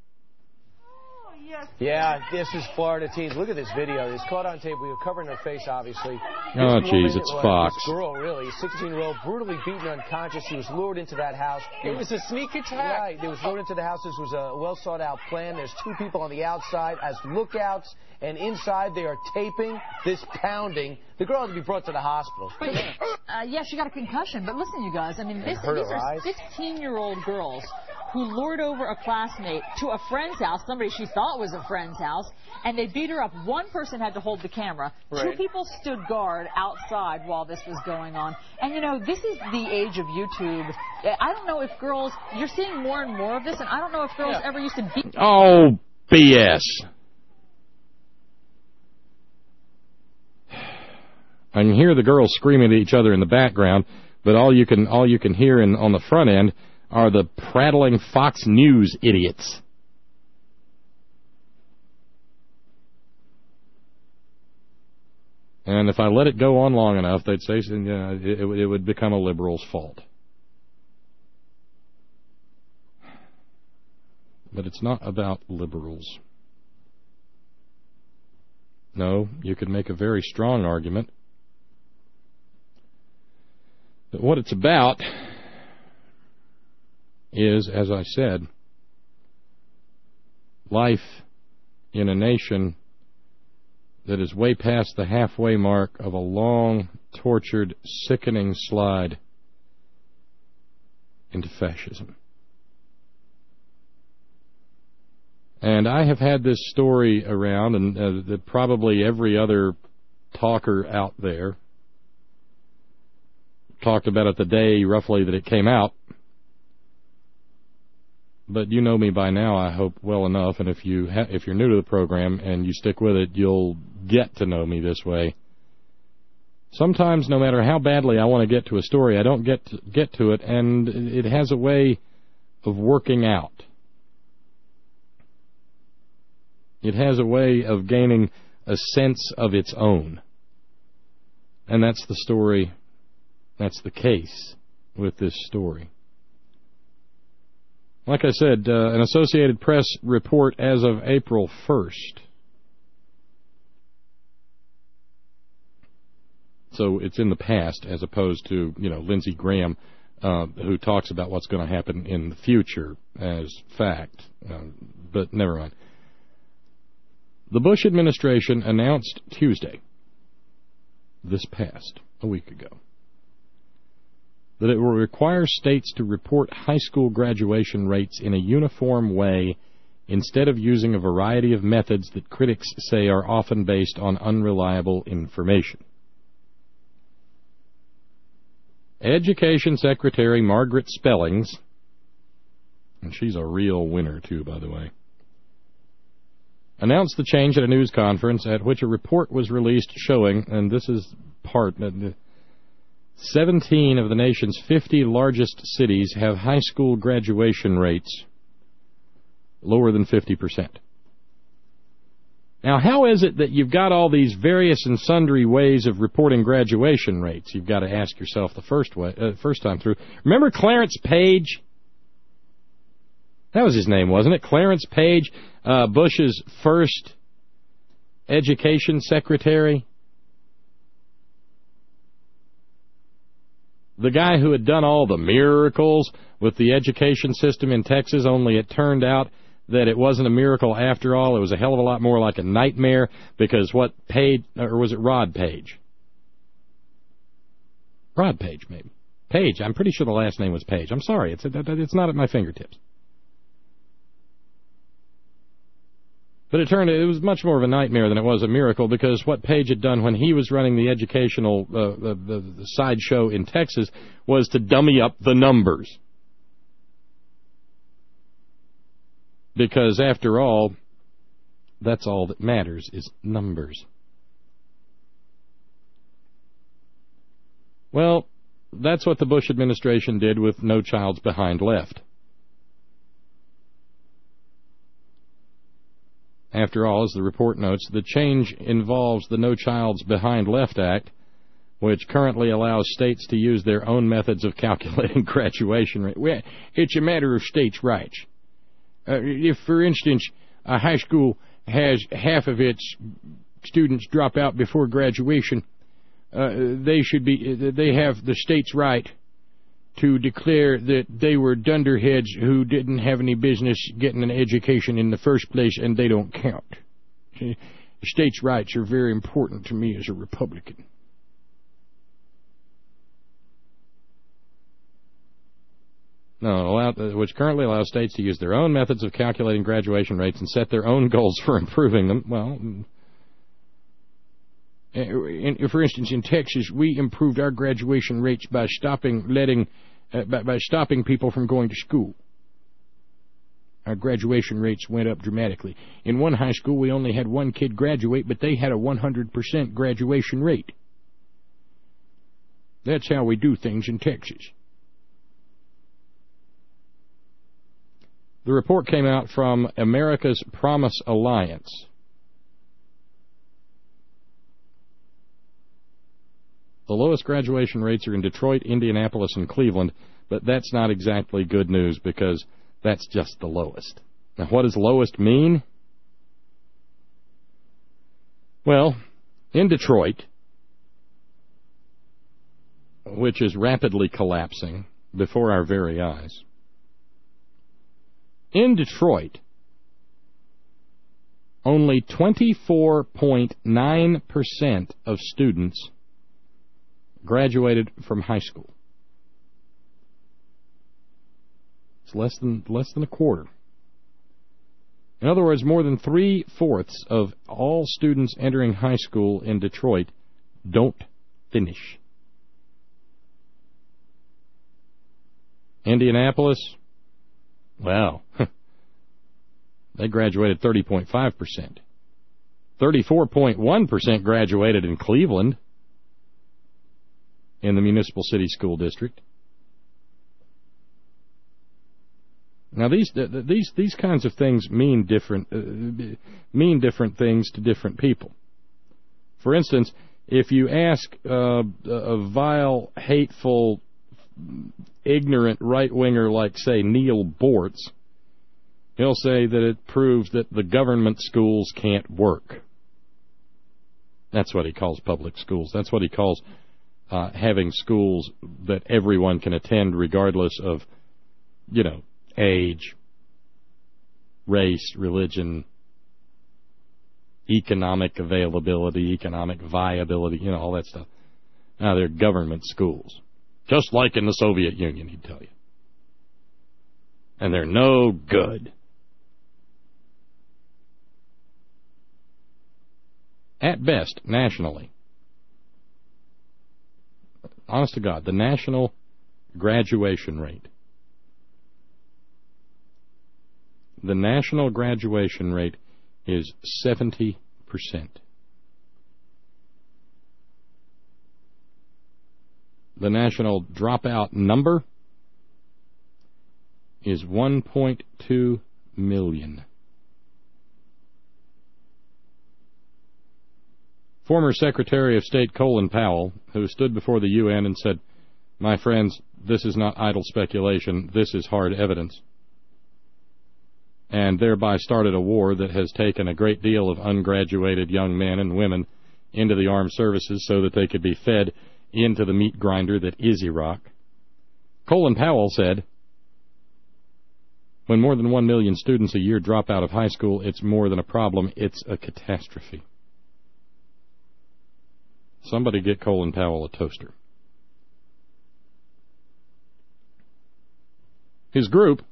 Yeah, this is Florida teens. Look at this video. It's caught on tape. We were covering her face, obviously.
Oh, jeez, it's Fox.
This girl, really, a 16-year-old, brutally beaten unconscious. She was lured into that house.
It was a sneak attack.
Right. They was lured into the house. This was a well-thought-out plan. There's two people on the outside as lookouts, and inside they are taping this pounding. The girl had to be brought to the hospital.
But, yeah, she got a concussion. But listen, you guys, I mean, these are 16-year-old girls who lured over a classmate to a friend's house, somebody she thought was a friend's house, and they beat her up. One person had to hold the camera.
Right.
Two people stood guard outside while this was going on. And, this is the age of YouTube. I don't know if girls, you're seeing more and more of this, and I don't know if girls ever used to beat...
Oh, BS. I can hear the girls screaming at each other in the background, but all you can hear on the front end are the prattling Fox News idiots. And if I let it go on long enough, they'd say it would become a liberal's fault. But it's not about liberals. No, you could make a very strong argument that what it's about is, as I said, life in a nation that is way past the halfway mark of a long, tortured, sickening slide into fascism. And I have had this story around, and probably every other talker out there talked about it the day, roughly, that it came out. But you know me by now, I hope, well enough, and if you're new to the program and you stick with it, you'll get to know me this way. Sometimes, no matter how badly I want to get to a story, I don't get to it, and it has a way of working out. It has a way of gaining a sense of its own. And that's the story, that's the case with this story. Like I said, an Associated Press report as of April 1st. So it's in the past as opposed to, Lindsey Graham, who talks about what's going to happen in the future as fact. But never mind. The Bush administration announced Tuesday, a week ago, that it will require states to report high school graduation rates in a uniform way instead of using a variety of methods that critics say are often based on unreliable information. Education Secretary Margaret Spellings, and she's a real winner, too, by the way, announced the change at a news conference at which a report was released showing, and this is part, 17 of the nation's 50 largest cities have high school graduation rates lower than 50%. Now, how is it that you've got all these various and sundry ways of reporting graduation rates? You've got to ask yourself the first time through. Remember Clarence Page? That was his name, wasn't it? Clarence Page, Bush's first education secretary. The guy who had done all the miracles with the education system in Texas, only it turned out that it wasn't a miracle after all. It was a hell of a lot more like a nightmare, because what Page, or was it Rod Page? Rod Page, maybe. Page, I'm pretty sure the last name was Page. I'm sorry, it's not at my fingertips. But it was much more of a nightmare than it was a miracle, because what Page had done when he was running the educational the sideshow in Texas was to dummy up the numbers. Because, after all, that's all that matters is numbers. Well, that's what the Bush administration did with No Child's Behind Left. After all, as the report notes, the change involves the No Child's Behind Left Act, which currently allows states to use their own methods of calculating graduation rate. Well, it's a matter of states' rights. If, for instance, a high school has half of its students drop out before graduation, they have the state's right to declare that they were dunderheads who didn't have any business getting an education in the first place, and they don't count. See, states' rights are very important to me as a Republican. No, which currently allows states to use their own methods of calculating graduation rates and set their own goals for improving them. Well, for instance, in Texas, we improved our graduation rates by stopping people from going to school. Our graduation rates went up dramatically. In one high school, we only had one kid graduate, but they had a 100% graduation rate. That's how we do things in Texas. The report came out from America's Promise Alliance. The lowest graduation rates are in Detroit, Indianapolis, and Cleveland, but that's not exactly good news, because that's just the lowest. Now, what does lowest mean? Well, in Detroit, which is rapidly collapsing before our very eyes, in Detroit, only 24.9% of students graduated from high school. It's less than a quarter. In other words, more than 3/4 of all students entering high school in Detroit don't finish. Indianapolis, well, they graduated 30.5%. 34.1% graduated in Cleveland, in the Municipal City School District. Now, these kinds of things mean different things to different people. For instance, if you ask a vile, hateful, ignorant right-winger like, say, Neil Bortz, he'll say that it proves that the government schools can't work. That's what he calls public schools. That's what he calls having schools that everyone can attend regardless of, age, race, religion, economic availability, economic viability, all that stuff. Now, they're government schools, just like in the Soviet Union, he'd tell you. And they're no good. At best, nationally. Honest to God, the national graduation rate. The national graduation rate is 70%. The national dropout number is 1.2 million. Former Secretary of State Colin Powell, who stood before the UN and said, "My friends, this is not idle speculation, this is hard evidence," and thereby started a war that has taken a great deal of ungraduated young men and women into the armed services so that they could be fed into the meat grinder that is Iraq. Colin Powell said, "When more than 1 million students a year drop out of high school, it's more than a problem, it's a catastrophe." Somebody get Colin Powell a toaster. His group,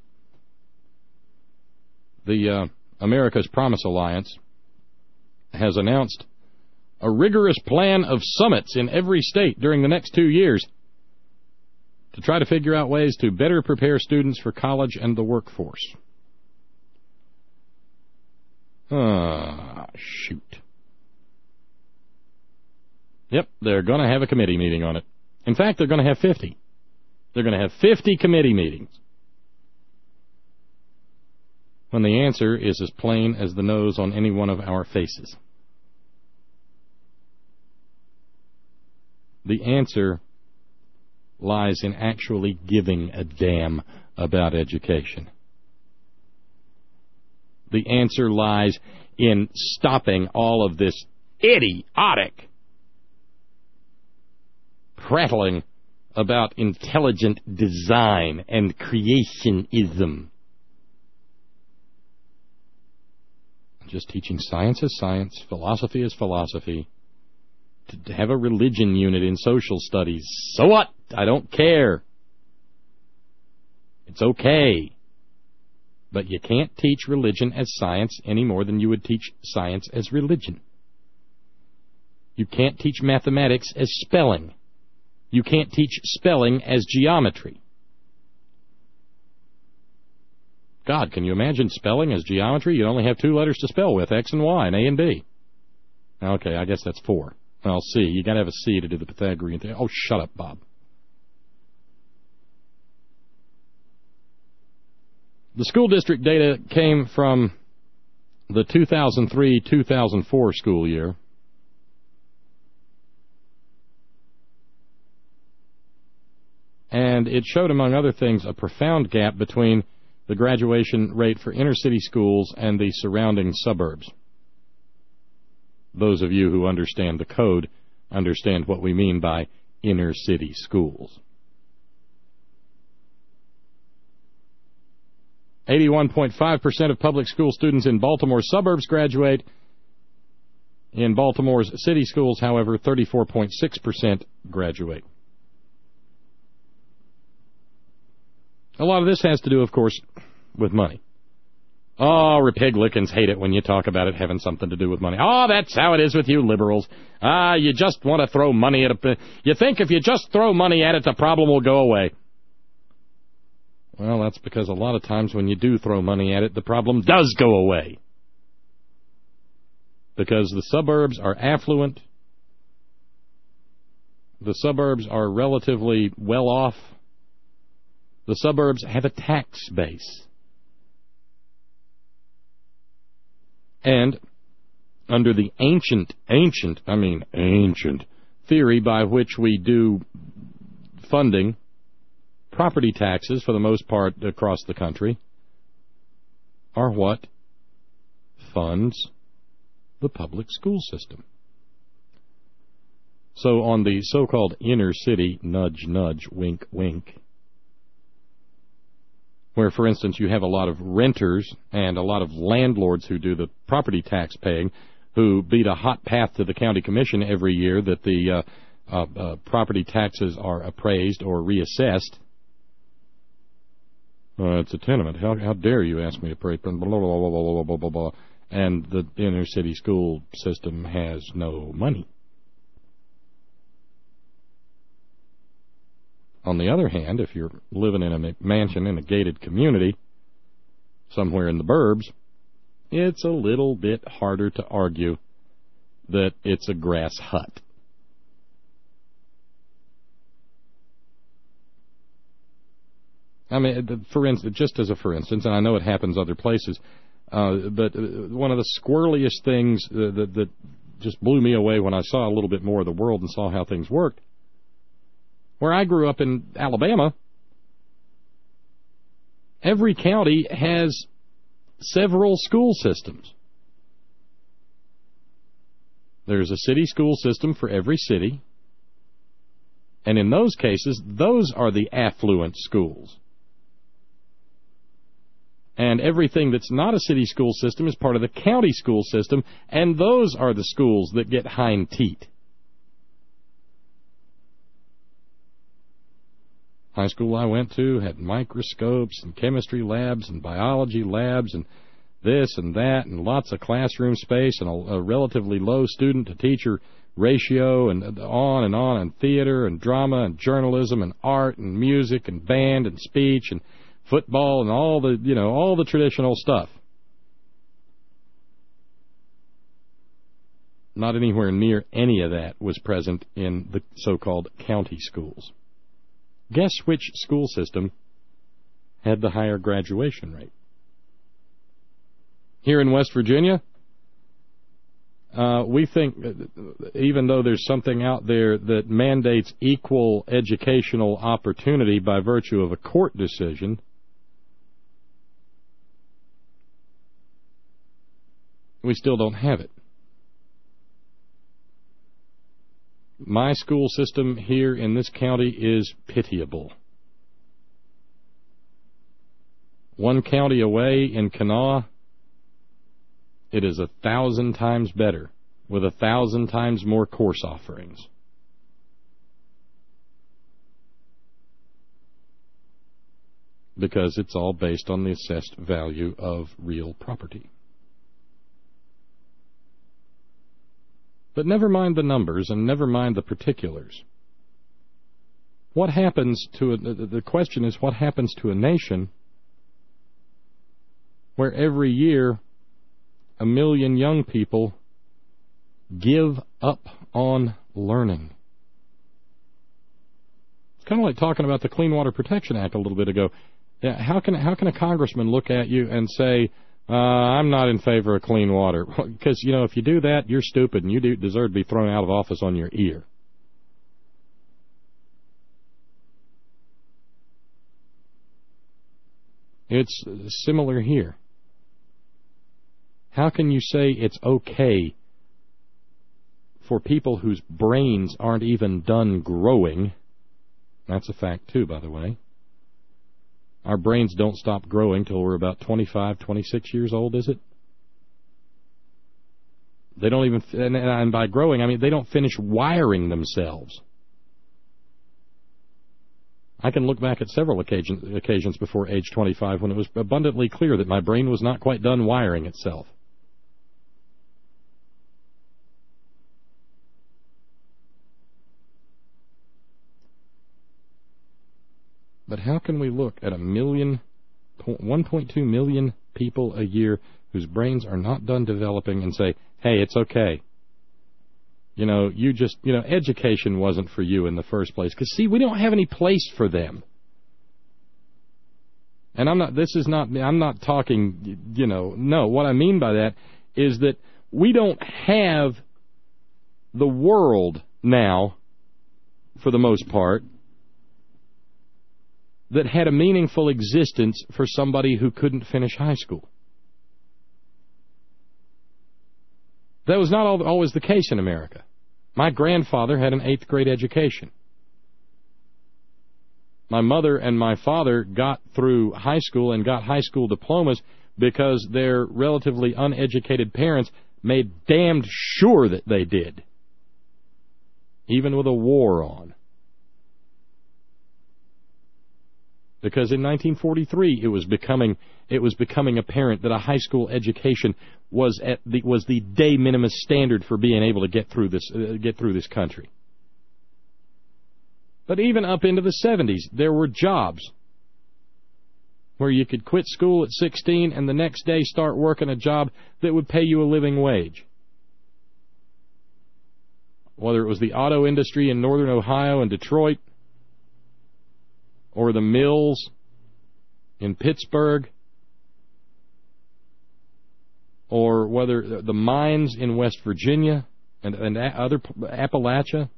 the America's Promise Alliance, has announced a rigorous plan of summits in every state during the next 2 years to try to figure out ways to better prepare students for college and the workforce. Shoot. Yep, they're going to have a committee meeting on it. In fact, they're going to have 50. They're going to have 50 committee meetings. When the answer is as plain as the nose on any one of our faces. The answer lies in actually giving a damn about education. The answer lies in stopping all of this idiotic prattling about intelligent design and creationism. Just teaching science as science, philosophy as philosophy. To have a religion unit in social studies. So what? I don't care. It's okay. But you can't teach religion as science any more than you would teach science as religion. You can't teach mathematics as spelling. You can't teach spelling as geometry. God, can you imagine spelling as geometry? You only have 2 letters to spell with, X and Y, and A and B. Okay, I guess that's 4. Well, C. You got to have a C to do the Pythagorean thing. Oh, shut up, Bob. The school district data came from the 2003-2004 school year. And it showed, among other things, a profound gap between the graduation rate for inner-city schools and the surrounding suburbs. Those of you who understand the code understand what we mean by inner-city schools. 81.5% of public school students in Baltimore suburbs graduate. In Baltimore's city schools, however, 34.6% graduate. A lot of this has to do, of course, with money. Oh, Republicans hate it when you talk about it having something to do with money. Oh, that's how it is with you liberals. You just want to throw money at it. You think if you just throw money at it, the problem will go away. Well, that's because a lot of times when you do throw money at it, the problem does go away. Because the suburbs are affluent. The suburbs are relatively well off. The suburbs have a tax base. And under the ancient theory by which we do funding, property taxes, for the most part across the country, are what funds the public school system. So on the so-called inner city, nudge, nudge, wink, wink, where, for instance, you have a lot of renters and a lot of landlords who do the property tax paying, who beat a hot path to the county commission every year that the property taxes are appraised or reassessed. It's a tenement. How dare you ask me to pray? Blah, blah, blah, blah, blah, blah, blah. And the inner city school system has no money. On the other hand, if you're living in a mansion in a gated community somewhere in the burbs, it's a little bit harder to argue that it's a grass hut. I mean, for instance, just as a for instance, and I know it happens other places, but one of the squirreliest things that just blew me away when I saw a little bit more of the world and saw how things worked, where I grew up in Alabama, every county has several school systems. There's a city school system for every city, and in those cases, those are the affluent schools. And everything that's not a city school system is part of the county school system, and those are the schools that get hind teat. High school I went to had microscopes and chemistry labs and biology labs and this and that and lots of classroom space and a relatively low student-to-teacher ratio and theater and drama and journalism and art and music and band and speech and football and all the traditional stuff. Not anywhere near any of that was present in the so-called county schools. Guess which school system had the higher graduation rate? Here in West Virginia, we think, even though there's something out there that mandates equal educational opportunity by virtue of a court decision, we still don't have it. My school system here in this county is pitiable. One county away in Kanawha, it is 1,000 times better, with 1,000 times more course offerings. Because it's all based on the assessed value of real property. But never mind the numbers and never mind the particulars. What happens to the question is, what happens to a nation where every year 1 million young people give up on learning? It's kind of like talking about the Clean Water Protection Act a little bit ago. How can a congressman look at you and say, I'm not in favor of clean water? Because, if you do that, you're stupid and you deserve to be thrown out of office on your ear. It's similar here. How can you say it's okay for people whose brains aren't even done growing? That's a fact, too, by the way. Our brains don't stop growing till we're about 25, 26 years old, is it? They don't even, and by growing, I mean they don't finish wiring themselves. I can look back at several occasions before age 25 when it was abundantly clear that my brain was not quite done wiring itself. But how can we look at 1.2 million people a year whose brains are not done developing and say, hey, it's okay. Education wasn't for you in the first place. Because, see, we don't have any place for them. And I'm not talking, no. What I mean by that is that we don't have the world now, for the most part, that had a meaningful existence for somebody who couldn't finish high school. That was not always the case in America. My grandfather had an 8th grade education. My mother and my father got through high school and got high school diplomas because their relatively uneducated parents made damned sure that they did, even with a war on. Because in 1943 it was becoming apparent that a high school education was the de minimis standard for being able to get through this country. But even up into the 70s, there were jobs where you could quit school at 16 and the next day start working a job that would pay you a living wage. Whether it was the auto industry in northern Ohio and Detroit, or the mills in Pittsburgh, or whether the mines in West Virginia and other Appalachia.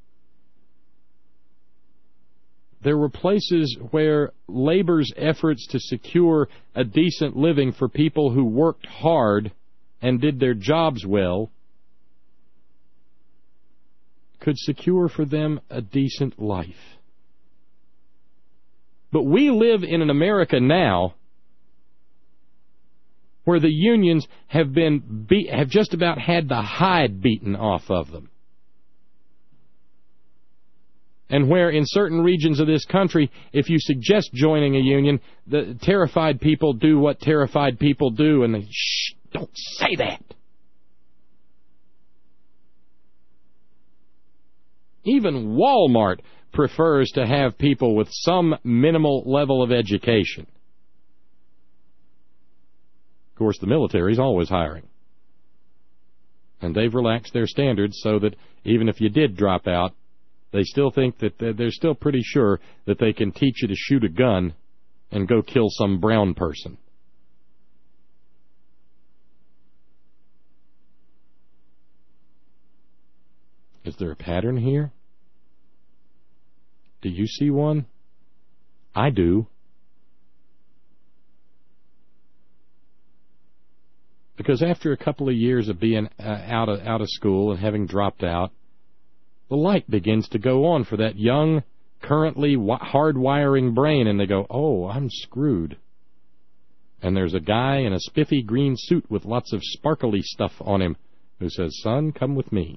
There were places where labor's efforts to secure a decent living for people who worked hard and did their jobs well could secure for them a decent life. But we live in an America now where the unions have just about had the hide beaten off of them. And where in certain regions of this country, if you suggest joining a union, the terrified people do what terrified people do, and they, shh, don't say that. Even Walmart prefers to have people with some minimal level of education. Of course, the military's always hiring. And they've relaxed their standards so that even if you did drop out, they still think that they're still pretty sure that they can teach you to shoot a gun and go kill some brown person. Is there a pattern here? Do you see one? I do. Because after a couple of years of being out of school and having dropped out, the light begins to go on for that young, currently hard-wiring brain, and they go, oh, I'm screwed. And there's a guy in a spiffy green suit with lots of sparkly stuff on him who says, son, come with me.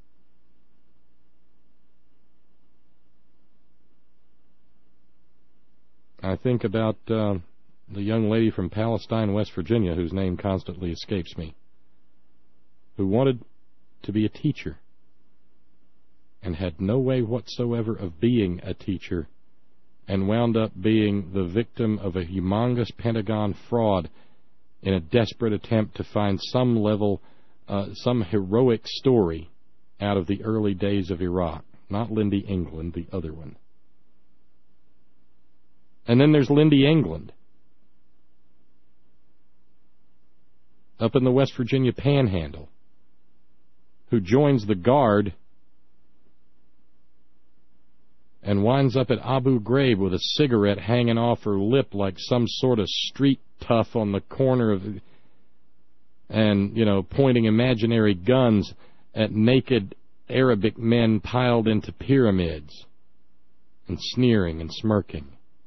I think about the young lady from Palestine, West Virginia, whose name constantly escapes me, who wanted to be a teacher and had no way whatsoever of being a teacher, and wound up being the victim of a humongous Pentagon fraud in a desperate attempt to find some heroic story out of the early days of Iraq. Not Lindy England, the other one. And then there's Lindy England, up in the West Virginia Panhandle, who joins the Guard and winds up at Abu Ghraib with a cigarette hanging off her lip like some sort of street tough on the corner of, and, pointing imaginary guns at naked Arabic men piled into pyramids, and sneering and smirking.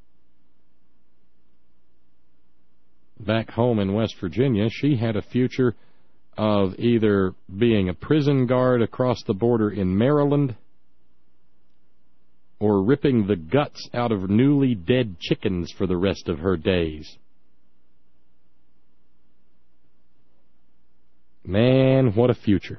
Back home in West Virginia, she had a future of either being a prison guard across the border in Maryland or ripping the guts out of newly dead chickens for the rest of her days. Man, what a future.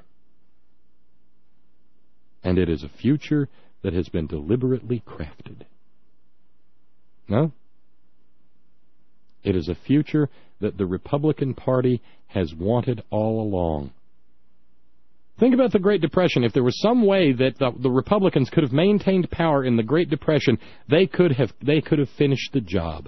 And it is a future that has been deliberately crafted. No? It is a future that the Republican Party has wanted all along. Think about the Great Depression. If there was some way that the Republicans could have maintained power in the Great Depression, they could have finished the job.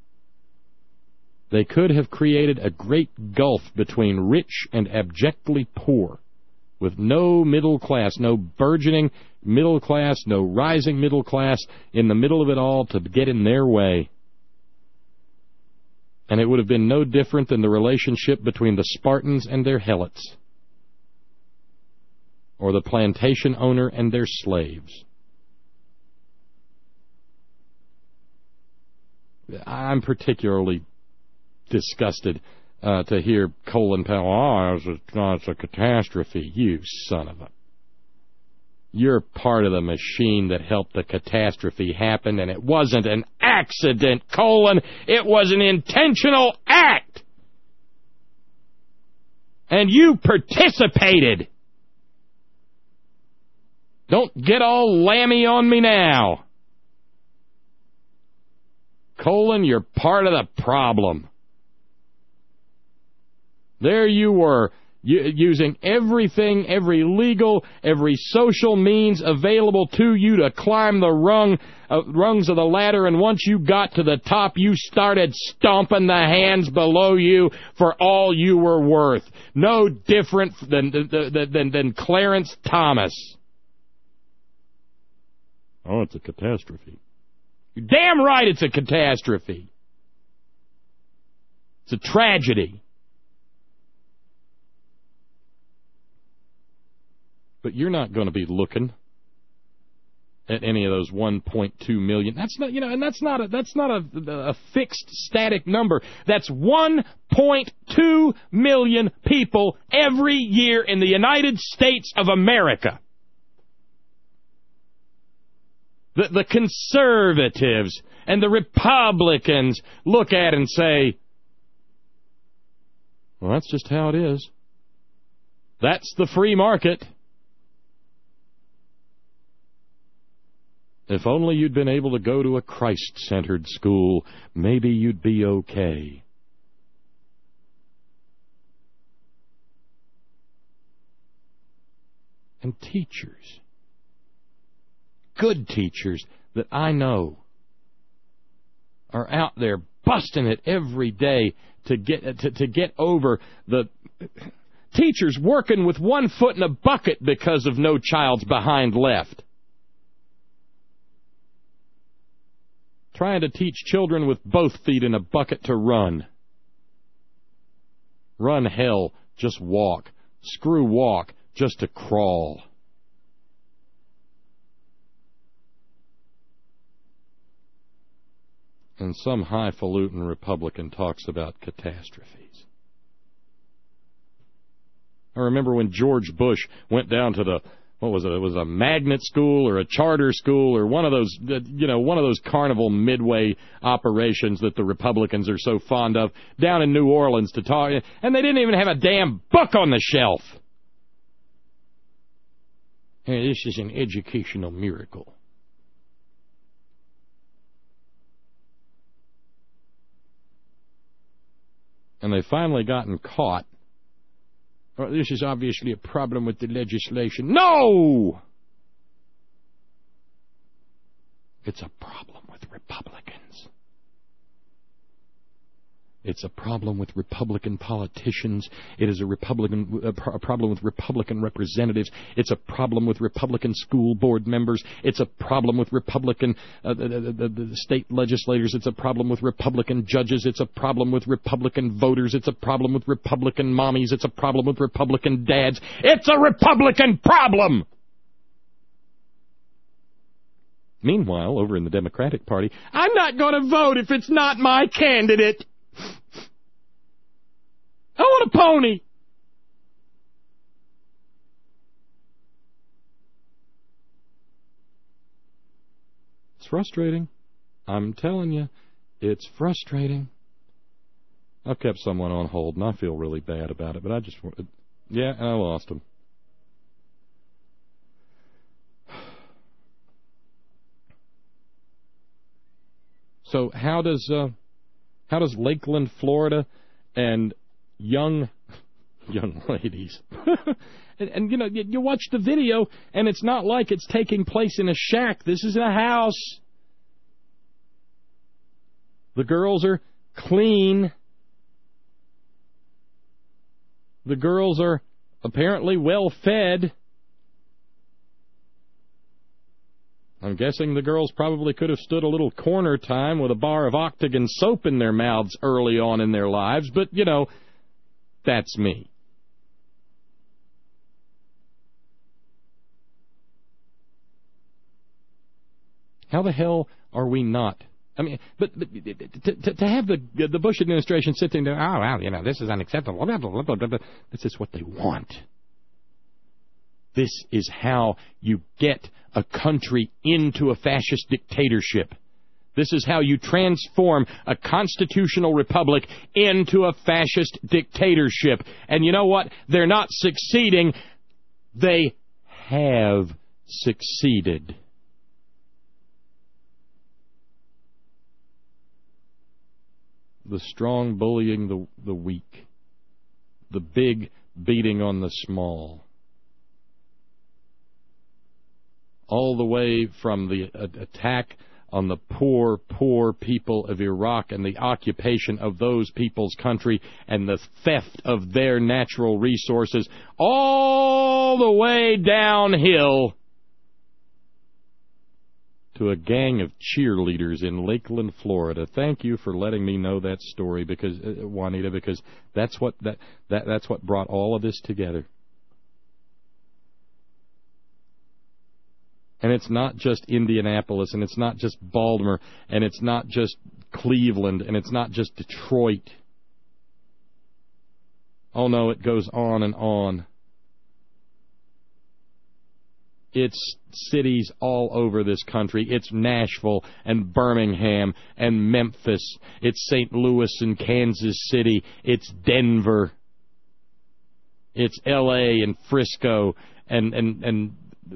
They could have created a great gulf between rich and abjectly poor, with no middle class, no burgeoning middle class, no rising middle class in the middle of it all to get in their way. And it would have been no different than the relationship between the Spartans and their helots, or the plantation owner and their slaves. I'm particularly disgusted to hear Colin Powell, it's a catastrophe. You son of a... You're part of the machine that helped the catastrophe happen, and it wasn't an accident, Colin. It was an intentional act. And you participated. Don't get all lammy on me now. Colin, you're part of the problem. There you were, using everything, every legal, every social means available to you to climb the rungs of the ladder, and once you got to the top, you started stomping the hands below you for all you were worth. No different than Clarence Thomas. Oh, it's a catastrophe. You're damn right it's a catastrophe. It's a tragedy. But you're not going to be looking at any of those 1.2 million. That's not, and that's not a fixed static number. That's 1.2 million people every year in the United States of America. The conservatives and the Republicans look at and say, well, that's just how it is. That's the free market. If only you'd been able to go to a Christ-centered school, maybe you'd be okay. And teachers, good teachers that I know, are out there busting it every day to get over the teachers working with one foot in a bucket because of No Child's Behind Left. Trying to teach children with both feet in a bucket to run. Run hell, just walk. Screw walk, just to crawl. And some highfalutin Republican talks about catastrophes. I remember when George Bush went down to the, what was it? It was a magnet school or a charter school or one of those carnival midway operations that the Republicans are so fond of down in New Orleans to talk, and they didn't even have a damn book on the shelf. Hey, this is an educational miracle. And they finally gotten caught. Well, this is obviously a problem with the legislation. No! It's a problem with Republicans. It's a problem with Republican politicians. It is a problem with Republican representatives. It's a problem with Republican school board members. It's a problem with Republican the state legislators. It's a problem with Republican judges. It's a problem with Republican voters. It's a problem with Republican mommies. It's a problem with Republican dads. It's a Republican problem! Meanwhile, over in the Democratic Party, I'm not going to vote if it's not my candidate. I want a pony. It's frustrating. I'm telling you, it's frustrating. I've kept someone on hold, and I feel really bad about it, but I just... Yeah, I lost him. So how does Lakeland, Florida, and young ladies, and you watch the video, and it's not like it's taking place in a shack. This is a house. The girls are clean. The girls are apparently well fed. I'm guessing the girls probably could have stood a little corner time with a bar of Octagon soap in their mouths early on in their lives, but, that's me. How the hell are we not I mean, but to have the Bush administration sitting there, oh, well, you know, this is unacceptable. This is what they want. This is how you get a country into a fascist dictatorship. This is how you transform a constitutional republic into a fascist dictatorship. And you know what? They're not succeeding. They have succeeded. The strong bullying the weak. The big beating on the small. All the way from the attack on the poor people of Iraq and the occupation of those people's country and the theft of their natural resources, all the way downhill to a gang of cheerleaders in Lakeland, Florida. Thank you for letting me know that story, because Juanita, because that's what brought all of this together. And it's not just Indianapolis, and it's not just Baltimore, and it's not just Cleveland, and it's not just Detroit. Oh no, it goes on and on. It's cities all over this country. It's Nashville and Birmingham and Memphis. It's St. Louis and Kansas City. It's Denver. It's L.A. and Frisco and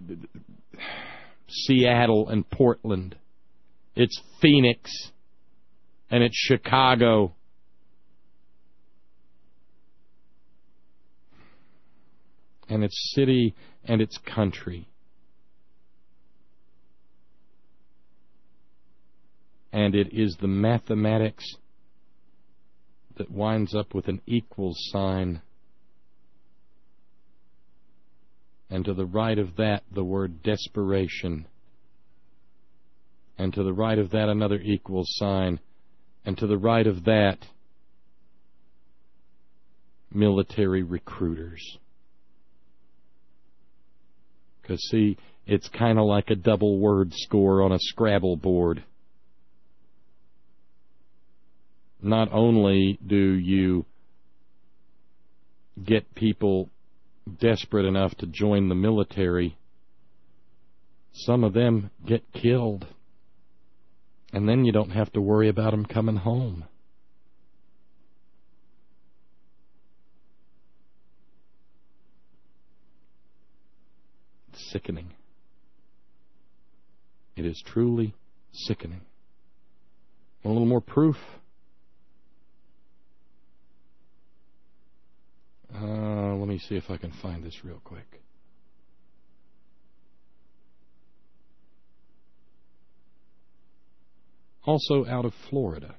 Seattle and Portland. It's Phoenix and it's Chicago. And it's city and it's country. And it is the mathematics that winds up with an equals sign. And to the right of that, the word desperation. And to the right of that, another equals sign. And to the right of that, military recruiters. Because, see, it's kind of like a double word score on a Scrabble board. Not only do you get people desperate enough to join the military, some of them get killed. And then you don't have to worry about them coming home. It's sickening. It is truly sickening. Want a little more proof? Let me see if I can find this real quick. Also out of Florida.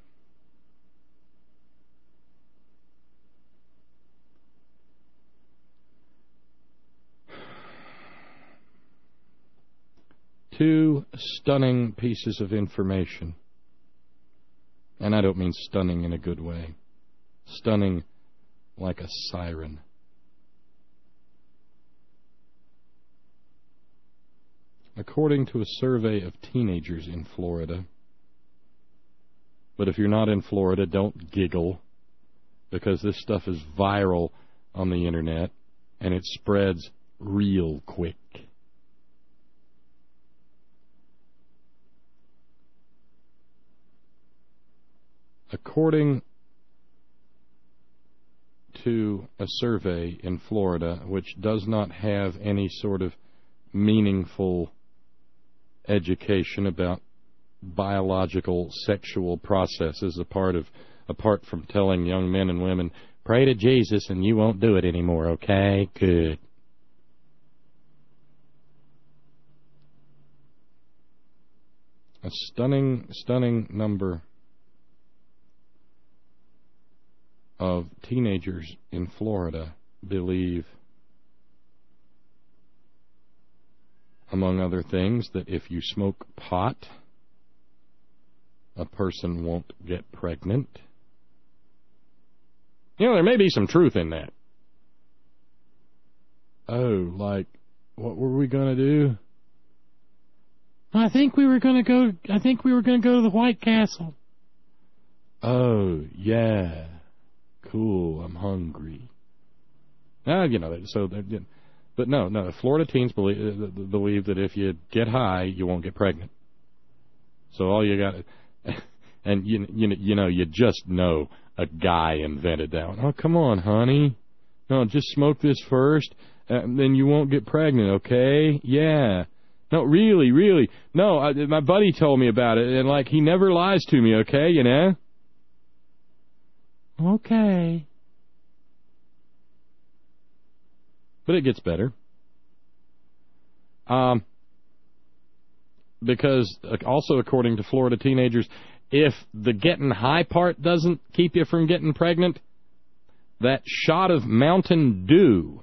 Two stunning pieces of information. And I don't mean stunning in a good way. Stunning like a siren. According to a survey of teenagers in Florida, but if you're not in Florida, don't giggle, because this stuff is viral on the internet, and it spreads real quick. According to a survey in Florida, which does not have any sort of meaningful education about biological sexual processes apart from telling young men and women, pray to Jesus and you won't do it anymore, okay? Good. A stunning number of teenagers in Florida believe, among other things, that if you smoke pot, a person won't get pregnant. You know, there may be some truth in that. Oh, like, what were we going to do? I think we were going to go to the White Castle. Oh, yeah. Cool, I'm hungry. But no, Florida teens believe that if you get high, you won't get pregnant. So all you got, and you just know a guy invented that one. Oh, come on, honey. No, just smoke this first, and then you won't get pregnant, okay? Yeah. No, really. No, my buddy told me about it, and, he never lies to me, okay, Okay. But it gets better. Because, also according to Florida teenagers, if the getting high part doesn't keep you from getting pregnant, that shot of Mountain Dew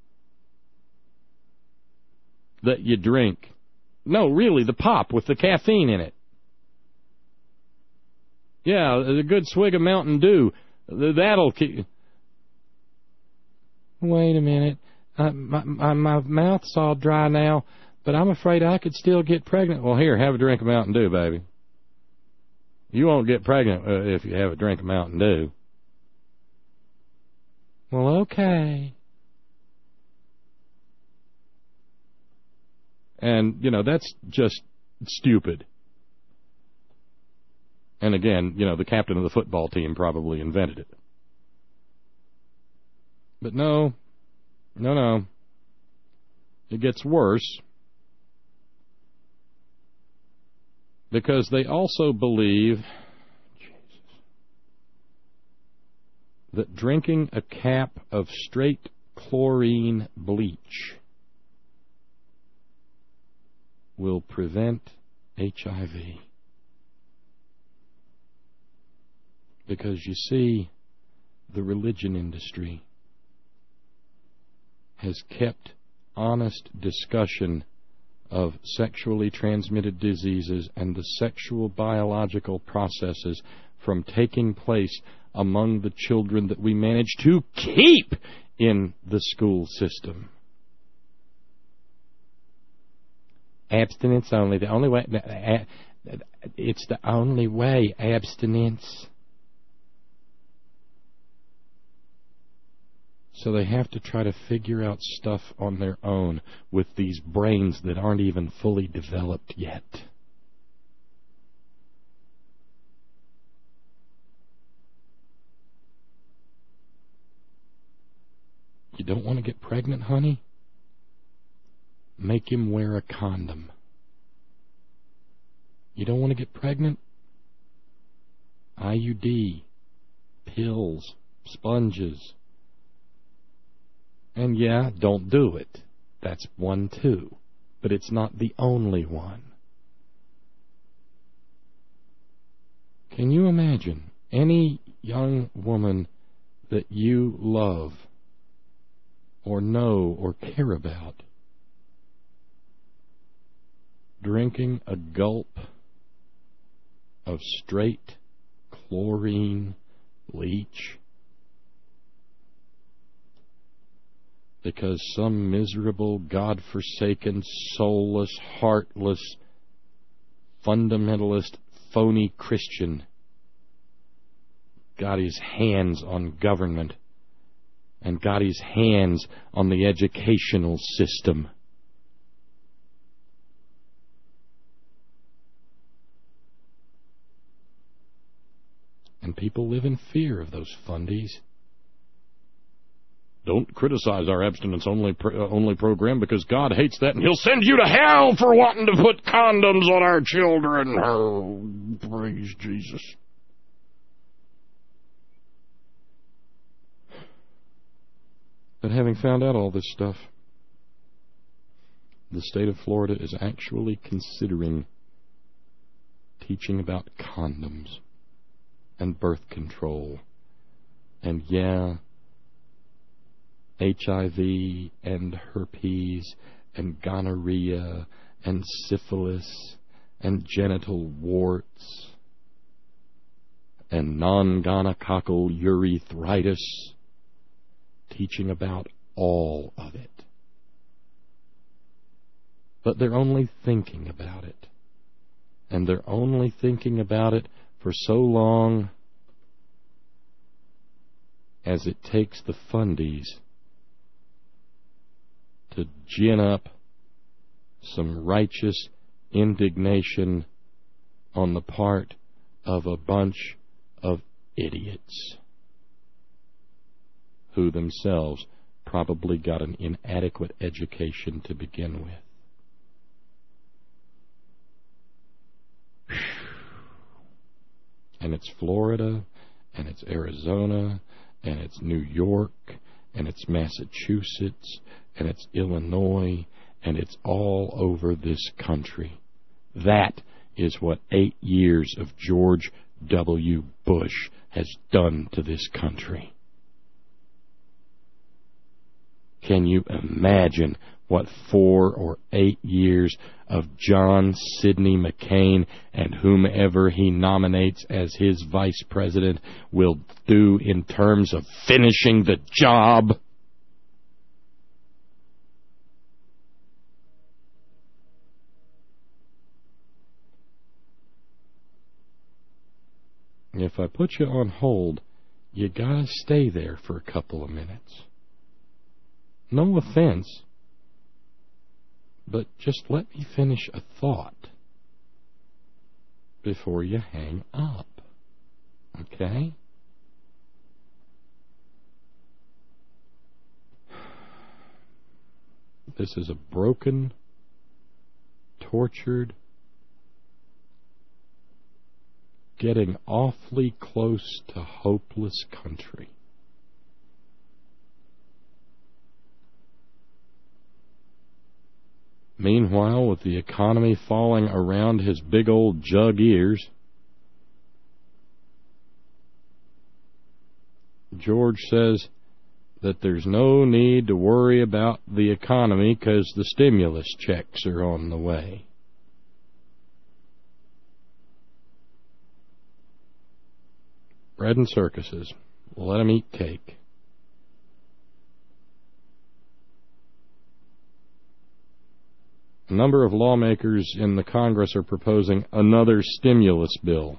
that you drink, no, really, the pop with the caffeine in it. Yeah, a good swig of Mountain Dew, that'll keep... Wait a minute. My mouth's all dry now, but I'm afraid I could still get pregnant. Well, here, have a drink of Mountain Dew, baby. You won't get pregnant if you have a drink of Mountain Dew. Well, okay. And, that's just stupid. And again, the captain of the football team probably invented it. But no. It gets worse. Because they also believe that drinking a cap of straight chlorine bleach will prevent HIV. Because you see, the religion industry has kept honest discussion of sexually transmitted diseases and the sexual biological processes from taking place among the children that we manage to keep in the school system. Abstinence only. The only way. It's the only way. Abstinence. So they have to try to figure out stuff on their own with these brains that aren't even fully developed yet. You don't want to get pregnant, honey? Make him wear a condom. You don't want to get pregnant? IUD, pills, sponges. And yeah, don't do it. That's one too. But it's not the only one. Can you imagine any young woman that you love or know or care about drinking a gulp of straight chlorine bleach because some miserable, God-forsaken, soulless, heartless, fundamentalist, phony Christian got his hands on government and got his hands on the educational system? And people live in fear of those fundies. Don't criticize our abstinence-only program because God hates that and He'll send you to hell for wanting to put condoms on our children. Oh, praise Jesus. But having found out all this stuff, the state of Florida is actually considering teaching about condoms and birth control. And yeah, HIV and herpes and gonorrhea and syphilis and genital warts and non-gonococcal urethritis, teaching about all of it. But they're only thinking about it. And they're only thinking about it for so long as it takes the fundies to gin up some righteous indignation on the part of a bunch of idiots who themselves probably got an inadequate education to begin with. And it's Florida, and it's Arizona, and it's New York, and it's Massachusetts, and it's Illinois, and it's all over this country. That is what 8 years of George W. Bush has done to this country. Can you imagine what 4 or 8 years of John Sidney McCain and whomever he nominates as his vice president will do in terms of finishing the job? If I put you on hold, you gotta stay there for a couple of minutes. No offense, but just let me finish a thought before you hang up. Okay? This is a broken, tortured, getting awfully close to hopeless country. Meanwhile, with the economy falling around his big old jug ears, George says that there's no need to worry about the economy because the stimulus checks are on the way. Bread and circuses. Let them eat cake. A number of lawmakers in the Congress are proposing another stimulus bill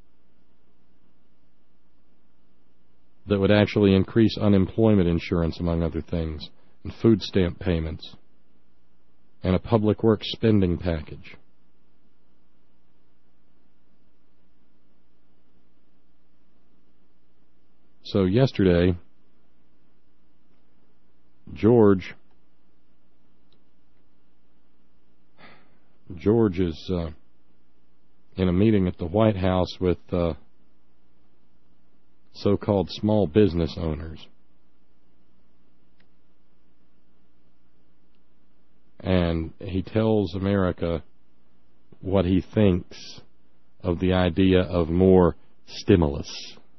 that would actually increase unemployment insurance, among other things, and food stamp payments, and a public works spending package. So yesterday, George is in a meeting at the White House with so-called small business owners. And he tells America what he thinks of the idea of more stimulus.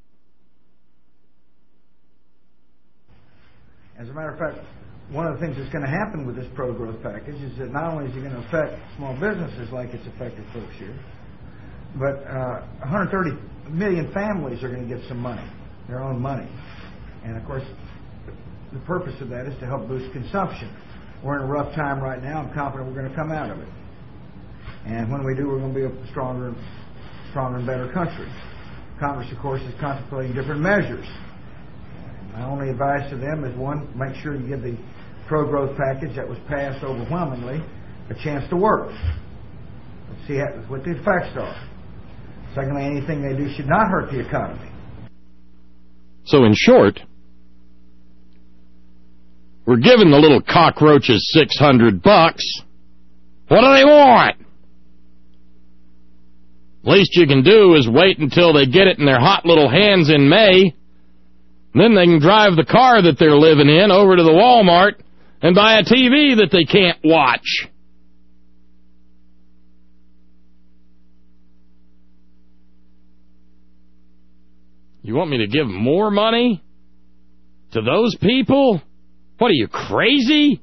As a matter of fact, one of the things that's going to happen with this pro-growth package is that not only is it going to affect small businesses like it's affected folks here, but 130 million families are going to get some money, their own money. And, of course, the purpose of that is to help boost consumption. We're in a rough time right now. I'm confident we're going to come out of it. And when we do, we're going to be a stronger and better country. Congress, of course, is contemplating different measures. My only advice to them is, one, make sure you give the pro-growth package that was passed overwhelmingly a chance to work. Let's see what the effects are. Secondly, anything they do should not hurt the economy.
So in short, we're giving the little cockroaches $600. What do they want? Least you can do is wait until they get it in their hot little hands in May. Then they can drive the car that they're living in over to the Walmart and buy a TV that they can't watch. You want me to give more money to those people? What are you, crazy?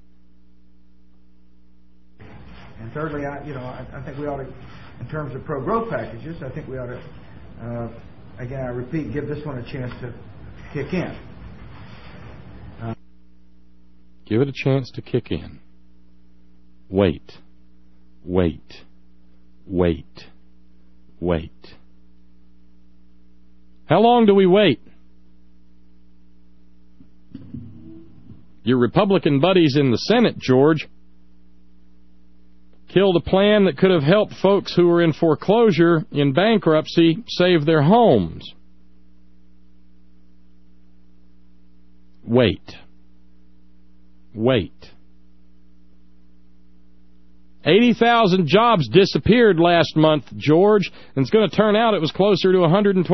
And thirdly, I think we ought to, in terms of pro-growth packages, I think we ought to, again, I repeat, give this one a chance to kick in.
Give it a chance to kick in. Wait. Wait. How long do we wait? Your Republican buddies in the Senate, George, killed a plan that could have helped folks who were in foreclosure, in bankruptcy, save their homes. Wait. Wait. 80,000 jobs disappeared last month, George, and it's going to turn out it was closer to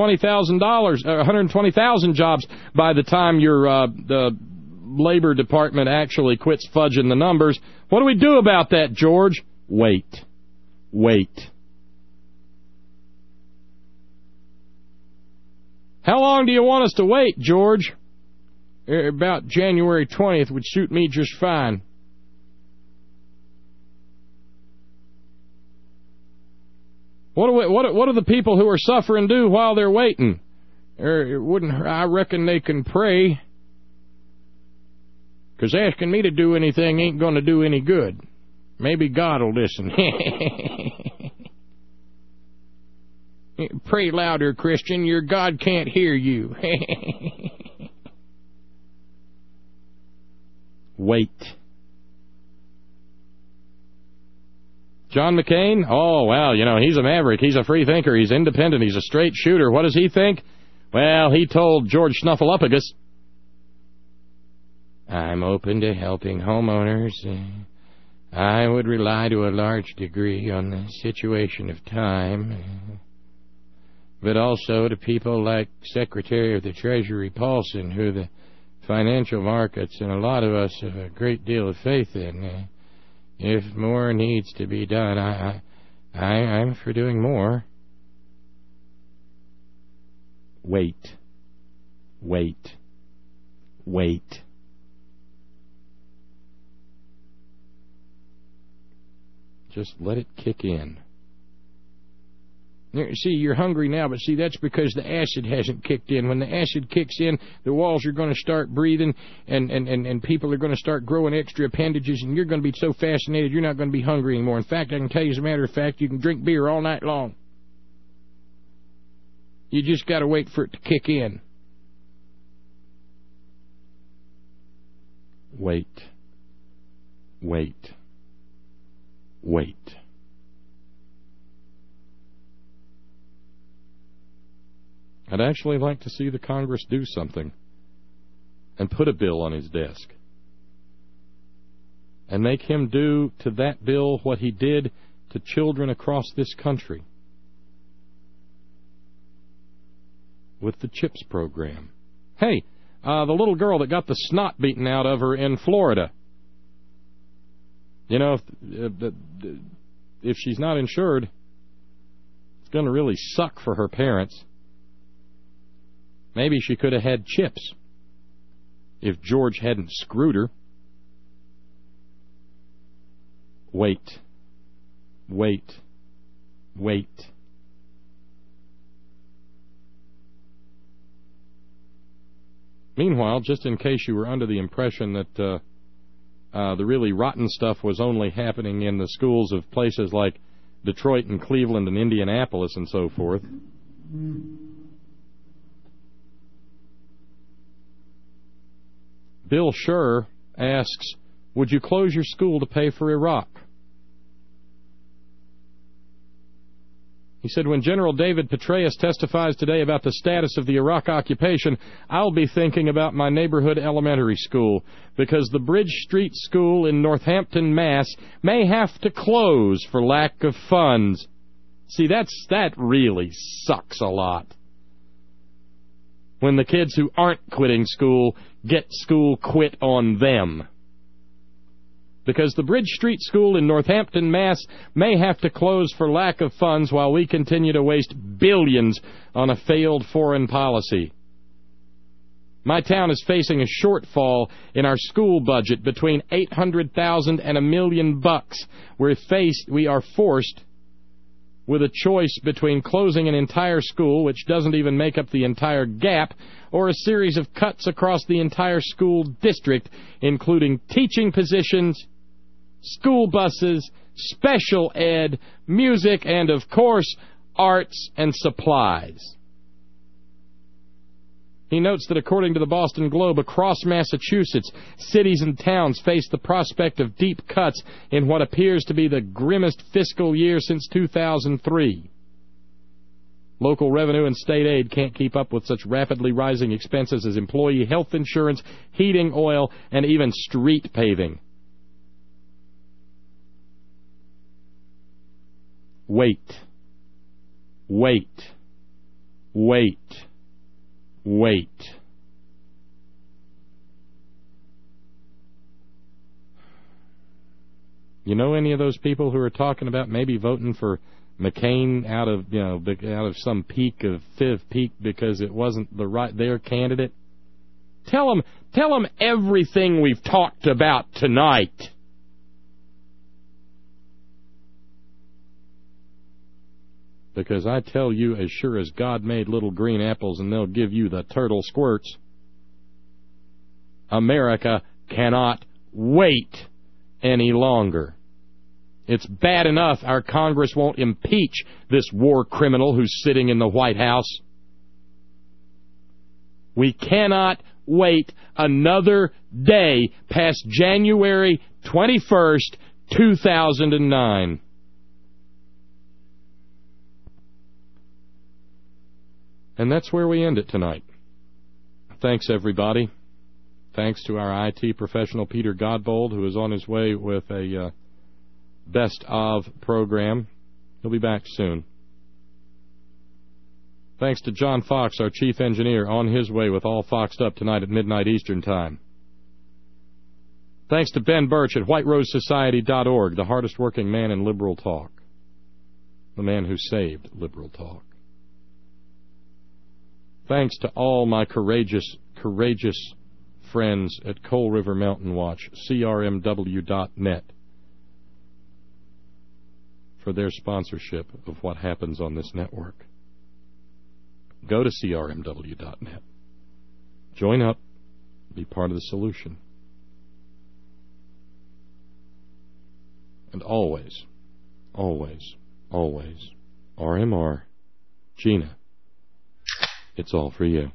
120,000 jobs by the time the Labor Department actually quits fudging the numbers. What do we do about that, George? Wait. Wait. How long do you want us to wait, George? About January 20th would suit me just fine. What do the people who are suffering do while they're waiting? I reckon they can pray. 'Cause asking me to do anything ain't going to do any good. Maybe God will listen. Pray louder, Christian. Your God can't hear you. Wait. John McCain? Oh, well, he's a maverick. He's a free thinker. He's independent. He's a straight shooter. What does he think? Well, he told George Snuffleupagus, I'm open to helping homeowners. I would rely to a large degree on the situation of time, but also to people like Secretary of the Treasury Paulson, who the financial markets and a lot of us have a great deal of faith in. If more needs to be done, I'm for doing more. Wait. Wait. Wait. Just let it kick in. See, you're hungry now, but see, that's because the acid hasn't kicked in. When the acid kicks in, the walls are going to start breathing, and people are going to start growing extra appendages, and you're going to be so fascinated you're not going to be hungry anymore. In fact, I can tell you as a matter of fact, you can drink beer all night long. You just got to wait for it to kick in. Wait. Wait. Wait. I'd actually like to see the Congress do something and put a bill on his desk and make him do to that bill what he did to children across this country with the CHIPS program. Hey, the little girl that got the snot beaten out of her in Florida. If she's not insured, it's going to really suck for her parents. Maybe she could have had chips if George hadn't screwed her. Wait. Wait. Wait. Meanwhile, just in case you were under the impression that the really rotten stuff was only happening in the schools of places like Detroit and Cleveland and Indianapolis and so forth, Bill Scher asks, would you close your school to pay for Iraq? He said, when General David Petraeus testifies today about the status of the Iraq occupation, I'll be thinking about my neighborhood elementary school, because the Bridge Street School in Northampton, Mass. may have to close for lack of funds. See, that really sucks a lot. When the kids who aren't quitting school get school quit on them. Because the Bridge Street School in Northampton, Mass. may have to close for lack of funds while we continue to waste billions on a failed foreign policy. My town is facing a shortfall in our school budget between $800,000 and $1 million. We are forced with a choice between closing an entire school, which doesn't even make up the entire gap, or a series of cuts across the entire school district, including teaching positions, school buses, special ed, music, and, of course, arts, and supplies. He notes that according to the Boston Globe, across Massachusetts, cities and towns face the prospect of deep cuts in what appears to be the grimmest fiscal year since 2003. Local revenue and state aid can't keep up with such rapidly rising expenses as employee health insurance, heating oil, and even street paving. Wait. Wait. Wait. Wait. You know any of those people who are talking about maybe voting for McCain out of some fifth peak because it wasn't their candidate? Tell them everything we've talked about tonight. Because I tell you, as sure as God made little green apples and they'll give you the turtle squirts, America cannot wait any longer. It's bad enough our Congress won't impeach this war criminal who's sitting in the White House. We cannot wait another day past January 21st, 2009. And that's where we end it tonight. Thanks, everybody. Thanks to our IT professional, Peter Godbold, who is on his way with a best of program. He'll be back soon. Thanks to John Fox, our chief engineer, on his way with All Foxed Up tonight at midnight Eastern Time. Thanks to Ben Birch at whiterosesociety.org, the hardest working man in liberal talk. The man who saved liberal talk. Thanks to all my courageous friends at Coal River Mountain Watch, crmw.net, for their sponsorship of what happens on this network. Go to crmw.net. Join up. Be part of the solution. And always, always, always, RMR, Gina. It's all for you.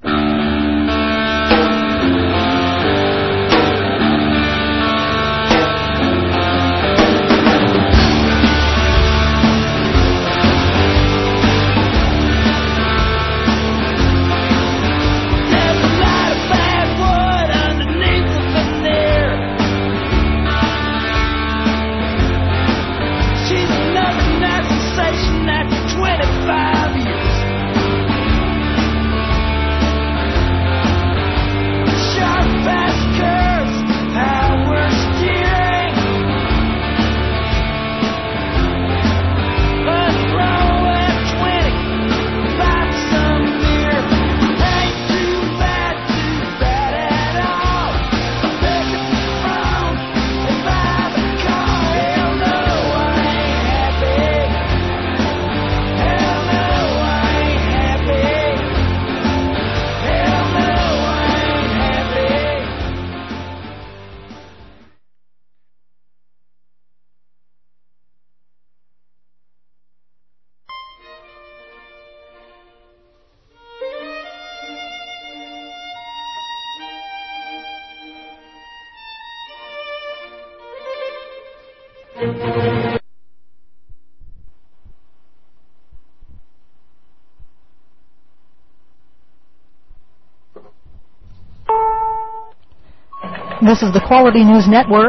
This is the Quality News Network.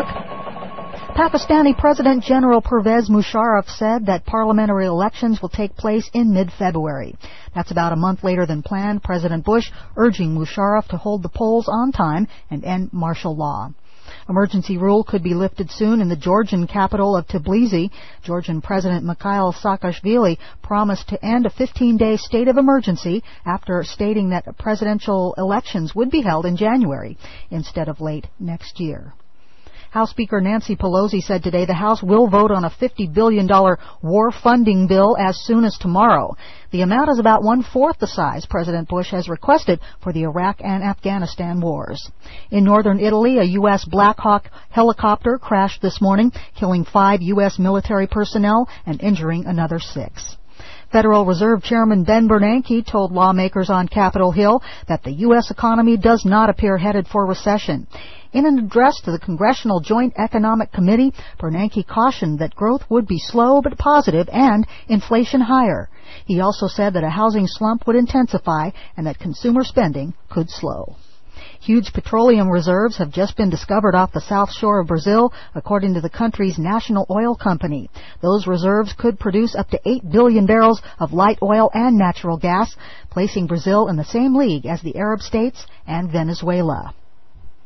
Pakistani President General Pervez Musharraf said that parliamentary elections will take place in mid-February. That's about a month later than planned, President Bush urging Musharraf to hold the polls on time and end martial law. Emergency rule could be lifted soon in the Georgian capital of Tbilisi. Georgian President Mikhail Saakashvili promised to end a 15-day state of emergency after stating that presidential elections would be held in January instead of late next year. House Speaker Nancy Pelosi said today the House will vote on a $50 billion war funding bill as soon as tomorrow. The amount is about one-fourth the size President Bush has requested for the Iraq and Afghanistan wars. In northern Italy, a U.S. Black Hawk helicopter crashed this morning, killing 5 U.S. military personnel and injuring another 6. Federal Reserve Chairman Ben Bernanke told lawmakers on Capitol Hill that the U.S. economy does not appear headed for recession. In an address to the Congressional Joint Economic Committee, Bernanke cautioned that growth would be slow but positive and inflation higher. He also said that a housing slump would intensify and that consumer spending could slow. Huge petroleum reserves have just been discovered off the south shore of Brazil, according to the country's national oil company. Those reserves could produce up to 8 billion barrels of light oil and natural gas, placing Brazil in the same league as the Arab states and Venezuela.